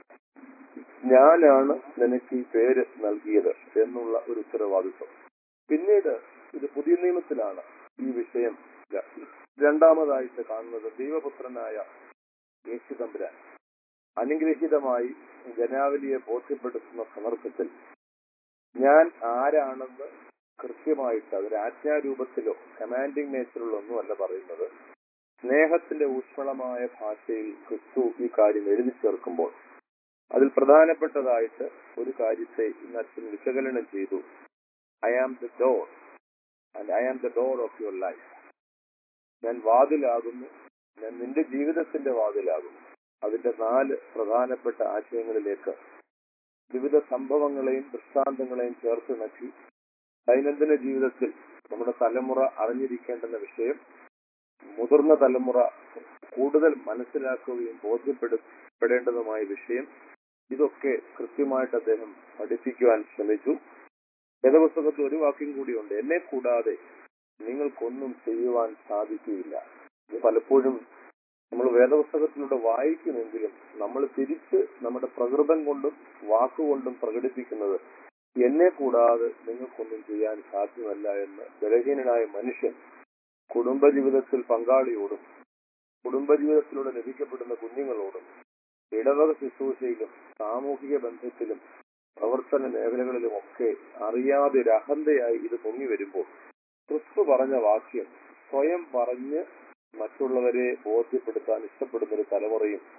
ഞാനാണ് നിനക്ക് ഈ പേര് നൽകിയത് എന്നുള്ള ഒരു ഉത്തരവാദിത്വം. പിന്നീട് ഇത് പുതിയ നിയമത്തിലാണ് ഈ വിഷയം രണ്ടാമതായിട്ട് കാണുന്നത്. ദൈവപുത്രനായ യേശു തമ്പുരാൻ അനുഗ്രഹീതമായി ജനാവലിയെ ബോധ്യപ്പെടുത്തുന്ന സന്ദർഭത്തിൽ ഞാൻ ആരാണെന്ന് കൃത്യമായിട്ട് അതൊരു ആജ്ഞാരൂപത്തിലോ കമാൻഡിംഗ് നേച്ചറിലോ ഒന്നുമല്ല പറയുന്നത്. സ്നേഹത്തിന്റെ ഊഷ്മളമായ ഭാഷയിൽ ക്രിസ്തു ഈ കാര്യം എഴുതി ചേർക്കുമ്പോൾ അതിൽ പ്രധാനപ്പെട്ടതായിട്ട് ഒരു കാര്യത്തെ ഇന്ന് അച്ഛൻ വിശകലനം ചെയ്തു. I am the door and I am the door of your life. ഞാൻ വാതിലാകുന്നു, ഞാൻ നിന്റെ ജീവിതത്തിന്റെ വാതിലാകുന്നു. അതിന്റെ നാല് പ്രധാനപ്പെട്ട ആശയങ്ങളിലേക്ക് വിവിധ സംഭവങ്ങളെയും ദൃഷ്ടാന്തങ്ങളെയും ചേർത്തിണക്കി ദൈനംദിന ജീവിതത്തിൽ നമ്മുടെ തലമുറ അറിഞ്ഞിരിക്കേണ്ടുന്ന വിഷയം, മുതിർന്ന തലമുറ കൂടുതൽ മനസ്സിലാക്കുകയും ബോധ്യപ്പെടേണ്ടതുമായ വിഷയം, ഇതൊക്കെ കൃത്യമായിട്ട് അദ്ദേഹം പഠിപ്പിക്കുവാൻ ശ്രമിച്ചു. വേദപുസ്തകത്തിൽ ഒരു വാക്യം കൂടിയുണ്ട്, എന്നെ കൂടാതെ നിങ്ങൾക്കൊന്നും ചെയ്യുവാൻ സാധിക്കുകയില്ല. ഇത് പലപ്പോഴും നമ്മൾ വേദപുസ്തകത്തിലൂടെ വായിക്കുമെങ്കിലും നമ്മൾ തിരിച്ച് നമ്മുടെ പ്രകൃതം കൊണ്ടും വാക്കുകൊണ്ടും പ്രകടിപ്പിക്കുന്നത് എന്നെ കൂടാതെ നിങ്ങൾക്കൊന്നും ചെയ്യാൻ സാധ്യമല്ല എന്ന് ബലഹീനനായ മനുഷ്യൻ കുടുംബജീവിതത്തിൽ പങ്കാളിയോടും കുടുംബജീവിതത്തിലൂടെ ലഭിക്കപ്പെടുന്ന കുഞ്ഞുങ്ങളോടും ഇടവക ശുശ്രൂഷയിലും സാമൂഹിക ബന്ധത്തിലും പ്രവർത്തന മേഖലകളിലും ഒക്കെ അറിയാതെ ഒരു അഹന്തയായി ഇത് പൊങ്ങി വരുമ്പോൾ ക്രിസ്തു പറഞ്ഞ വാക്യം സ്വയം പറഞ്ഞ് മറ്റുള്ളവരെ ബോധ്യപ്പെടുത്താൻ ഇഷ്ടപ്പെടുന്ന ഒരു തലമുറയും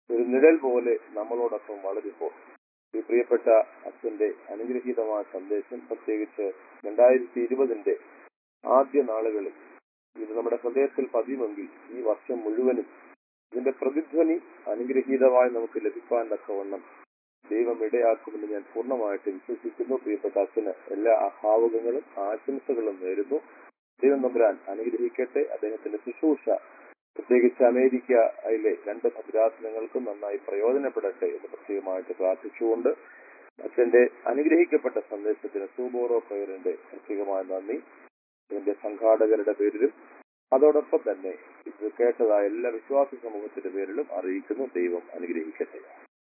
ഒരു നിഴൽ പോലെ നമ്മളോടൊപ്പം വളരുമ്പോൾ ഈ പ്രിയപ്പെട്ട അച്ഛന്റെ അനുഗ്രഹീതമായ സന്ദേശം, പ്രത്യേകിച്ച് രണ്ടായിരത്തി ഇരുപതിന്റെ ആദ്യ നാളുകളിൽ ഇത് നമ്മുടെ ഹൃദയത്തിൽ പതിവെങ്കിൽ ഈ വർഷം മുഴുവനും ഇതിന്റെ പ്രതിധ്വനി അനുഗ്രഹീതമായി നമുക്ക് ലഭിക്കാൻ തക്കവണ്ണം ദൈവം ഇടയാക്കുമെന്ന് ഞാൻ പൂർണ്ണമായിട്ട് വിശ്വസിക്കുന്നു. പ്രിയപ്പെട്ട അച്ഛന് എല്ലാ ഭാവുകങ്ങളും ആശംസകളും നേരുന്നു. ദൈവം തമ്പുരാൻ അനുഗ്രഹിക്കട്ടെ. അദ്ദേഹത്തിന്റെ ശുശ്രൂഷ പ്രത്യേകിച്ച് അമേരിക്കയിലെ രണ്ട് ഭദ്രാസനങ്ങൾക്കും നന്നായി പ്രയോജനപ്പെടട്ടെ എന്ന് പ്രത്യേകമായിട്ട് പ്രാർത്ഥിച്ചുകൊണ്ട് അച്ഛന്റെ അനുഗ്രഹിക്കപ്പെട്ട സന്ദേശത്തിന് സൂബോറോ പ്രയറിന്റെ പ്രത്യേകമായ നന്ദി ഇതിന്റെ സംഘാടകരുടെ പേരിലും അതോടൊപ്പം തന്നെ ഇത് കേട്ടതായ എല്ലാ വിശ്വാസ സമൂഹത്തിന്റെ പേരിലും അറിയിക്കുന്നു. ദൈവം അനുഗ്രഹിക്കട്ടെ.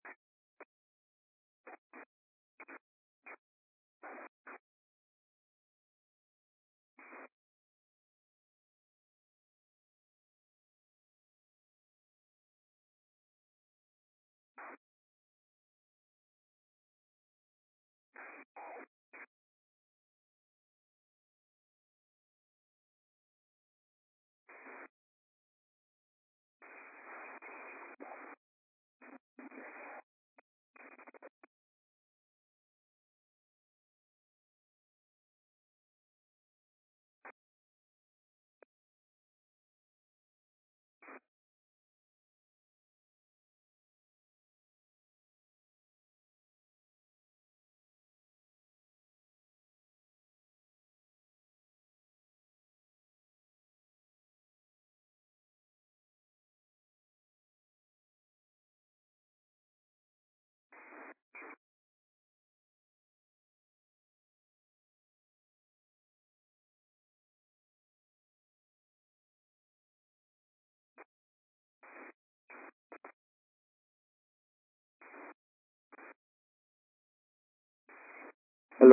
ഹലോ.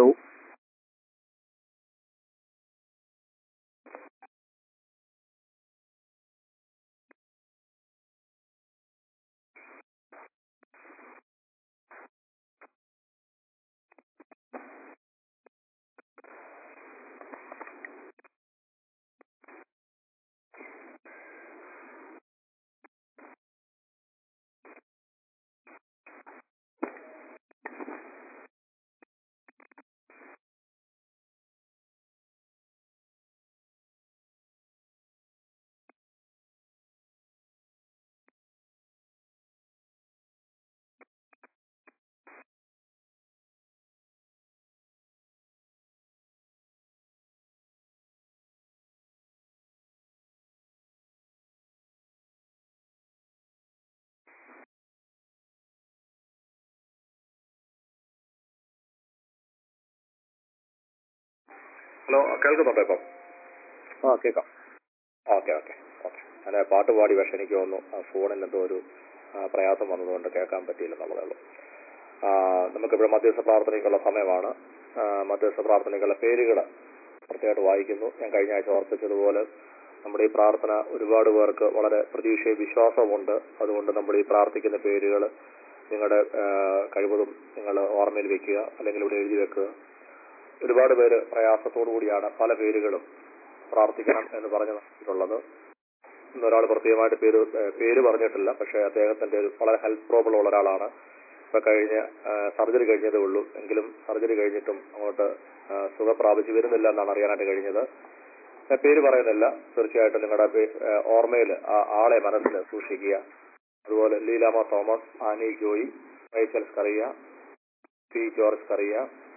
ഹലോ, കേൾക്കുന്നുണ്ടോ ഇപ്പം? ആ, കേൾക്കാം. ഓക്കെ ഓക്കെ ഓക്കെ ഞാൻ പാട്ട് പാടി, പക്ഷെ എനിക്ക് തോന്നുന്നു ഫോണിൽ എന്തോ ഒരു പ്രയാസം വന്നതുകൊണ്ട് കേൾക്കാൻ പറ്റിയില്ലെന്നുള്ളതേ ഉള്ളൂ. നമുക്കിവിടെ മധ്യസ്ഥ പ്രാർത്ഥനയ്ക്കുള്ള സമയമാണ്. മധ്യസ്ഥ പ്രാർത്ഥനയ്ക്കുള്ള പേരുകൾ പ്രത്യേകമായിട്ട് വായിക്കുന്നു. ഞാൻ കഴിഞ്ഞ ആഴ്ച ഓർപ്പിച്ചതുപോലെ നമ്മുടെ ഈ പ്രാർത്ഥന ഒരുപാട് പേർക്ക് വളരെ പ്രതീക്ഷയും വിശ്വാസവുമുണ്ട്. അതുകൊണ്ട് നമ്മൾ ഈ പ്രാർത്ഥിക്കുന്ന പേരുകൾ നിങ്ങളുടെ കഴിവതും നിങ്ങൾ ഓർമ്മയിൽ വെക്കുക, അല്ലെങ്കിൽ ഇവിടെ എഴുതി വെക്കുക. ഒരുപാട് പേര് പ്രയാസത്തോടു കൂടിയാണ് പല പേരുകളും പ്രാർത്ഥിക്കണം എന്ന് പറഞ്ഞു പറഞ്ഞിട്ടുള്ളത്. ഇന്നൊരാൾ പ്രത്യേകമായിട്ട് പേര് പേര് പറഞ്ഞിട്ടില്ല, പക്ഷേ അദ്ദേഹത്തിന്റെ ഒരു വളരെ ഹെൽത്ത് പ്രോബ്ലം ഉള്ള ഒരാളാണ്. ഇപ്പൊ കഴിഞ്ഞ സർജറി കഴിഞ്ഞതേ ഉള്ളൂ, എങ്കിലും സർജറി കഴിഞ്ഞിട്ടും അങ്ങോട്ട് സുഖം പ്രാപിച്ചു വരുന്നില്ല എന്നാണ് അറിയാനായിട്ട് കഴിഞ്ഞത്. പേര് പറയുന്നില്ല, തീർച്ചയായിട്ടും നിങ്ങളുടെ ഓർമ്മയിൽ ആ ആളെ മനസ്സിൽ സൂക്ഷിക്കുക. അതുപോലെ ലീലാമ തോമസ്, ആനി ജോയി, റൈച്ചൽ സ്കറിയ, പി ജോർജ് സ്കറിയ.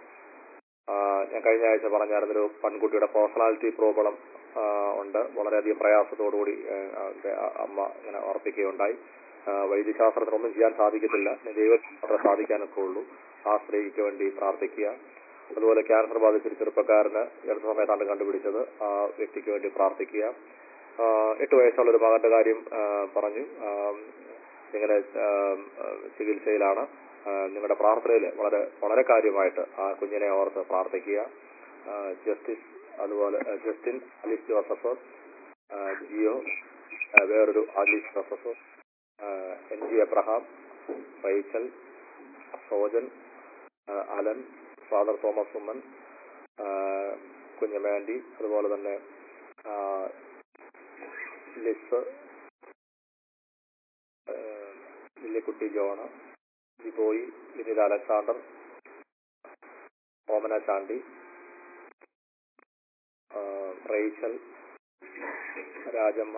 ഞാൻ കഴിഞ്ഞ ആഴ്ച പറഞ്ഞായിരുന്നൊരു പെൺകുട്ടിയുടെ പേഴ്സണാലിറ്റി പ്രോബ്ലം ഉണ്ട്, വളരെയധികം പ്രയാസത്തോടുകൂടി അമ്മ ഇങ്ങനെ ഓർപ്പിക്കുകയുണ്ടായി. വൈദ്യശാസ്ത്രത്തിനൊന്നും ചെയ്യാൻ സാധിക്കത്തില്ല, ദൈവത്തിന് മാത്രമേ സാധിക്കാനൊക്കെ ഉള്ളൂ. ആ സ്ത്രീക്ക് വേണ്ടി പ്രാർത്ഥിക്കുക. അതുപോലെ ക്യാൻസർ ബാധിച്ചൊരു ചെറുപ്പക്കാരന് അടുത്ത സമയത്താണ് കണ്ടുപിടിച്ചത്, ആ വ്യക്തിക്ക് വേണ്ടി പ്രാർത്ഥിക്കുക. എട്ട് വയസ്സുള്ളൊരു മകന്റെ കാര്യം പറഞ്ഞു, ഇങ്ങനെ ചികിത്സയിലാണ്. നിങ്ങളുടെ പ്രാർത്ഥനയിൽ വളരെ വളരെ കാര്യമായിട്ട് ആ കുഞ്ഞിനെ ഓർത്ത് പ്രാർത്ഥിക്കുക. ജസ്റ്റിസ്, അതുപോലെ ജസ്റ്റിൻ, അലിസ് ജോസഫ്, ജിയോ, വേറൊരു Alice Joseph, N G Abraham, Rachel, Sojan, Alan, father Thomas Oommen, Kunjamandi, അതുപോലെ തന്നെ Liz, Lillikutty John, Jiboy, Vineetha Alexander, Omana Chandy, ആ, റേച്ചൽ, രാജമ്മ,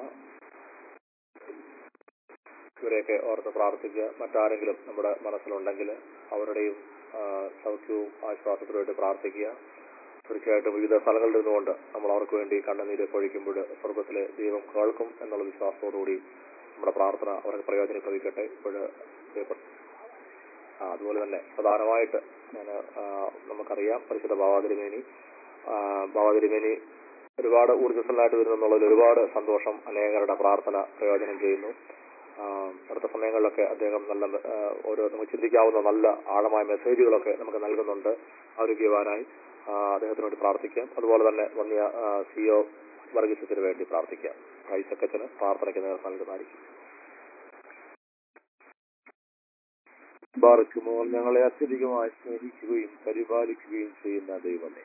ഇവരെയൊക്കെ ഓർത്ത് പ്രാർത്ഥിക്കുക. മറ്റാരെങ്കിലും നമ്മുടെ മനസ്സിലുണ്ടെങ്കിൽ അവരുടെയും ആ, സൗഖ്യവും ആശ്വാസത്തിനുമായിട്ട് പ്രാർത്ഥിക്കുക. തീർച്ചയായിട്ടും വിവിധ സ്ഥലങ്ങളിൽ നിന്നുകൊണ്ട് നമ്മൾ അവർക്ക് വേണ്ടി കണ്ണുനീര് പൊഴിക്കുമ്പോൾ സ്വർഗത്തിലെ ദൈവം കേൾക്കും എന്നുള്ള വിശ്വാസത്തോടുകൂടി നമ്മുടെ പ്രാർത്ഥന അവർക്ക് പ്രയോജനപ്പെടിക്കട്ടെ. ഇപ്പോൾ ആ അതുപോലെ തന്നെ പ്രധാനമായിട്ട് ഞാൻ നമുക്കറിയാം പരിശുദ്ധ ബാവാതിരുമേനി ബാവാതിരുമേനി ഒരുപാട് ഊർജ്ജസ്വലനായിട്ട് വരുന്നെന്നുള്ളതിൽ ഒരുപാട് സന്തോഷം. അനേകരുടെ പ്രാർത്ഥന പ്രയോജനം ചെയ്യുന്നു. അടുത്ത സമയങ്ങളിലൊക്കെ അദ്ദേഹം നല്ല ഓരോ നമുക്ക് ചിന്തിക്കാവുന്ന നല്ല ആഴമായ മെസ്സേജുകളൊക്കെ നമുക്ക് നൽകുന്നുണ്ട്. ആരോഗ്യവാനായി അദ്ദേഹത്തിന് വേണ്ടി പ്രാർത്ഥിക്കാം. അതുപോലെ തന്നെ വന്നിയ സിഒ വർഗീസത്തിന് വേണ്ടി പ്രാർത്ഥിക്കാം. ഐസക്കച്ചന് പ്രാർത്ഥനയ്ക്ക് നേതൃത്വം നൽകുന്നതായിരിക്കും. ബാറക്കുമോ ഞങ്ങളെ അത്യധികമായി സ്നേഹിക്കുകയും പരിപാലിക്കുകയും ചെയ്യുന്ന ദൈവമേ,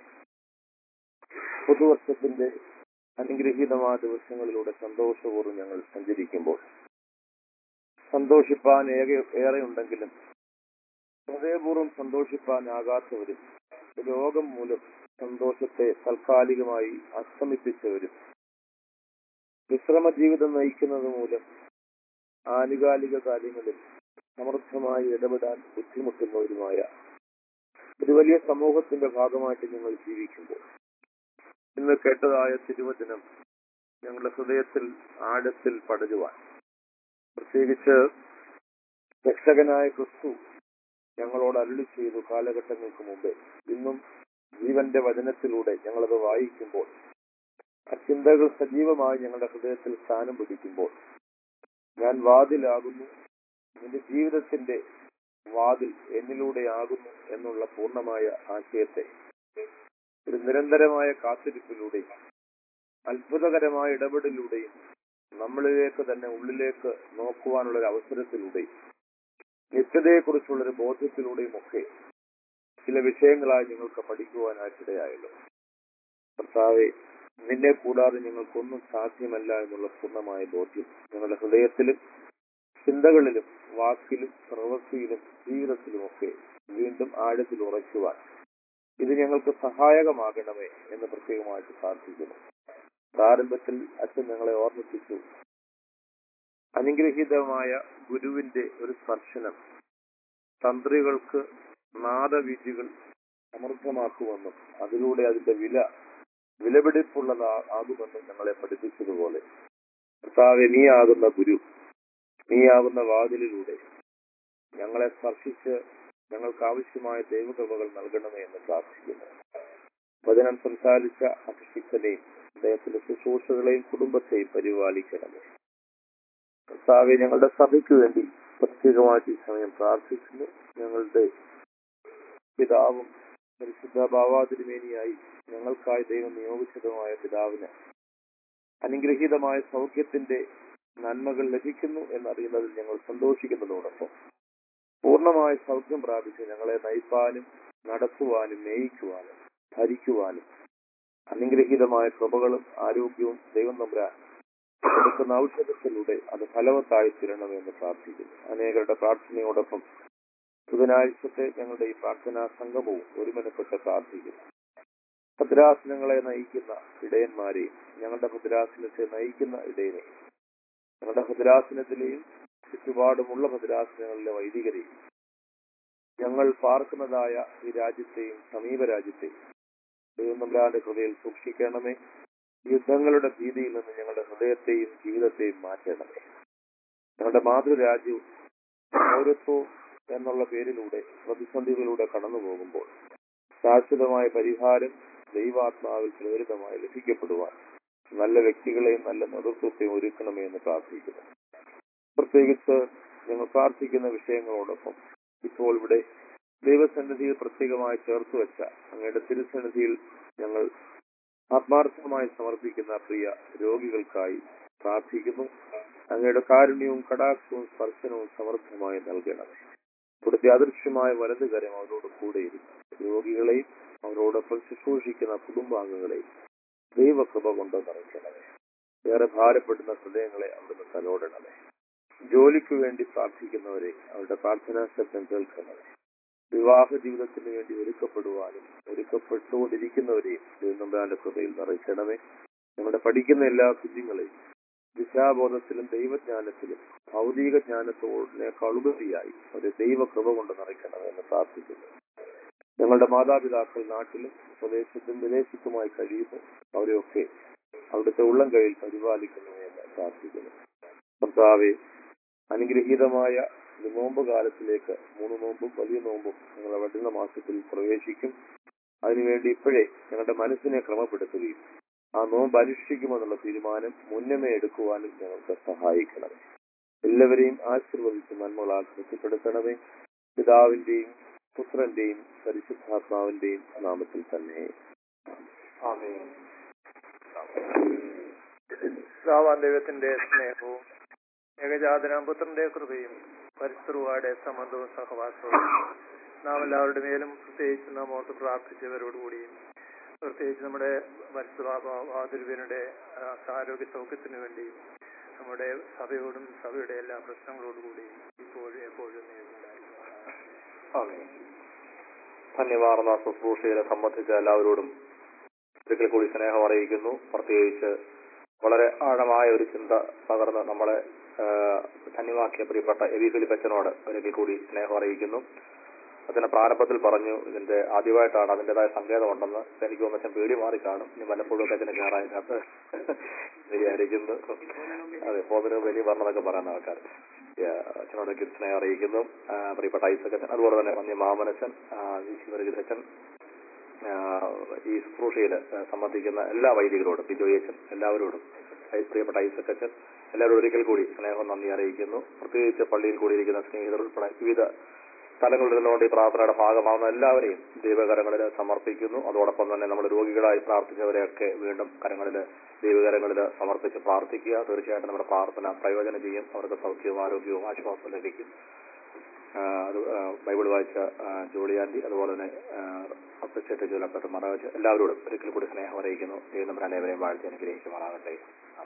പുതുവർഷത്തിന്റെ അനുഗ്രഹീതമായ ദിവസങ്ങളിലൂടെ സന്തോഷപൂർവ്വം ഞങ്ങൾ സഞ്ചരിക്കുമ്പോൾ സന്തോഷിപ്പാൻ ഏറെ ഏറെ ഉണ്ടെങ്കിലും ഹൃദയപൂർവ്വം സന്തോഷിപ്പാനാകാത്തവരും രോഗം മൂലം സന്തോഷത്തെ താൽക്കാലികമായി അസ്തമിപ്പിച്ചവരും വിശ്രമ ജീവിതം നയിക്കുന്നത് മൂലം ആനുകാലിക കാര്യങ്ങളിൽ സമർത്ഥമായി ഇടപെടാൻ ബുദ്ധിമുട്ടുന്നവരുമായ ഒരു വലിയ സമൂഹത്തിന്റെ ഭാഗമായിട്ട് ഞങ്ങൾ ജീവിക്കുമ്പോൾ ഇന്ന് കേട്ടതായ തിരുവചനം ഞങ്ങളുടെ ഹൃദയത്തിൽ ആഴത്തിൽ പടരുവാൻ, പ്രത്യേകിച്ച് രക്ഷകനായ ക്രിസ്തു ഞങ്ങളോട് അരുളി ചെയ്തു കാലഘട്ടങ്ങൾക്ക് മുമ്പേ ഇന്നും ജീവന്റെ വചനത്തിലൂടെ ഞങ്ങളത് വായിക്കുമ്പോൾ ആ ചിന്തകൾ സജീവമായി ഞങ്ങളുടെ ഹൃദയത്തിൽ സ്ഥാനം പിടിക്കുമ്പോൾ ഞാൻ വാതിലാകുന്നു, നിന്റെ ജീവിതത്തിന്റെ വാതിൽ എന്നിലൂടെയാകുന്നു എന്നുള്ള പൂർണ്ണമായ ആശയത്തെ ഒരു നിരന്തരമായ കാത്തിരിപ്പിലൂടെയും അത്ഭുതകരമായ ഇടപെടലിലൂടെയും നമ്മളിലേക്ക് തന്നെ ഉള്ളിലേക്ക് നോക്കുവാനുള്ള ഒരു അവസരത്തിലൂടെയും നിത്യതയെക്കുറിച്ചുള്ളൊരു ബോധ്യത്തിലൂടെയും ഒക്കെ ചില വിഷയങ്ങളായി ഞങ്ങൾക്ക് പഠിക്കുവാനായിട്ടിടയായല്ലോ. കർത്താവേ, നിന്നെ കൂടാതെ ഞങ്ങൾക്കൊന്നും സാധ്യമല്ല എന്നുള്ള പൂർണ്ണമായ ബോധ്യം ഞങ്ങളുടെ ഹൃദയത്തിലും ചിന്തകളിലും വാക്കിലും പ്രവൃത്തിയിലും ജീവിതത്തിലുമൊക്കെ വീണ്ടും ആഴത്തിൽ ഉറയ്ക്കുവാൻ ഇത് ഞങ്ങൾക്ക് സഹായകമാകണമേ എന്ന് പ്രത്യേകമായിട്ട് പ്രാർത്ഥിക്കുന്നു. പ്രാരംഭത്തിൽ അച്ഛൻ ഞങ്ങളെ ഓർമ്മിപ്പിച്ചു, അനുഗ്രഹീതമായ ഗുരുവിന്റെ ഒരു സ്പർശനം തന്ത്രികൾക്ക് നാദവീചികൾ സമൃദ്ധമാക്കുമെന്നും അതിലൂടെ അതിന്റെ വില വിലപിടിപ്പുള്ളതാകുമെന്നും ഞങ്ങളെ പഠിപ്പിച്ചതുപോലെ കർത്താവേ, നീയാകുന്ന ഗുരു, നീയാകുന്ന വാതിലിലൂടെ ഞങ്ങളെ സ്പർശിച്ച് ഞങ്ങൾക്ക് ആവശ്യമായ ദൈവകൃപകൾ നൽകണമേ എന്ന് പ്രാർത്ഥിക്കുന്നു. വചനം സംസാരിച്ച അഭിഷിക്തനെയും അദ്ദേഹത്തിന്റെ ശുശ്രൂഷകളെയും കുടുംബത്തെയും പരിപാലിക്കണമേ. കർത്താവെ, ഞങ്ങളുടെ സഭയ്ക്ക് വേണ്ടി പ്രത്യേകമായിട്ട് ഈ സമയം പ്രാർത്ഥിക്കുന്നു. ഞങ്ങളുടെ പിതാവും പരിശുദ്ധ ബാവാതിരുമേനിയായി ഞങ്ങൾക്കായി ദൈവം നിയോഗിച്ചതുമായ പിതാവിന് അനുഗ്രഹീതമായ സൗഖ്യത്തിന്റെ നന്മകൾ ലഭിക്കുന്നു എന്നറിയുന്നതിൽ ഞങ്ങൾ സന്തോഷിക്കുന്നതോടൊപ്പം പൂർണ്ണമായ സൗഖ്യം പ്രാപിച്ച് ഞങ്ങളെ നയിപ്പാനും നടത്തുവാനും മേയിക്കുവാനും ഭരിക്കുവാനും അനുഗ്രഹീതമായ കൃപകളും ആരോഗ്യവും ദൈവം തമ്പുരാൻ കൊടുക്കുന്ന ഔഷധത്തിലൂടെ അത് ഫലവത്തായി തീരണമെന്ന് പ്രാർത്ഥിക്കുന്നു. അനേകരുടെ പ്രാർത്ഥനയോടൊപ്പം ബുധനാഴ്ചത്തെ ഞങ്ങളുടെ ഈ പ്രാർത്ഥനാ സംഗമവും ഒരുമനപ്പെട്ട് പ്രാർത്ഥിക്കുന്നു. ഭദ്രാസനങ്ങളെ നയിക്കുന്ന ഇടയന്മാരെയും ഞങ്ങളുടെ ഭദ്രാസനത്തെ നയിക്കുന്ന ഇടയനെയും ഞങ്ങളുടെ ഭദ്രാസനത്തിലെയും ചുറ്റുപാടുമുള്ള ഭദ്രാസനങ്ങളിലെ വൈദികരെയും ഞങ്ങൾ പാർക്കുന്നതായ ഈ രാജ്യത്തെയും സമീപ രാജ്യത്തെയും ദൈവം തമ്പുരാന്റെ ഹൃദയത്തിൽ സൂക്ഷിക്കണമേ. യുദ്ധങ്ങളുടെ ഭീതിയിൽ നിന്ന് ഞങ്ങളുടെ ഹൃദയത്തെയും ജീവിതത്തെയും മാറ്റണമേ. ഞങ്ങളുടെ മാതൃരാജ്യവും പൗരത്വവും എന്നുള്ള പേരിലൂടെ പ്രതിസന്ധികളിലൂടെ കടന്നു പോകുമ്പോൾ ശാശ്വതമായ പരിഹാരം ദൈവാത്മാവിൽ പ്രേരിതമായി ലഭിക്കപ്പെടുവാൻ നല്ല വ്യക്തികളെയും നല്ല നേതൃത്വത്തെയും ഒരുക്കണമേ എന്ന് പ്രാർത്ഥിക്കുന്നു. പ്രത്യേകിച്ച് ഞങ്ങൾ പ്രാർത്ഥിക്കുന്ന വിഷയങ്ങളോടൊപ്പം ഇപ്പോൾ ഇവിടെ ദൈവസന്നിധിയിൽ പ്രത്യേകമായി ചേർത്ത് വെച്ച അങ്ങയുടെ തിരുസന്നിധിയിൽ ഞങ്ങൾ ആത്മാർത്ഥമായി സമർപ്പിക്കുന്ന പ്രിയ രോഗികൾക്കായി പ്രാർത്ഥിക്കുന്നു. അങ്ങയുടെ കാരുണ്യവും കടാക്ഷവും സ്പർശനവും സമൃദ്ധമായി നൽകണമേ. ഇവിടുത്തെ അദൃശ്യമായ വലതുകരം അവരോട് കൂടെയിരിക്കും. രോഗികളെയും അവരോടൊപ്പം ശുശ്രൂഷിക്കുന്ന കുടുംബാംഗങ്ങളെയും ദൈവകൃപ കൊണ്ട് നിറയ്ക്കണമേ. ഏറെ ഭാരപ്പെടുന്ന ഹൃദയങ്ങളെ അവിടുന്ന് തലോടണമേ. ജോലിക്ക് വേണ്ടി പ്രാർത്ഥിക്കുന്നവരെ അവരുടെ പ്രാർത്ഥനാ ശബ്ദം കേൾക്കണമേ. വിവാഹ ജീവിതത്തിന് വേണ്ടി ഒരുക്കപ്പെടുവാനും ഒരുക്കപ്പെട്ടുകൊണ്ടിരിക്കുന്നവരെയും ദൈവനമ്പ്രാന്റെ കൃപയിൽ നിറയ്ക്കണമേ. ഞങ്ങളുടെ പഠിക്കുന്ന എല്ലാ കുഞ്ഞുങ്ങളെയും ദിശാബോധത്തിലും ദൈവജ്ഞാനത്തിലും ഭൗതിക ജ്ഞാനത്തോടിനേക്കാളുപരിയായി ഒരു ദൈവകൃപ കൊണ്ട് നിറയ്ക്കണമെന്ന് പ്രാർത്ഥിക്കുന്നു. ഞങ്ങളുടെ മാതാപിതാക്കൾ നാട്ടിലും സ്വദേശത്തും വിദേശത്തുമായി കഴിയുന്നു. അവരെയൊക്കെ അവിടുത്തെ ഉള്ളം കയ്യിൽ പരിപാലിക്കുന്നു എന്ന് പ്രാർത്ഥിക്കുന്നു. കർത്താവേ, അനുഗ്രഹീതമായ ഒരു നോമ്പ് കാലത്തിലേക്ക് മൂന്ന് നോമ്പും വലിയ നോമ്പും ഞങ്ങളുടെ വരുന്ന മാസത്തിൽ പ്രവേശിക്കും. അതിനുവേണ്ടി ഇപ്പോഴേ ഞങ്ങളുടെ മനസ്സിനെ ക്രമപ്പെടുത്തുകയും ആ നോമ്പ് അനുഷ്ഠിക്കുമെന്നുള്ള തീരുമാനം മുന്നമേ എടുക്കുവാനും ഞങ്ങൾക്ക് സഹായിക്കണമേ. എല്ലാവരെയും ആശീർവദിച്ച് നന്മകളാൽ തൃപ്തിപ്പെടുത്തണമേ. പിതാവിന്റെയും പുത്രന്റെയും പരിശുദ്ധാത്മാവിന്റെയും നാമത്തിൽ തന്നെ. ആമേൻ. പിതാവാം ദൈവത്തിന്റെ സ്നേഹവും ഏകജാതനാം പുത്രന്റെ കൃപയും പരിശുദ്ധരുടെ സംബന്ധവും സഹവാസവും നാം എല്ലാവരുടെ മേലും പ്രത്യേകിച്ച് നാം ഓർത്ത് പ്രാർത്ഥിച്ചവരോടുകൂടിയും പ്രത്യേകിച്ച് നമ്മുടെ പരിശുദ്ധരുടെ ആരോഗ്യ സൗഖ്യത്തിനു വേണ്ടിയും നമ്മുടെ സഭയോടും സഭയുടെ എല്ലാ പ്രശ്നങ്ങളോടുകൂടിയും ഇപ്പോഴും എപ്പോഴും ആമേൻ. ധന്യവാർന്ന ശുശ്രൂഷയെ സംബന്ധിച്ച എല്ലാവരോടും ഒരിക്കൽ കൂടി സ്നേഹം അറിയിക്കുന്നു. പ്രത്യേകിച്ച് വളരെ ആഴമായ ഒരു ചിന്ത പകർന്ന് നമ്മളെ ധന്യമാക്കിയ പ്രിയപ്പെട്ട എബി ഫിലിപ്പച്ചനോട് ഒരിക്കൽ കൂടി സ്നേഹം അറിയിക്കുന്നു. അതിന്റെ പ്രാരംഭത്തിൽ പറഞ്ഞു ഇതിന്റെ ആദ്യമായിട്ടാണ് അതിൻ്റെതായ സങ്കേതമുണ്ടെന്ന്. എനിക്ക് തോന്നുന്നു പേടി മാറി കാണും. ഇനി വല്ലപ്പോഴും ഒക്കെ അതിന് കയറാനായിട്ട് വിചാരിക്കുന്നു. അതെ, പോകുന്നതിന് വലിയ പറഞ്ഞതൊക്കെ പറയുന്ന ആൾക്കാർ അച്ഛനോടൊക്കെ സ്നേഹം അറിയിക്കുന്നു. പ്രിയപ്പെട്ട ഐസകച്ചൻ, അതുപോലെ തന്നെ വന്യ മാമനച്ചൻ, വിശുദ്ധരചൻ, ഈ ശുശ്രൂഷയിൽ സംബന്ധിക്കുന്ന എല്ലാ വൈദികരോടും, ബിജോയച്ചൻ, എല്ലാവരോടും, പ്രിയപ്പെട്ട ഐസകച്ചൻ, എല്ലാവരും ഒരിക്കൽ കൂടി സ്നേഹം നന്ദി അറിയിക്കുന്നു. പ്രത്യേകിച്ച് പള്ളിയിൽ കൂടിയിരിക്കുന്ന സ്നേഹിതർ ഉൾപ്പെടെ വിവിധ സ്ഥലങ്ങളിൽ നിന്നുകൊണ്ട് ഈ പ്രാർത്ഥനയുടെ ഭാഗമാകുന്ന എല്ലാവരെയും ദൈവകരങ്ങളിൽ സമർപ്പിക്കുന്നു. അതോടൊപ്പം തന്നെ നമ്മൾ രോഗികളായി പ്രാർത്ഥിച്ചവരെയൊക്കെ വീണ്ടും കരങ്ങളിൽ ദൈവകരങ്ങളിൽ സമർപ്പിച്ച് പ്രാർത്ഥിക്കുക. തീർച്ചയായിട്ടും നമ്മുടെ പ്രാർത്ഥന പ്രയോജനം ചെയ്യും. അവർക്ക് സൗഖ്യവും ആരോഗ്യവും ആശ്വാസവും ലഭിക്കും. അത് ബൈബിൾ വായിച്ച ജോളിയാൻറ്റി, അതുപോലെ തന്നെ അപ്പച്ചേട്ട് ചൊല്ലപ്പെട്ട മറവച്ച് എല്ലാവരോടും ഒരിക്കൽ കൂടി സ്നേഹം അറിയിക്കുന്നു. ദൈവം നമ്മുടെ അനേവരെയും വാഴ്ത്തി അനുഗ്രഹിക്കുമാറാകട്ടെ.